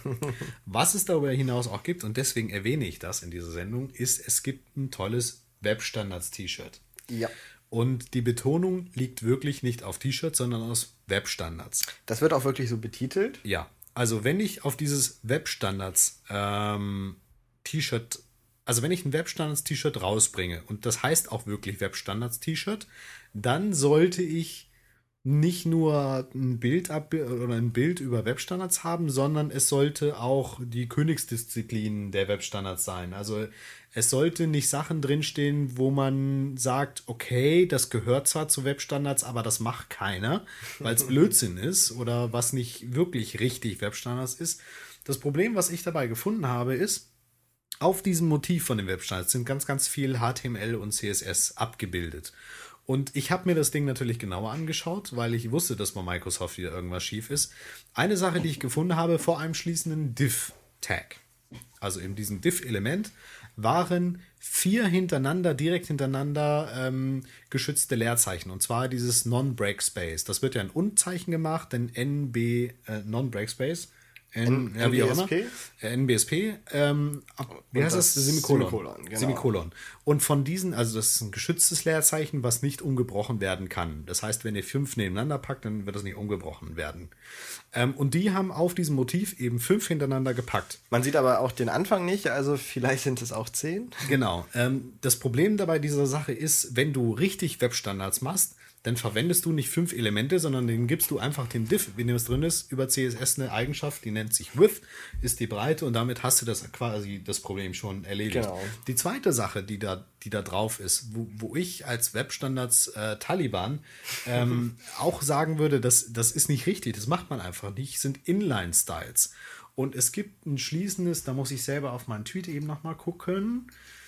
Was es darüber hinaus auch gibt, und deswegen erwähne ich das in dieser Sendung, ist, es gibt ein tolles Webstandards-T-Shirt. Ja. Und die Betonung liegt wirklich nicht auf T-Shirts, sondern aus Webstandards. Das wird auch wirklich so betitelt. Ja, also wenn ich auf dieses Webstandards ähm, T-Shirt, also wenn ich ein Webstandards-T-Shirt rausbringe, und das heißt auch wirklich Webstandards-T-Shirt, dann sollte ich nicht nur ein Bild ab oder ein Bild über Webstandards haben, sondern es sollte auch die Königsdisziplin der Webstandards sein. Also es sollte nicht Sachen drinstehen, wo man sagt, okay, das gehört zwar zu Webstandards, aber das macht keiner, weil es Blödsinn ist oder was nicht wirklich richtig Webstandards ist. Das Problem, was ich dabei gefunden habe, ist, auf diesem Motiv von den Webstandards sind ganz, ganz viel H T M L und C S S abgebildet. Und ich habe mir das Ding natürlich genauer angeschaut, weil ich wusste, dass bei Microsoft wieder irgendwas schief ist. Eine Sache, die ich gefunden habe vor einem schließenden Div-Tag, also in diesem Div-Element, waren vier hintereinander, direkt hintereinander ähm, geschützte Leerzeichen. Und zwar dieses Non-Break-Space. Das wird ja ein Und-Zeichen gemacht, denn N B, äh, Non-Break-Space. N, ja, wie auch immer. N B S P. Ähm, wie heißt das? Semikolon. Semikolon, genau. Semikolon. Und von diesen, also das ist ein geschütztes Leerzeichen, was nicht umgebrochen werden kann. Das heißt, wenn ihr fünf nebeneinander packt, dann wird das nicht umgebrochen werden. Ähm, und die haben auf diesem Motiv eben fünf hintereinander gepackt. Man sieht aber auch den Anfang nicht, also vielleicht sind es auch zehn. Genau. Ähm, das Problem dabei dieser Sache ist, wenn du richtig Webstandards machst, dann verwendest du nicht fünf Elemente, sondern den gibst du einfach dem Div, wenn das drin ist, über C S S eine Eigenschaft, die nennt sich Width, ist die Breite und damit hast du das quasi das Problem schon erledigt. Genau. Die zweite Sache, die da, die da drauf ist, wo, wo ich als Webstandards äh, Taliban ähm, auch sagen würde, das, das ist nicht richtig, das macht man einfach nicht, sind Inline-Styles. Und es gibt ein schließendes, da muss ich selber auf meinen Tweet eben nochmal gucken,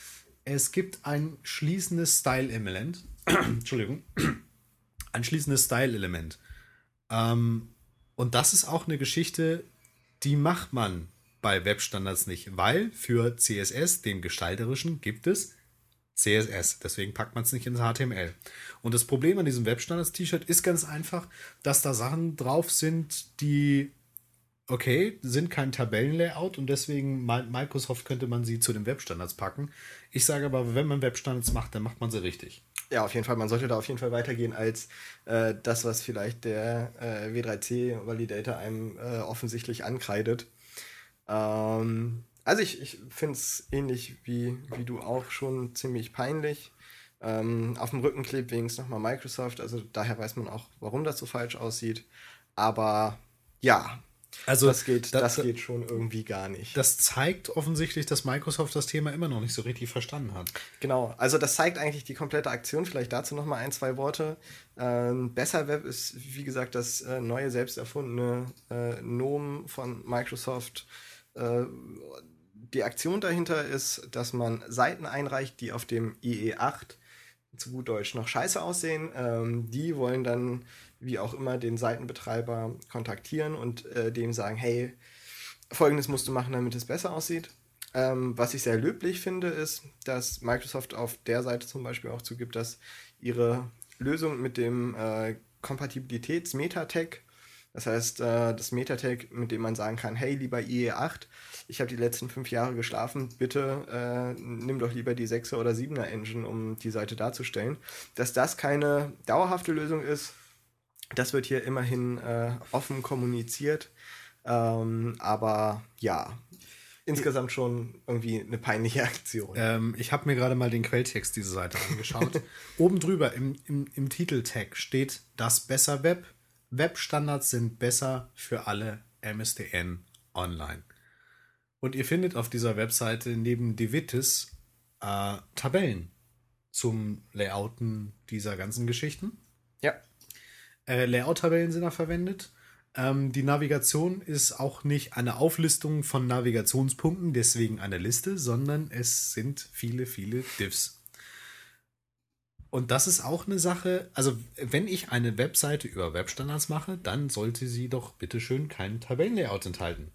es gibt ein schließendes Style-Element, Entschuldigung, ein schließendes Style-Element. Ähm, und das ist auch eine Geschichte, die macht man bei Webstandards nicht, weil für C S S, dem Gestalterischen, gibt es C S S. Deswegen packt man es nicht ins H T M L. Und das Problem an diesem Webstandards-T-Shirt ist ganz einfach, dass da Sachen drauf sind, die, okay, sind kein Tabellenlayout und deswegen Microsoft könnte man sie zu den Webstandards packen. Ich sage aber, wenn man Webstandards macht, dann macht man sie richtig. Ja, auf jeden Fall. Man sollte da auf jeden Fall weitergehen als äh, das, was vielleicht der äh, W drei C-Validator einem äh, offensichtlich ankreidet. Ähm, also ich, ich finde es ähnlich wie, wie du auch schon ziemlich peinlich. Ähm, auf dem Rücken klebt wenigstens nochmal Microsoft. Also daher weiß man auch, warum das so falsch aussieht. Aber ja, also das geht, das, das geht schon irgendwie gar nicht. Das zeigt offensichtlich, dass Microsoft das Thema immer noch nicht so richtig verstanden hat. Genau, also das zeigt eigentlich die komplette Aktion. Vielleicht dazu noch mal ein, zwei Worte. Ähm, Besser Web ist, wie gesagt, das äh, neue, selbst erfundene äh, Nomen von Microsoft. Äh, die Aktion dahinter ist, dass man Seiten einreicht, die auf dem I E acht, zu gut Deutsch, noch scheiße aussehen. Ähm, die wollen dann, wie auch immer, den Seitenbetreiber kontaktieren und äh, dem sagen, hey, Folgendes musst du machen, damit es besser aussieht. Ähm, was ich sehr löblich finde, ist, dass Microsoft auf der Seite zum Beispiel auch zugibt, dass ihre Lösung mit dem äh, Kompatibilitäts-Metatag, das heißt, äh, das Metatag, mit dem man sagen kann, hey, lieber I E acht, ich habe die letzten fünf Jahre geschlafen, bitte äh, nimm doch lieber die sechser oder siebener Engine, um die Seite darzustellen. Dass das keine dauerhafte Lösung ist, das wird hier immerhin äh, offen kommuniziert. Ähm, aber ja, insgesamt schon irgendwie eine peinliche Aktion. Ähm, ich habe mir gerade mal den Quelltext dieser Seite angeschaut. Oben drüber im, im, im Titeltag steht das Besser Web. Webstandards sind besser für alle M S D N online. Und ihr findet auf dieser Webseite neben Devitis äh, Tabellen zum Layouten dieser ganzen Geschichten. Ja. Äh, Layout-Tabellen sind da verwendet. Ähm, die Navigation ist auch nicht eine Auflistung von Navigationspunkten, deswegen eine Liste, sondern es sind viele, viele Diffs. Und das ist auch eine Sache, also wenn ich eine Webseite über Webstandards mache, dann sollte sie doch bitteschön keinen Tabellenlayout enthalten.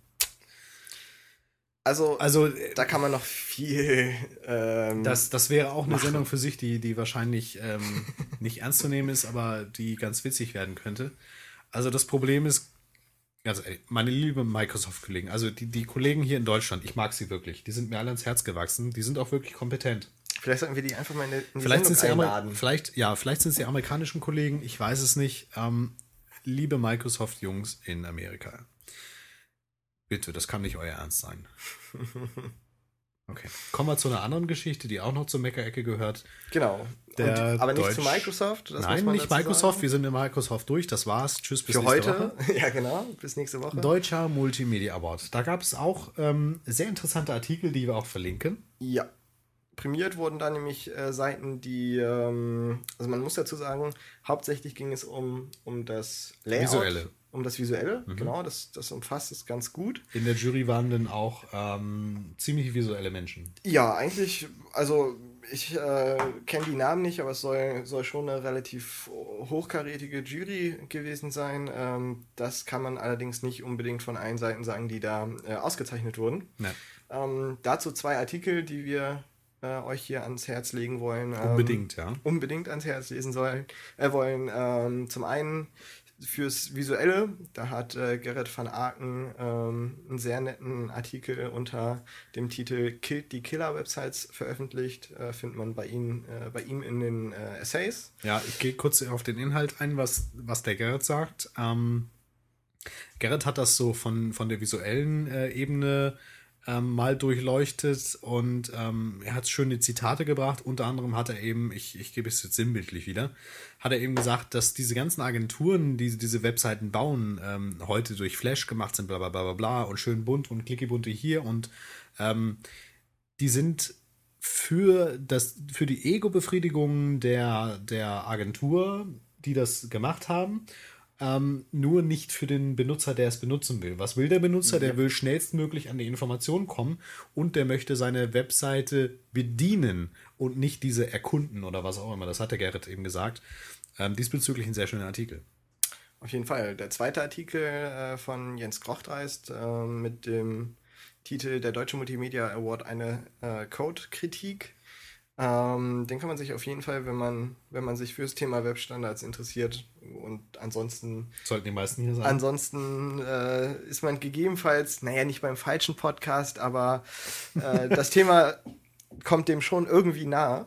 Also, Also da kann man noch viel. Ähm, das, das wäre auch eine machen. Sendung für sich, die, die wahrscheinlich ähm, nicht ernst zu nehmen ist, aber die ganz witzig werden könnte. Also das Problem ist, also ey, meine liebe Microsoft-Kollegen, also die, die Kollegen hier in Deutschland, ich mag sie wirklich, die sind mir alle ans Herz gewachsen, die sind auch wirklich kompetent. Vielleicht sollten wir die einfach mal in die Vielleicht sind, Sendung sie einladen. Amer- vielleicht, ja, vielleicht sind es die amerikanischen Kollegen, ich weiß es nicht. Ähm, liebe Microsoft-Jungs in Amerika, bitte, das kann nicht euer Ernst sein. Okay, kommen wir zu einer anderen Geschichte, die auch noch zur Meckerecke gehört. Genau. Der Und, aber nicht Deutsch- zu Microsoft. Das muss Nein, man nicht dazu Microsoft, sagen. wir sind in Microsoft durch, das war's. Tschüss, bis Für nächste heute. Woche. Ja, genau. Bis nächste Woche. Deutscher Multimedia Award. Da gab es auch ähm, sehr interessante Artikel, die wir auch verlinken. Ja. Prämiert wurden da nämlich äh, Seiten, die, ähm, also man muss dazu sagen, hauptsächlich ging es um, um das Layout. Visuelle. Um das Visuelle, Mhm. genau, das, das umfasst es ganz gut. In der Jury waren dann auch ähm, ziemlich visuelle Menschen. Ja, eigentlich, also ich äh, kenne die Namen nicht, aber es soll, soll schon eine relativ hochkarätige Jury gewesen sein. Ähm, das kann man allerdings nicht unbedingt von allen Seiten sagen, die da äh, ausgezeichnet wurden. Ja. Ähm, dazu zwei Artikel, die wir äh, euch hier ans Herz legen wollen. Ähm, Unbedingt, ja. Unbedingt ans Herz lesen sollen, äh, wollen. Ähm, zum einen fürs Visuelle, da hat äh, Gerrit van Aken ähm, einen sehr netten Artikel unter dem Titel Killt die Killer-Websites veröffentlicht. Äh, findet man bei, ihn, äh, bei ihm in den äh, Essays. Ja, ich gehe kurz auf den Inhalt ein, was, was der Gerrit sagt. Ähm, Gerrit hat das so von, von der visuellen äh, Ebene ähm, mal durchleuchtet und ähm, er hat schöne Zitate gebracht. Unter anderem hat er eben, ich, ich gebe es jetzt sinnbildlich wieder, hat er eben gesagt, dass diese ganzen Agenturen, die diese Webseiten bauen, ähm, heute durch Flash gemacht sind, bla bla bla bla bla und schön bunt und klickibunte hier und ähm, die sind für, das, für die Ego-Befriedigung der, der Agentur, die das gemacht haben, ähm, nur nicht für den Benutzer, der es benutzen will. Was will der Benutzer? Der Ja. will schnellstmöglich an die Information kommen und der möchte seine Webseite bedienen und nicht diese erkunden oder was auch immer. Das hat der Gerrit eben gesagt. Ähm, diesbezüglich ein sehr schöner Artikel. Auf jeden Fall. Der zweite Artikel äh, von Jens Grochtreist äh, mit dem Titel Der Deutsche Multimedia Award, eine äh, Code-Kritik. Ähm, den kann man sich auf jeden Fall, wenn man, wenn man sich fürs Thema Webstandards interessiert und ansonsten, Sollten die meisten hier sein. ansonsten äh, ist man gegebenenfalls, naja, nicht beim falschen Podcast, aber äh, das Thema kommt dem schon irgendwie nahe.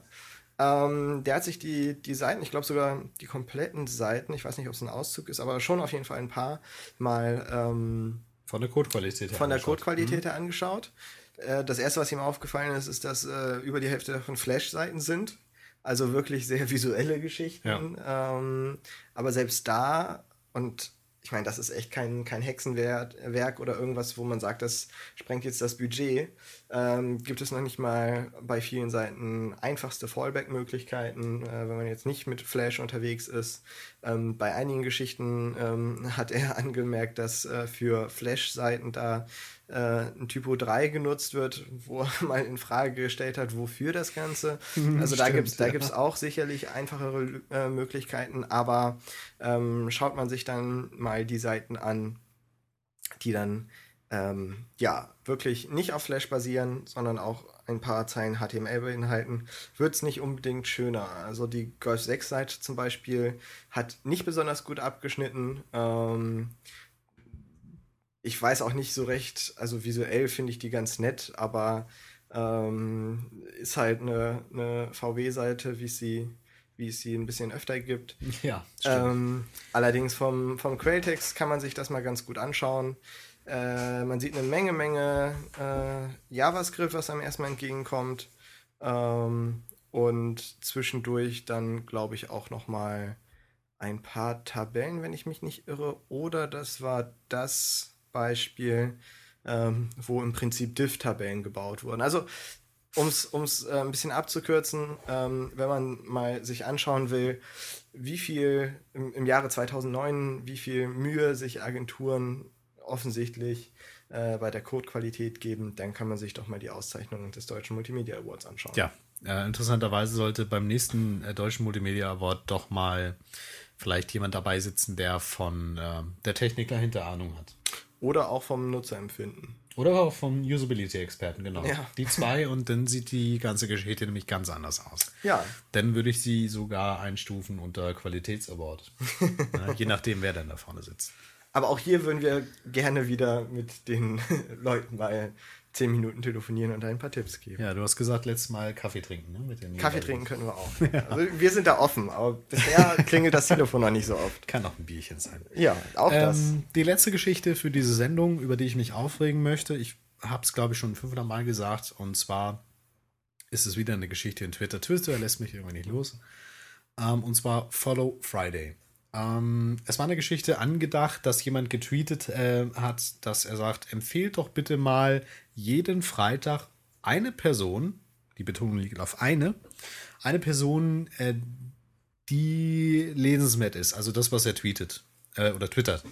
Ähm, der hat sich die, die Seiten, ich glaube sogar die kompletten Seiten, ich weiß nicht, ob es ein Auszug ist, aber schon auf jeden Fall ein paar mal ähm, Von der Codequalität her. von der angeschaut. Codequalität her angeschaut. Äh, das erste, was ihm aufgefallen ist, ist, dass äh, über die Hälfte davon Flash-Seiten sind. Also wirklich sehr visuelle Geschichten. Ähm, aber selbst da, und ich meine, das ist echt kein, kein Hexenwerk Werk oder irgendwas, wo man sagt, das sprengt jetzt das Budget, ähm, gibt es noch nicht mal bei vielen Seiten einfachste Fallback-Möglichkeiten, äh, wenn man jetzt nicht mit Flash unterwegs ist. Ähm, bei einigen Geschichten ähm, hat er angemerkt, dass äh, für Flash-Seiten da äh, ein Typo drei genutzt wird, wo er mal in Frage gestellt hat, wofür das Ganze. Also da Stimmt, gibt es da ja. gibt's auch sicherlich einfachere äh, Möglichkeiten, aber ähm, schaut man sich dann mal die Seiten an, die dann ähm, ja wirklich nicht auf Flash basieren, sondern auch ein paar Zeilen H T M L beinhalten, wird es nicht unbedingt schöner. Also die Golf sechs Seite zum Beispiel hat nicht besonders gut abgeschnitten. Ähm, ich weiß auch nicht so recht, also visuell finde ich die ganz nett, aber ähm, ist halt eine, eine V W-Seite, wie es sie, wie es sie ein bisschen öfter gibt. Ja, stimmt. Ähm, allerdings vom, vom Quelltext kann man sich das mal ganz gut anschauen. Äh, man sieht eine Menge, Menge äh, JavaScript, was einem erstmal entgegenkommt. Ähm, und zwischendurch dann, glaube ich, auch noch mal ein paar Tabellen, wenn ich mich nicht irre. Oder das war das Beispiel, ähm, wo im Prinzip Div-Tabellen gebaut wurden. Also, um es äh, ein bisschen abzukürzen, ähm, wenn man mal sich anschauen will, wie viel im, im Jahre zweitausendneun, wie viel Mühe sich Agenturen offensichtlich äh, bei der Codequalität geben, dann kann man sich doch mal die Auszeichnung des Deutschen Multimedia Awards anschauen. Ja, äh, interessanterweise sollte beim nächsten äh, Deutschen Multimedia Award doch mal vielleicht jemand dabei sitzen, der von äh, der Technik dahinter Ahnung hat. Oder auch vom Nutzerempfinden. Oder auch vom Usability-Experten, genau. Ja. Die zwei, und dann sieht die ganze Geschichte nämlich ganz anders aus. Ja. Dann würde ich sie sogar einstufen unter Qualitätsaward. Ja, je nachdem, wer dann da vorne sitzt. Aber auch hier würden wir gerne wieder mit den Leuten mal zehn Minuten telefonieren und ein paar Tipps geben. Ja, du hast gesagt, letztes Mal Kaffee trinken, ne? Mit den Kaffee trinken können wir auch. Ja. Also wir sind da offen, aber bisher klingelt das Telefon noch nicht so oft. Kann auch ein Bierchen sein. Ja, auch ähm, das. Die letzte Geschichte für diese Sendung, über die ich mich aufregen möchte, ich habe es, glaube ich, schon fünfhundert Mal gesagt, und zwar ist es wieder eine Geschichte in Twitter. Twitter lässt mich irgendwie nicht los. Ähm, und zwar Follow Friday. Ähm, es war eine Geschichte angedacht, dass jemand getweetet äh, hat, dass er sagt, empfehlt doch bitte mal jeden Freitag eine Person, die Betonung liegt auf eine, eine Person, äh, die lesenswert ist, also das, was er tweetet äh, oder twittert.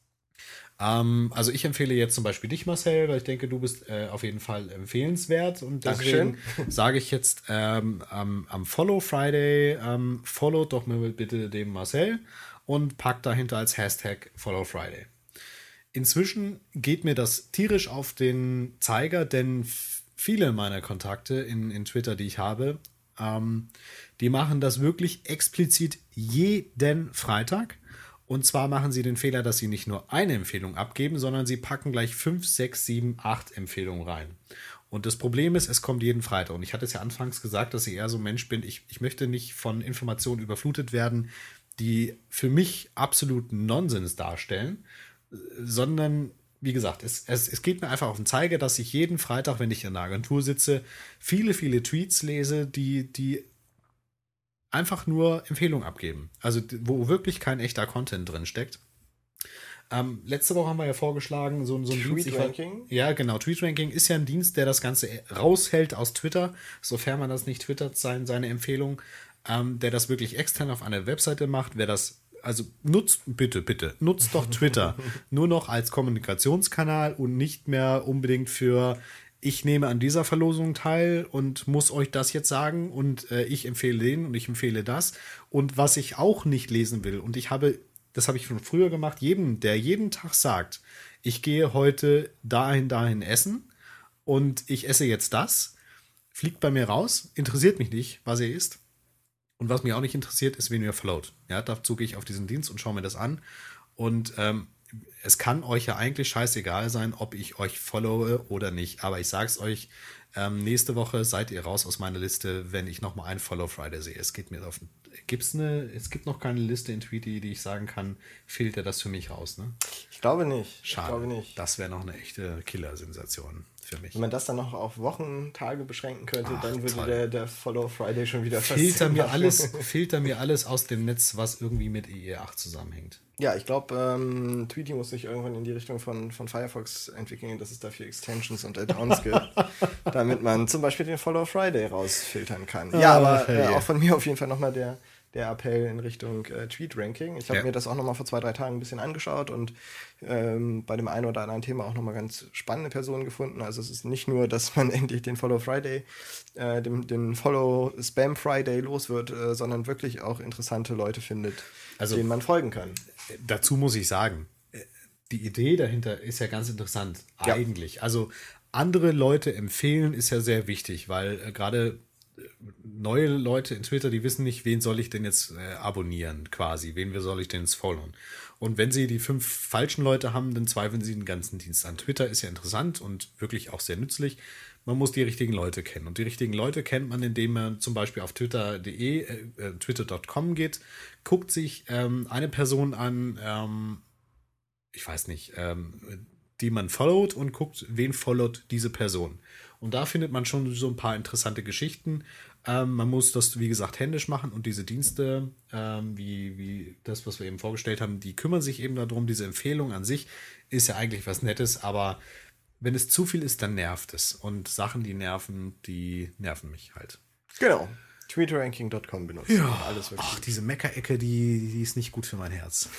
Ähm, also ich empfehle jetzt zum Beispiel dich, Marcel, weil ich denke, du bist äh, auf jeden Fall empfehlenswert, und deswegen sage ich jetzt ähm, am, am Follow Friday, ähm, follow doch mal bitte den Marcel und pack dahinter als Hashtag Follow Friday. Inzwischen geht mir das tierisch auf den Zeiger, denn f- viele meiner Kontakte in, in Twitter, die ich habe, ähm, die machen das wirklich explizit jeden Freitag. Und zwar machen sie den Fehler, dass sie nicht nur eine Empfehlung abgeben, sondern sie packen gleich fünf, sechs, sieben, acht Empfehlungen rein. Und das Problem ist, es kommt jeden Freitag. Und ich hatte es ja anfangs gesagt, dass ich eher so ein Mensch bin, ich, ich möchte nicht von Informationen überflutet werden, die für mich absoluten Nonsens darstellen, sondern, wie gesagt, es, es, es geht mir einfach auf den Zeiger, dass ich jeden Freitag, wenn ich in der Agentur sitze, viele, viele Tweets lese, die, die einfach nur Empfehlungen abgeben. Also wo wirklich kein echter Content drin steckt. Ähm, letzte Woche haben wir ja vorgeschlagen, so, so ein Tweet-Ranking? Ja, genau. Tweet-Ranking ist ja ein Dienst, der das Ganze raushält aus Twitter, sofern man das nicht twittert, sein, seine Empfehlung, ähm, der das wirklich extern auf einer Webseite macht. Wer das, also nutzt, bitte, bitte, nutzt doch Twitter nur noch als Kommunikationskanal und nicht mehr unbedingt für: ich nehme an dieser Verlosung teil und muss euch das jetzt sagen, und äh, ich empfehle den und ich empfehle das. Und was ich auch nicht lesen will, und ich habe, das habe ich schon früher gemacht, jedem, der jeden Tag sagt, ich gehe heute dahin, dahin essen und ich esse jetzt das, fliegt bei mir raus, interessiert mich nicht, was er isst. Und was mich auch nicht interessiert, ist, wen ihr followt. Ja, dazu gehe ich auf diesen Dienst und schaue mir das an. Und ähm, es kann euch ja eigentlich scheißegal sein, ob ich euch followe oder nicht. Aber ich sag's euch, ähm, nächste Woche seid ihr raus aus meiner Liste, wenn ich nochmal einen Follow Friday sehe. Es geht mir auf. Gibt's eine, es gibt noch keine Liste in Tweety, die ich sagen kann, filtert das für mich raus, ne? Ich glaube nicht. Schade. Ich glaube nicht. Das wäre noch eine echte Killer-Sensation für mich. Wenn man das dann noch auf Wochen, Tage beschränken könnte, Ach, dann würde toll. der, der Follow Friday schon wieder Filter mir, machen. alles, filter mir alles aus dem Netz, was irgendwie mit E E acht zusammenhängt. Ja, ich glaube, ähm, Tweety muss sich irgendwann in die Richtung von, von Firefox entwickeln, dass es dafür Extensions und Add-ons gibt, damit man zum Beispiel den Follow Friday rausfiltern kann. Ja, Ah, aber äh, hey. auch von mir auf jeden Fall nochmal der, der Appell in Richtung äh, Tweet-Ranking. Ich habe Ja. mir das auch nochmal vor zwei, drei Tagen ein bisschen angeschaut und ähm, bei dem einen oder anderen Thema auch nochmal ganz spannende Personen gefunden. Also es ist nicht nur, dass man endlich den Follow Friday, äh, den, den Follow Spam Friday los wird, äh, sondern wirklich auch interessante Leute findet, Also- denen man folgen kann. Dazu muss ich sagen, die Idee dahinter ist ja ganz interessant, Ja. eigentlich. Also andere Leute empfehlen ist ja sehr wichtig, weil äh, gerade äh, neue Leute in Twitter, die wissen nicht, wen soll ich denn jetzt äh, abonnieren, quasi, wen soll ich denn jetzt followen. Und wenn sie die fünf falschen Leute haben, dann zweifeln sie den ganzen Dienst an. Twitter ist ja interessant und wirklich auch sehr nützlich. Man muss die richtigen Leute kennen. Und die richtigen Leute kennt man, indem man zum Beispiel auf twitter punkt de, äh, twitter punkt com geht, guckt sich ähm, eine Person an, ähm, ich weiß nicht, ähm, die man followt und guckt, wen followt diese Person. Und da findet man schon so ein paar interessante Geschichten. Ähm, man muss das, wie gesagt, händisch machen und diese Dienste, ähm, wie, wie das, was wir eben vorgestellt haben, die kümmern sich eben darum. Diese Empfehlung an sich ist ja eigentlich was Nettes, aber wenn es zu viel ist, dann nervt es. Und Sachen, die nerven, die nerven mich halt. Genau. Tweetranking Punkt com benutzen. Ja, alles wirklich. Ach, diese Meckerecke, die, die ist nicht gut für mein Herz.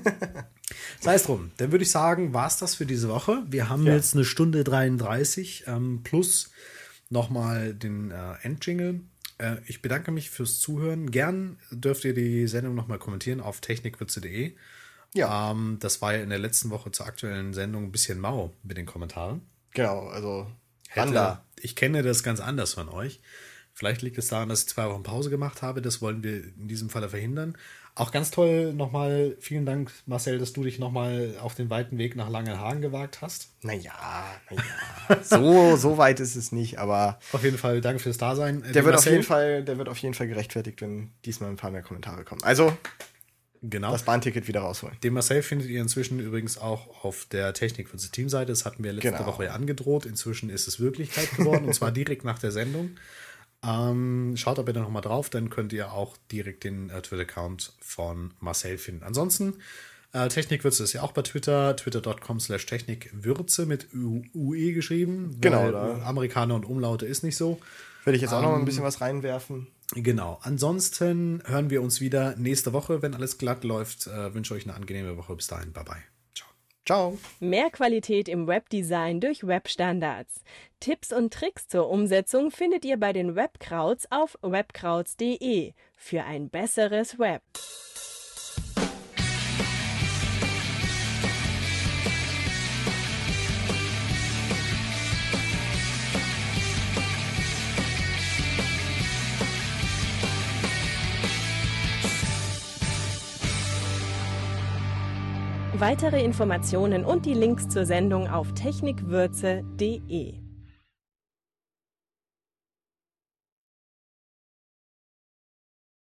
Sei es drum. Dann würde ich sagen, war es das für diese Woche. Wir haben ja. jetzt eine Stunde dreiunddreißig ähm, plus nochmal den äh, Endjingle. Äh, ich bedanke mich fürs Zuhören. Gern dürft ihr die Sendung nochmal kommentieren auf technikwürze punkt de. Ja. Ähm, das war ja in der letzten Woche zur aktuellen Sendung ein bisschen mau mit den Kommentaren. Genau, also Hätte, ich kenne das ganz anders von euch. Vielleicht liegt es daran, dass ich zwei Wochen Pause gemacht habe. Das wollen wir in diesem Falle verhindern. Auch ganz toll nochmal, vielen Dank, Marcel, dass du dich nochmal auf den weiten Weg nach Langenhagen gewagt hast. Naja, naja. so, so weit ist es nicht, aber auf jeden Fall danke fürs Dasein. Der wird, auf jeden Fall, der wird auf jeden Fall gerechtfertigt, wenn diesmal ein paar mehr Kommentare kommen. Also, genau. Das Bahnticket wieder rausholen. Den Marcel findet ihr inzwischen übrigens auch auf der Technikwürze Teamseite. Das hatten wir letzte genau. Woche ja angedroht. Inzwischen ist es Wirklichkeit geworden und zwar direkt nach der Sendung. Ähm, schaut da bitte nochmal drauf, dann könnt ihr auch direkt den äh, Twitter-Account von Marcel finden. Ansonsten, äh, Technikwürze ist ja auch bei Twitter, twitter Punkt com slash technikwürze mit U E geschrieben. Genau. Da. Amerikaner und Umlaute ist nicht so. Werde ich jetzt auch ähm, noch mal ein bisschen was reinwerfen. Genau. Ansonsten hören wir uns wieder nächste Woche, wenn alles glatt läuft. Äh, wünsche euch eine angenehme Woche. Bis dahin. Bye bye. Ciao. Mehr Qualität im Webdesign durch Webstandards. Tipps und Tricks zur Umsetzung findet ihr bei den Webkrauts auf webkrauts punkt de für ein besseres Web. Weitere Informationen und die Links zur Sendung auf technikwürze punkt de.